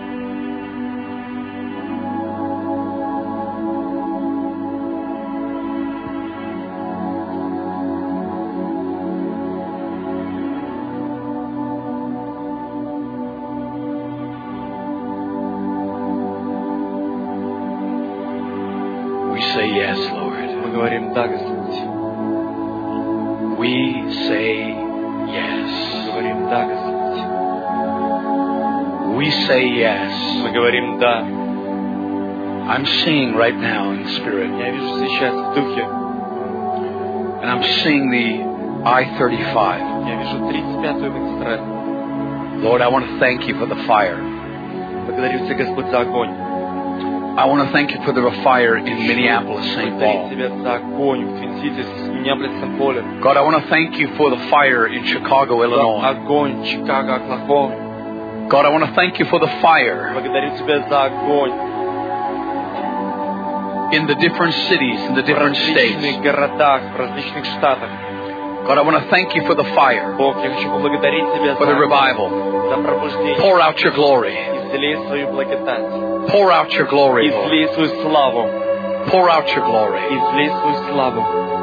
We say yes, Lord. Мы говорим «Да», Господь. We say Мы yes. говорим «Да», Господь. We say yes. Мы говорим «Да». I'm seeing right now in the Spirit, Я вижу сейчас в Духе. and I'm seeing the I-35. Я вижу 35-ю магистраль. Lord, I want to thank you for the fire. Благодарю Тебя, Господь, за огонь. I want to thank you for the fire in Minneapolis, St. Благодарю Paul. Тебя за огонь в Твин-Ситис, в Миннеаполис-Сент Поле. God, I want to thank you for the fire in Chicago, За Illinois. огонь в Чикаго, Оклахоме. God, I want to thank you for the fire Благодарю Тебя за огонь in the different cities, in the в different различных states. городах, в различных штатах. God, I want to thank you for the fire, Бог, я хочу поблагодарить Тебя for the за revival. пробуждение. Pour out your glory. Излей свою благодать. Pour out your glory, Lord. Излей свою славу. Pour out your glory. Излей свою славу.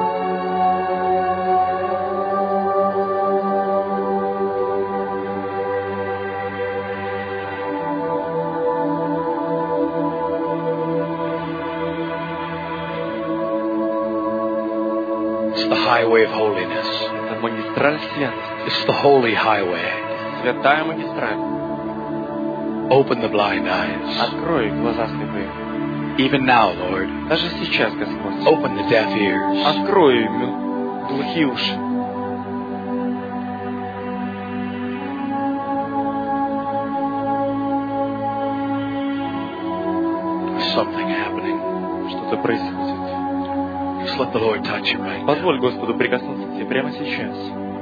It's the highway of holiness. Это магистраль святости. It's the holy highway. Святая магистраль. Open the blind eyes. Открой глаза слепых. Even now, Lord. Даже сейчас, Господь. Open the deaf ears. Открой глухие уши. Something happening. Что-то происходит. Just let the Lord touch you right now. Позволь Господу прикоснуться к тебе прямо сейчас.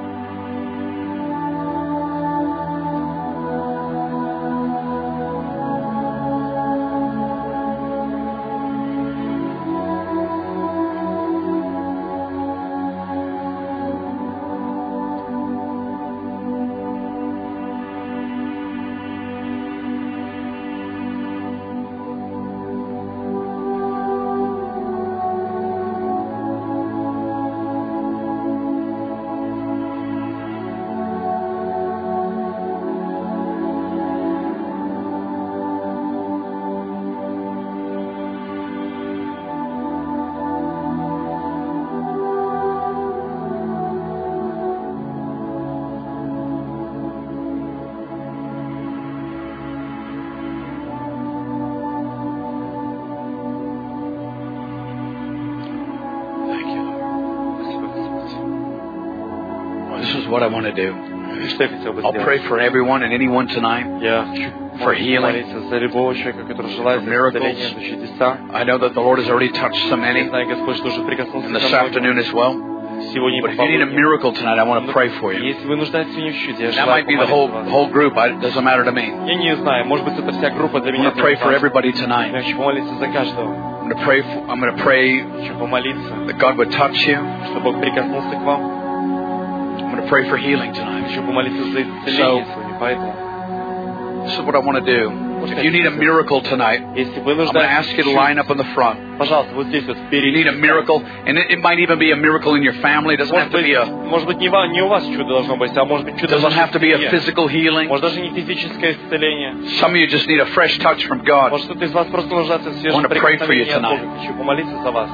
What I want to do. Что я хотел бы I'll сделать? pray for everyone and anyone tonight. Я хочу For healing. молиться за любого человека, который желает For за miracles. исцеление, за чудеса. I know that the Lord has already touched so Я many знаю, Господь, что уже прикоснулся and ко this многим. afternoon as well. Сегодня But if you need a miracle tonight, I want to pray for you. Если вы нуждаетесь в чуде, я That желаю might be the помолиться за вас. whole group. It doesn't matter to me. Я не знаю, может быть, это вся группа для I'm меня. going to pray for everybody tonight. Я хочу помолиться за каждого. I'm going to pray Хочу помолиться, that God would touch you. чтобы Бог прикоснулся к вам. I'm going to pray for healing tonight. Хочу помолиться за исцеление сегодня. Поэтому, This is what I want to do. If you need a miracle tonight, если вы I'm going to ask you to нуждаетесь, line up in the front. пожалуйста, вот здесь вот You впереди. need a miracle, and it might even be a miracle in your family. It doesn't have to be a Может быть, не у вас чудо должно быть, а может быть, чудо в doesn't have вашей to be a семье. physical healing. Может, даже не физическое исцеление. Some of you just need a fresh touch from God. Может, кто-то из вас просто нуждается в свежем I wanna pray for you прикосновении от Бога. tonight. Хочу помолиться за вас.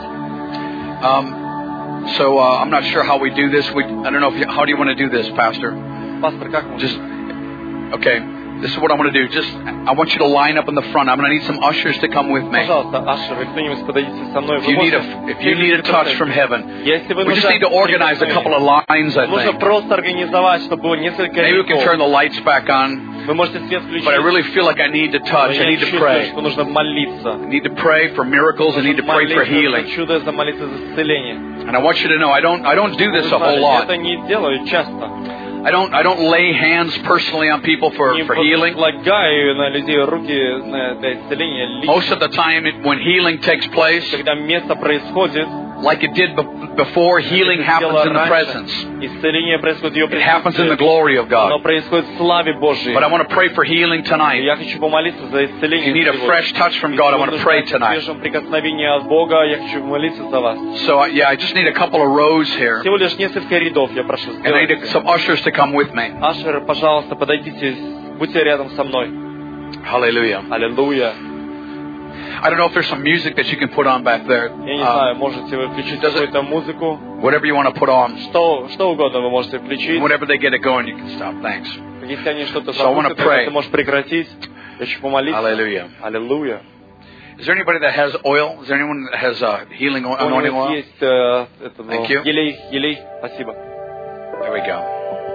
So I'm not sure how we do this. I don't know how do you want to do this, Pastor? Пастор, как мы? Just okay. This is what I want to do. I want you to line up in the front. I'm going to need some ushers to come with me. Пожалуйста, Ашер, кто-нибудь подойдите со мной. If you need a touch from heaven, Если вы we just need to organize a couple of lines, I нужно think. просто организовать, чтобы было несколько Maybe we can turn рядов. the lights back on, Вы можете свет включить. but I really feel like I need to touch. I Я need to чувствую, pray. что нужно молиться. I need to pray for miracles. I need to pray for Молиться healing. за чудо, за молиться за исцеление. And I want you to know I don't do this a whole Я lot. это не делаю часто. I don't lay hands personally on people for healing. Возлагаю на людей руки для исцеления Most лично. of the time, when healing takes place, Когда место происходит, like it did before, healing happens in the presence. Исцеление происходит в Ее It happens in the присутствии. glory of Оно God. происходит в славе Божьей. But I want to pray for healing tonight. Я хочу помолиться за If исцеление. you need a сегодня. fresh touch from God, I want to pray Если вы нуждаетесь в tonight. свежем прикосновении от Бога, я хочу молиться за вас. So, I just need a couple of rows here. Всего лишь несколько рядов я прошу And I need сделать. some ushers to come with me. Ашер, пожалуйста, подойдите, будьте рядом со мной. Hallelujah. Аллилуйя. I don't know if there's some music that you can put on back there. Я не знаю, можете вы включить does it- какую-то музыку. Whatever you want to put on. Что угодно вы можете включить. Whenever they get it going, you can stop. Thanks. Если они что-то So I wanna запустят, pray. ты можешь прекратить. Я хочу помолиться. Hallelujah. Аллилуйя. Is there anybody that has oil? Is there anyone that has healing oil, У anointing нас oil? есть Thank you. елей. Спасибо. There we go.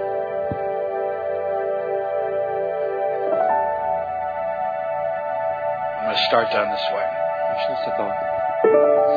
I'm going to start down this way. Начну с этого.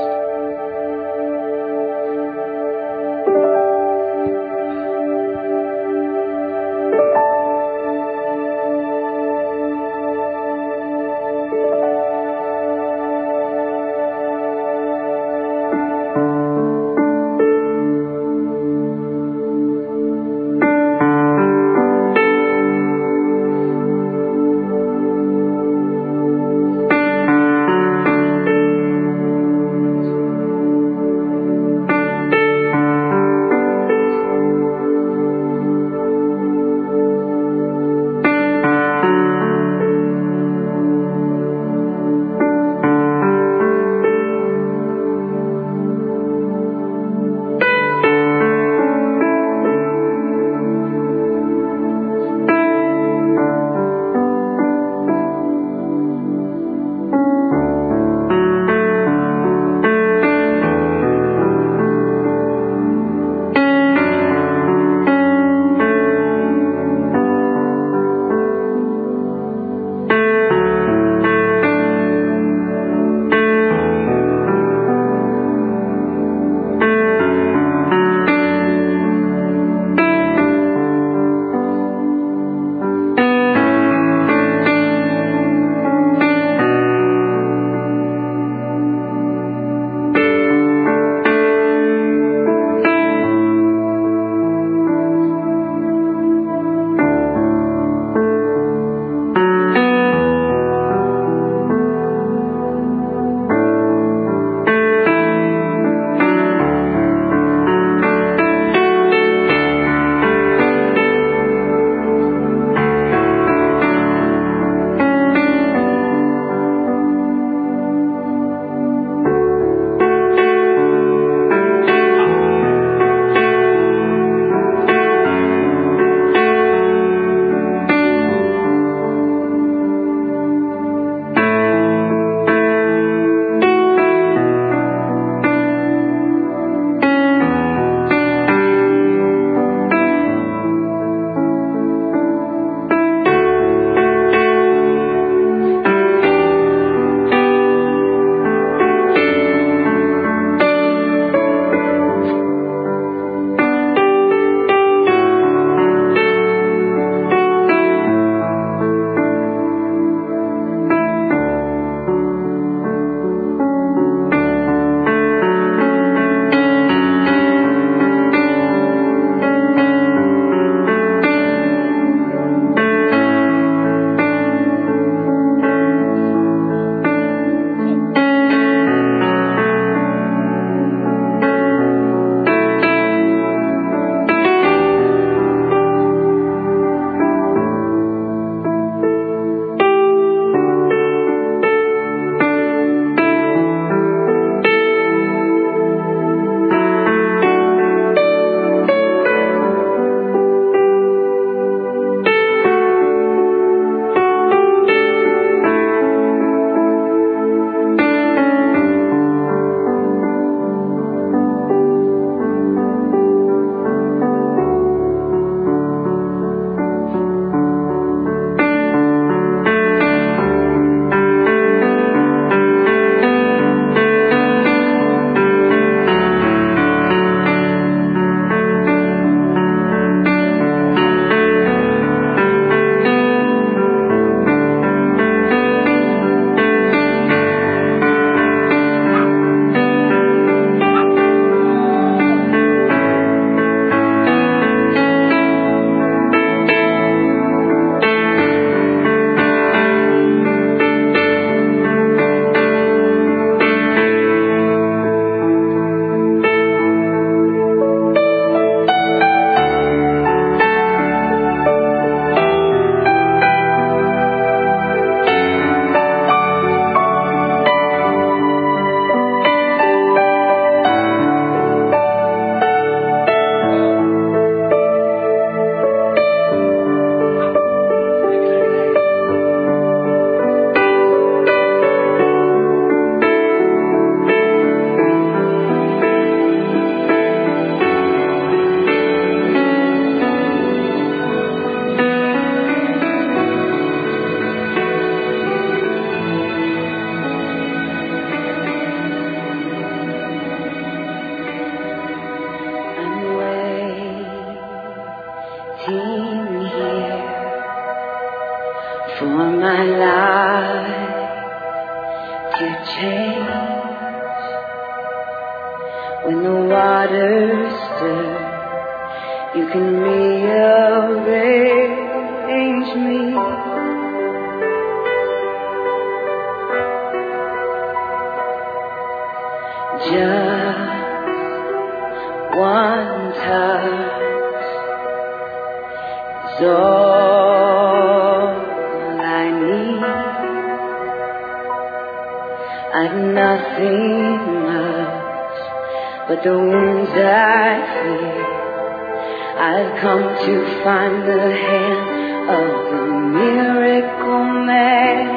waiting here for my life to change. When the waters stir, you can rearrange me. Just one touch is all I need. I've nothing much but the wounds I feel. I've come to find the hand of the miracle man.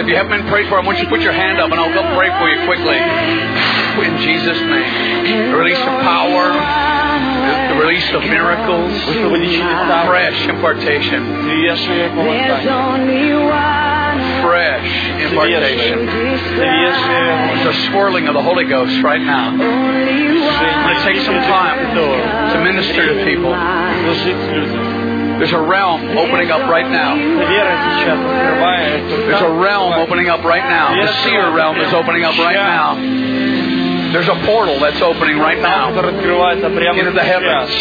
you haven't been prayed for, I want you to put your hand up and I'll go pray for you quickly. In Jesus' name. The release of power, the release of miracles, fresh impartation. Fresh impartation. There's a swirling of the Holy Ghost right now. I'm going to take some time to minister to people. There's a realm opening up right now. There's a realm opening up right now. The seer realm is opening up right now. There's a portal that's opening right now into the heavens.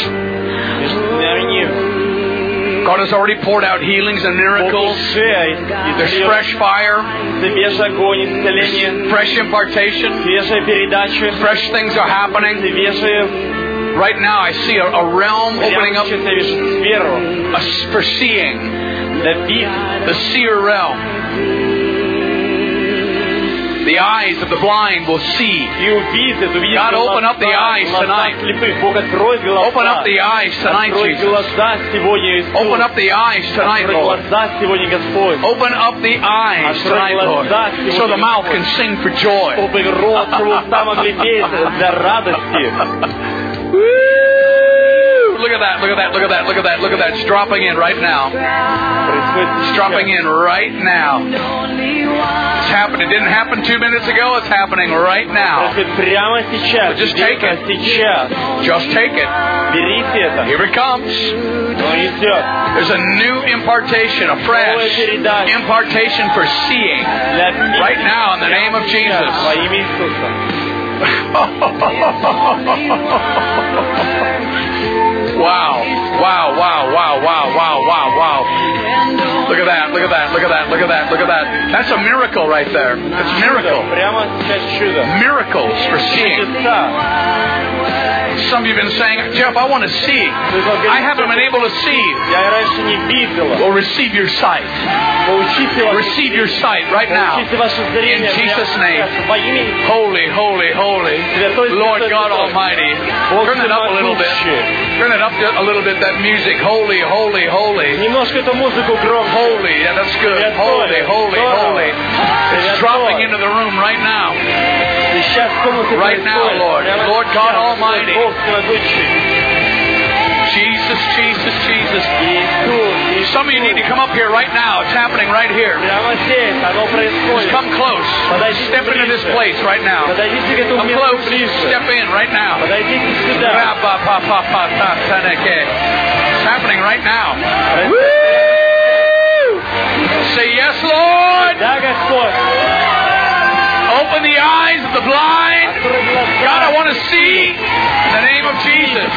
God has already poured out healings and miracles. There's fresh fire, fresh impartation, fresh things are happening. Right now I see a realm opening up for seeing. The seer realm. The eyes of the blind will see. God, open up the eyes tonight. Open up the eyes tonight, Jesus. Open up the eyes tonight, Lord. Open up the eyes tonight, Lord, so the mouth can sing for joy. Look at that, look at that, look at that, look at that, look at that. It's dropping in right now. It's dropping in right now. It's happening. It didn't happen 2 minutes ago. It's happening right now. So just take it. Just take it. Here it comes. There's a new impartation, a fresh impartation for seeing right now in the name of Jesus. Wow. Wow, wow, wow, wow, wow, wow, wow. Look at that, look at that, look at that, look at that, look at that. That's a miracle right there. It's a miracle. Miracles for seeing. Some of you have been saying, Jeff, I want to see. I haven't been able to see. Well, receive your sight. Receive your sight right now. In Jesus' name. Holy, holy, holy. Lord God Almighty. Turn it up a little bit. Turn it up a little bit, that music. Holy, holy, holy. Holy, yeah, that's good. Holy, holy, holy. It's dropping into the room right now. Right now, Lord. Lord God Almighty. Jesus, Jesus, Jesus. Some of you need to come up here right now. It's happening right here. Just come close. Step into this place right now. Come close. Step in right now. It's happening right now. Woo! Say yes, Lord. Open the eyes of the blind. God, I want to see in the name of Jesus.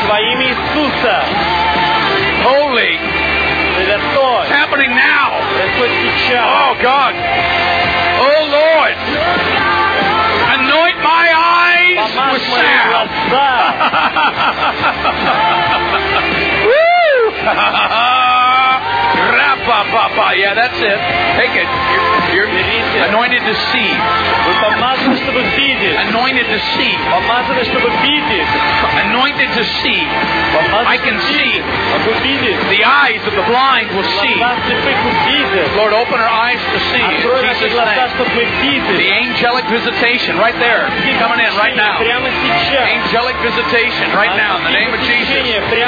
Holy. It's happening now. Oh, God. Oh, Lord. Anoint my eyes with salve. Woo! Yeah, that's it. Take it. You're anointed to see. Anointed to see. Anointed to see. I can see. The eyes of the blind will see. Lord, open our eyes to see. In Jesus' name. The angelic visitation right there. Coming in right now. Angelic visitation right now in the name of Jesus.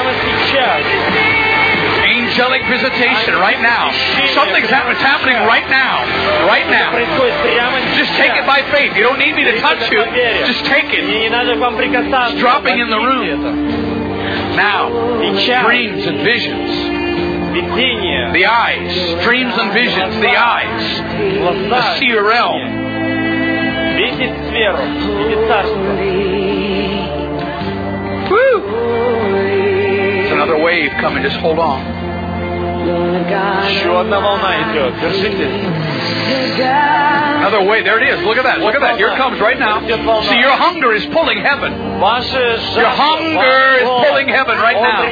Angelic visitation right now. Something's happening right now. Right now. Just take it by faith. You don't need me to touch you. Just take it. It's dropping in the room. Now, dreams and visions. The eyes. Dreams and visions. The eyes. The seer realm. Woo! There's another wave coming. Just hold on. Еще одна волна идет. Держитесь. Another way. There it is. Look at that. Look at that. Here it comes right now. See, your hunger is pulling heaven. Your hunger is pulling heaven right now.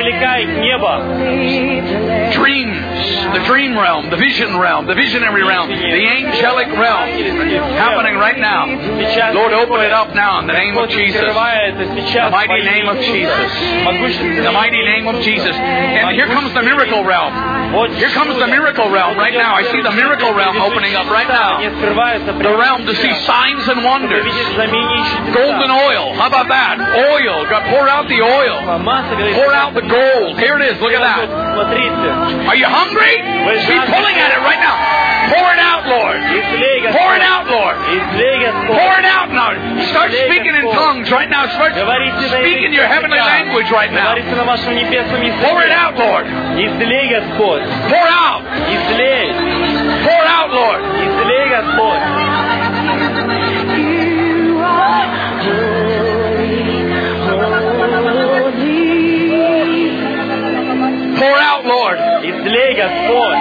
Dreams. The dream realm. The vision realm. The visionary realm. The angelic realm. Happening right now. Lord, open it up now in the name of Jesus. The mighty name of Jesus. The mighty name of Jesus. And here comes the miracle realm. Here comes the miracle realm right now. I see the miracle realm opening up right now. они открываются The прямо realm to see сейчас. signs and Чтобы wonders. видеть знамения и чудеса. Golden oil. How about that? Oil. God, pour out the oil. Масса, говорит, Pour out the gold. Here it is. Look at that. Смотрите. Are you hungry? Be pulling at it right now. Pour it out, Lord. Pour it out, Lord. Pour it out now. Start speaking in tongues right now. Start speaking your heavenly language right now. Pour it out, Lord. Излей, Господь. Pour out. Излей. Pour out, Lord. Излей, Господь. Pour out, Lord. Излей, Господь.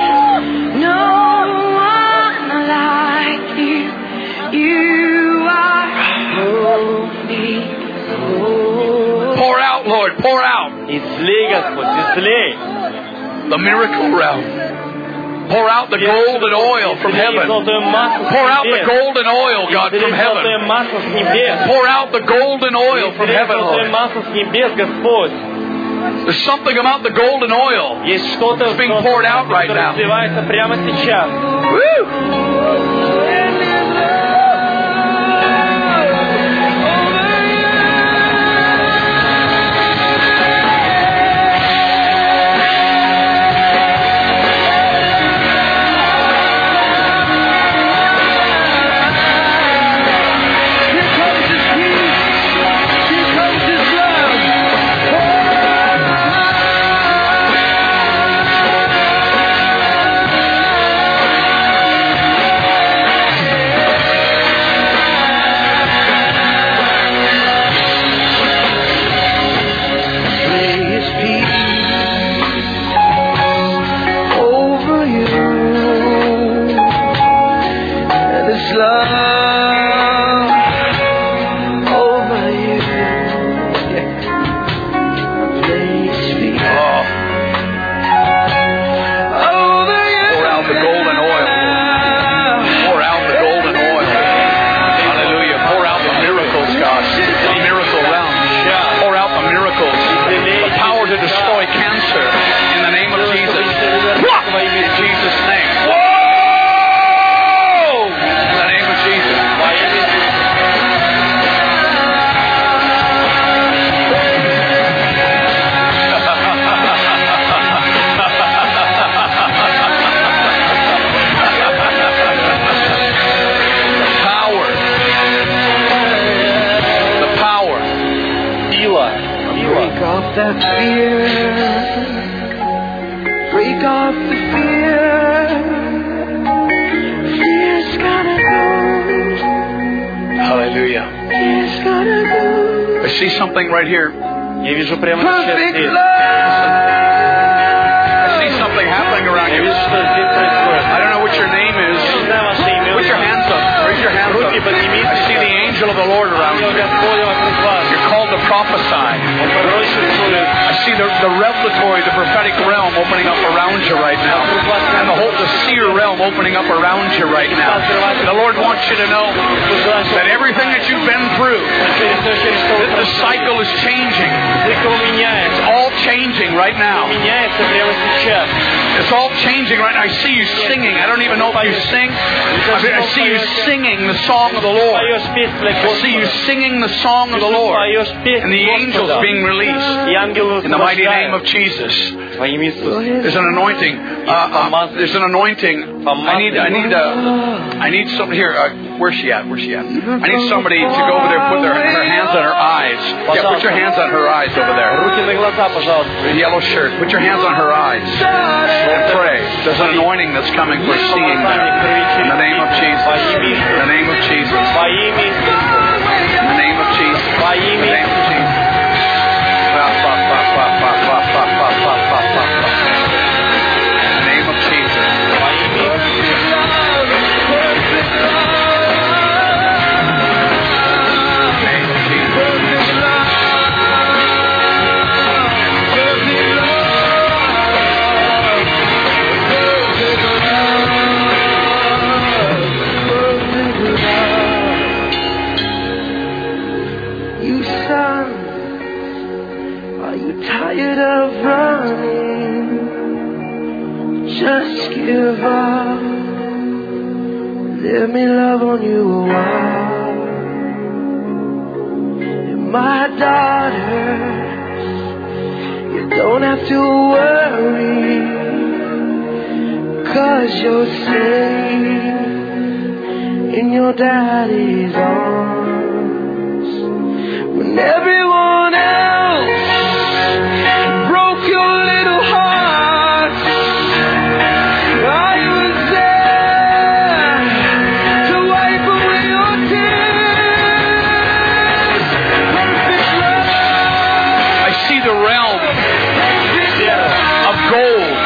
Pour out, Lord. Pour out. Излей, Господь, излей. The miracle realm. Pour out the gold and oil from heaven. Pour out the gold and oil, God, from heaven. Pour out the gold and oil from heaven, Lord. There's something about the golden oil. It's being poured out right now. Woo! That fear, break off the fear. Fear's gotta go. Hallelujah. Fear's gotta go. I see something right here. Я вижу прямо сейчас здесь. I see something happening around Я you. вижу, что здесь происходит. I don't know what your name is. Я не знаю ваше имя. Put your hands up. Raise your hands Руки up. поднимите. I see the angel of the Lord around Ангел you. Господень вокруг вас. You're called to prophesy. Он пророчествует. I see the revelatory, the prophetic realm opening up around you right now. And the seer realm opening up around you right now. The Lord wants you to know that everything that you've been through, the cycle is changing. It's all changing right now. Меняется прямо сейчас. It's all changing right now. I see you singing. I don't even know if you sing. I see you singing the song of the Lord. I see you singing the song of the Lord. And the angels being released. In the mighty name of Jesus. There's an anointing. There's an anointing. I need somebody here. Where's she at? Where's she at? I need somebody to go over there and put her hands on her eyes. Yeah, put your hands on her eyes over there. The yellow shirt. Put your hands on her eyes. And pray. There's an anointing that's coming for seeing there. In the name of Jesus. In the name of Jesus. In the name of Jesus. In the name of Jesus. Tired of running, just give up. Let me love on you a while. You're my daughters. You don't have to worry, 'cause you're safe in your daddy's arms. When everyone else broke your little heart, I was there to wipe away your tears. Perfect love. I see the realm of gold.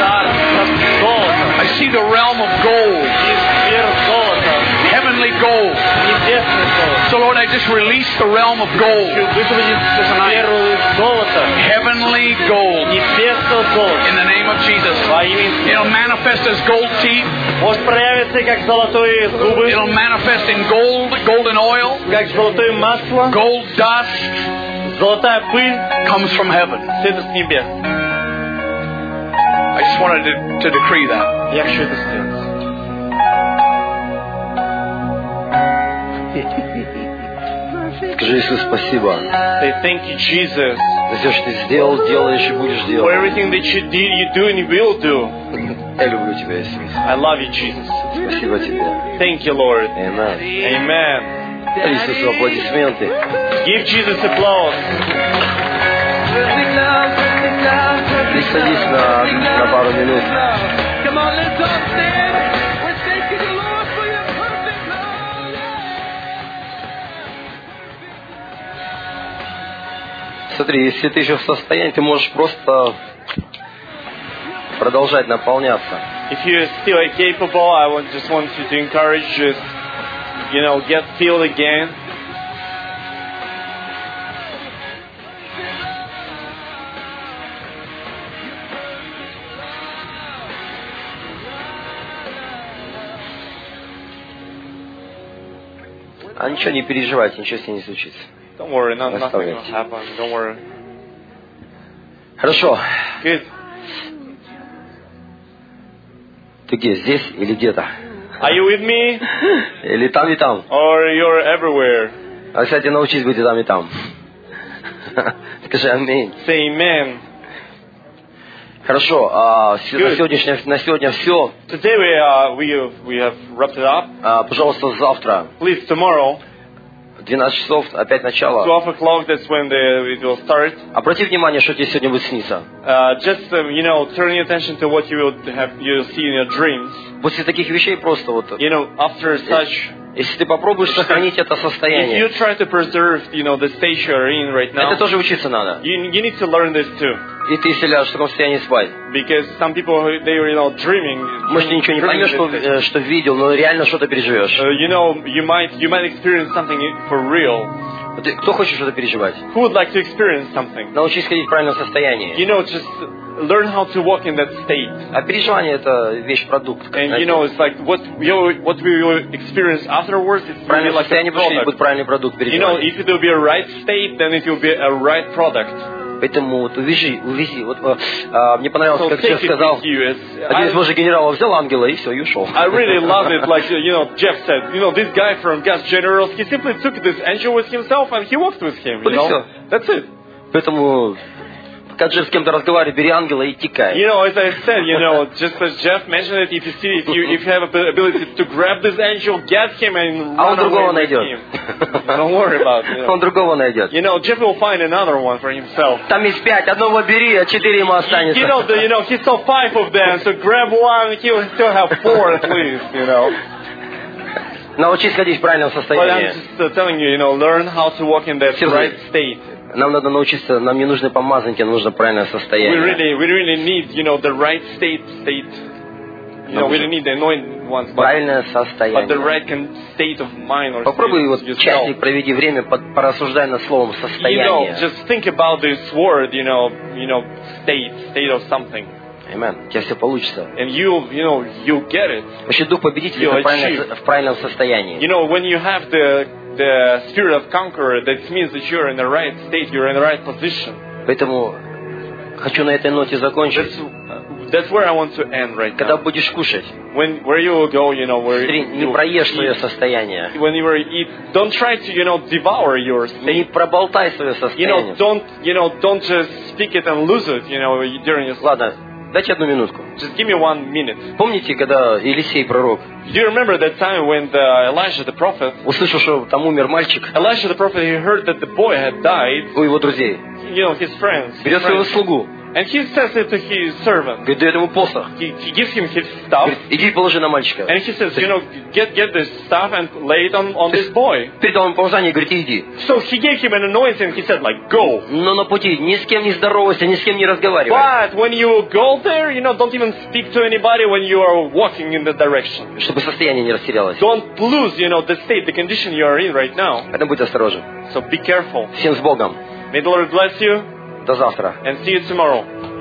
I see the realm of gold. Heavenly gold. So Lord, I just release the realm of gold tonight. Heavenly gold. In the name of Jesus. It'll manifest as gold teeth. It'll manifest in gold, golden oil. Gold dust comes from heaven. I just wanted to decree that. Скажи, Иисус, спасибо Say thank you, Jesus, за все, что ты сделал, делаешь и будешь for делать. everything that you did, you do, and you will do. Я люблю тебя, Иисус. I love you, Jesus. Спасибо тебе. Thank you, Lord. Amen. Amen. Иисусу аплодисменты. Give Jesus applause. Присадись на пару минут. Come on, let's all stand. We're thanking the Lord for your perfect love. Смотри, если ты еще в состоянии, ты можешь просто продолжать наполняться. If you're still capable, I just want you to encourage just, get filled again. А ничего не переживайте, ничего с ней не случится. Don't worry, nothing will happen. Don't worry. Хорошо. Good. Ты где, здесь или где-то? Are you with me? Или там и там? Or you're everywhere? А, кстати, научись быть и там, и там. Скажи аминь. Say amen. Хорошо, на сегодня все. Today we have wrapped it up. Пожалуйста, завтра, Please, tomorrow, 12 часов, опять начало. 12 o'clock, that's when it will start. Обрати внимание, что тебе сегодня будет сниться. Just, turn your attention to what you'll see in your dreams. После таких вещей просто вот... After such... Если ты попробуешь сохранить это If состояние, you try to preserve, the stage you're in right now, это тоже учиться надо. you need to learn this too. И ты, если ляжешь в таком состоянии спать, Because some people, they are, dreaming. может, ты ничего не поймешь, что видел, но реально что-то переживешь. You might experience something for real. Кто хочет что-то переживать? Who would like to experience something? Научись ходить в правильном состоянии. Just learn how to walk in that state. А переживание — это вещь-продукт. And it's like what we will experience afterwards. It's really Правильное like a состояние, потому что product. будет правильный продукт переживания. If it will be a right state, then it will be a right product. Поэтому вот увези. Вот, мне понравилось, So как take Джефф it сказал, with you. один из божьих генералов взял ангела и все, и ушел. I really love it. Like Jeff said, this guy from Gas Generals, he simply took this angel with himself and he walked with him. Вот и все. That's it. Поэтому, когда Джефф с кем-то разговаривает, бери ангела и тикай. As I said, just as Jeff mentioned it, if you have the ability to grab this angel, get him and А он run другого away with найдет. him. Don't worry about it. Он другого найдет. Jeff will find another one for himself. Там есть 5, одного бери, а 4 ему останется. He saw 5 of them, so grab one, he will still have 4 at least, Научись ходить в правильном But I'm состоянии. just telling you, learn how to walk in that right state. Нам надо научиться, нам не нужны помазанники, нам нужно правильное We состояние. really need, the right state. We don't need the anointed ones, but Правильное the состояние. right state of mind or Попробуй вот yourself. часик проведи время, порассуждай над словом состояние. Just think about this word, state of something. Amen. У тебя все получится. And you'll get it. Вообще дух победителя You'll это в правильном состоянии. When you have the spirit of conqueror, that means that you're in the right state, you're in the right position. Поэтому хочу на этой ноте закончить. That's where I want to end right Когда now. будешь кушать, Where you will go, where смотри, не you проешь свое eat. состояние. When you will eat, don't try to, devour your Не state. проболтай свое состояние. Don't just speak it and lose it, during your. Ладно, дайте одну минутку. Just give me 1 minute. Помните, когда Елисей пророк Do you remember that time when Elijah the prophet, услышал, что там умер мальчик Elijah the prophet, he heard that the boy had died, у его друзей? his friends. Берет своего слугу, And he says it to his servant. говорит, дает ему посох. He gives him his staff. Говорит, иди положи на мальчика. And he says, get this staff and lay it on this boy. Передал ему помазание и говорит, иди. So he gave him an anointing. He said, go. Но на пути ни с кем не здоровайся, ни с кем не разговаривай. But when you go there, don't even speak to anybody when you are walking in the direction. Чтобы состояние не растерялось. Don't lose, the state, the condition you are in right now. Поэтому будь осторожен. So be careful. Всем с Богом. May the Lord bless you. До завтра. And see you tomorrow.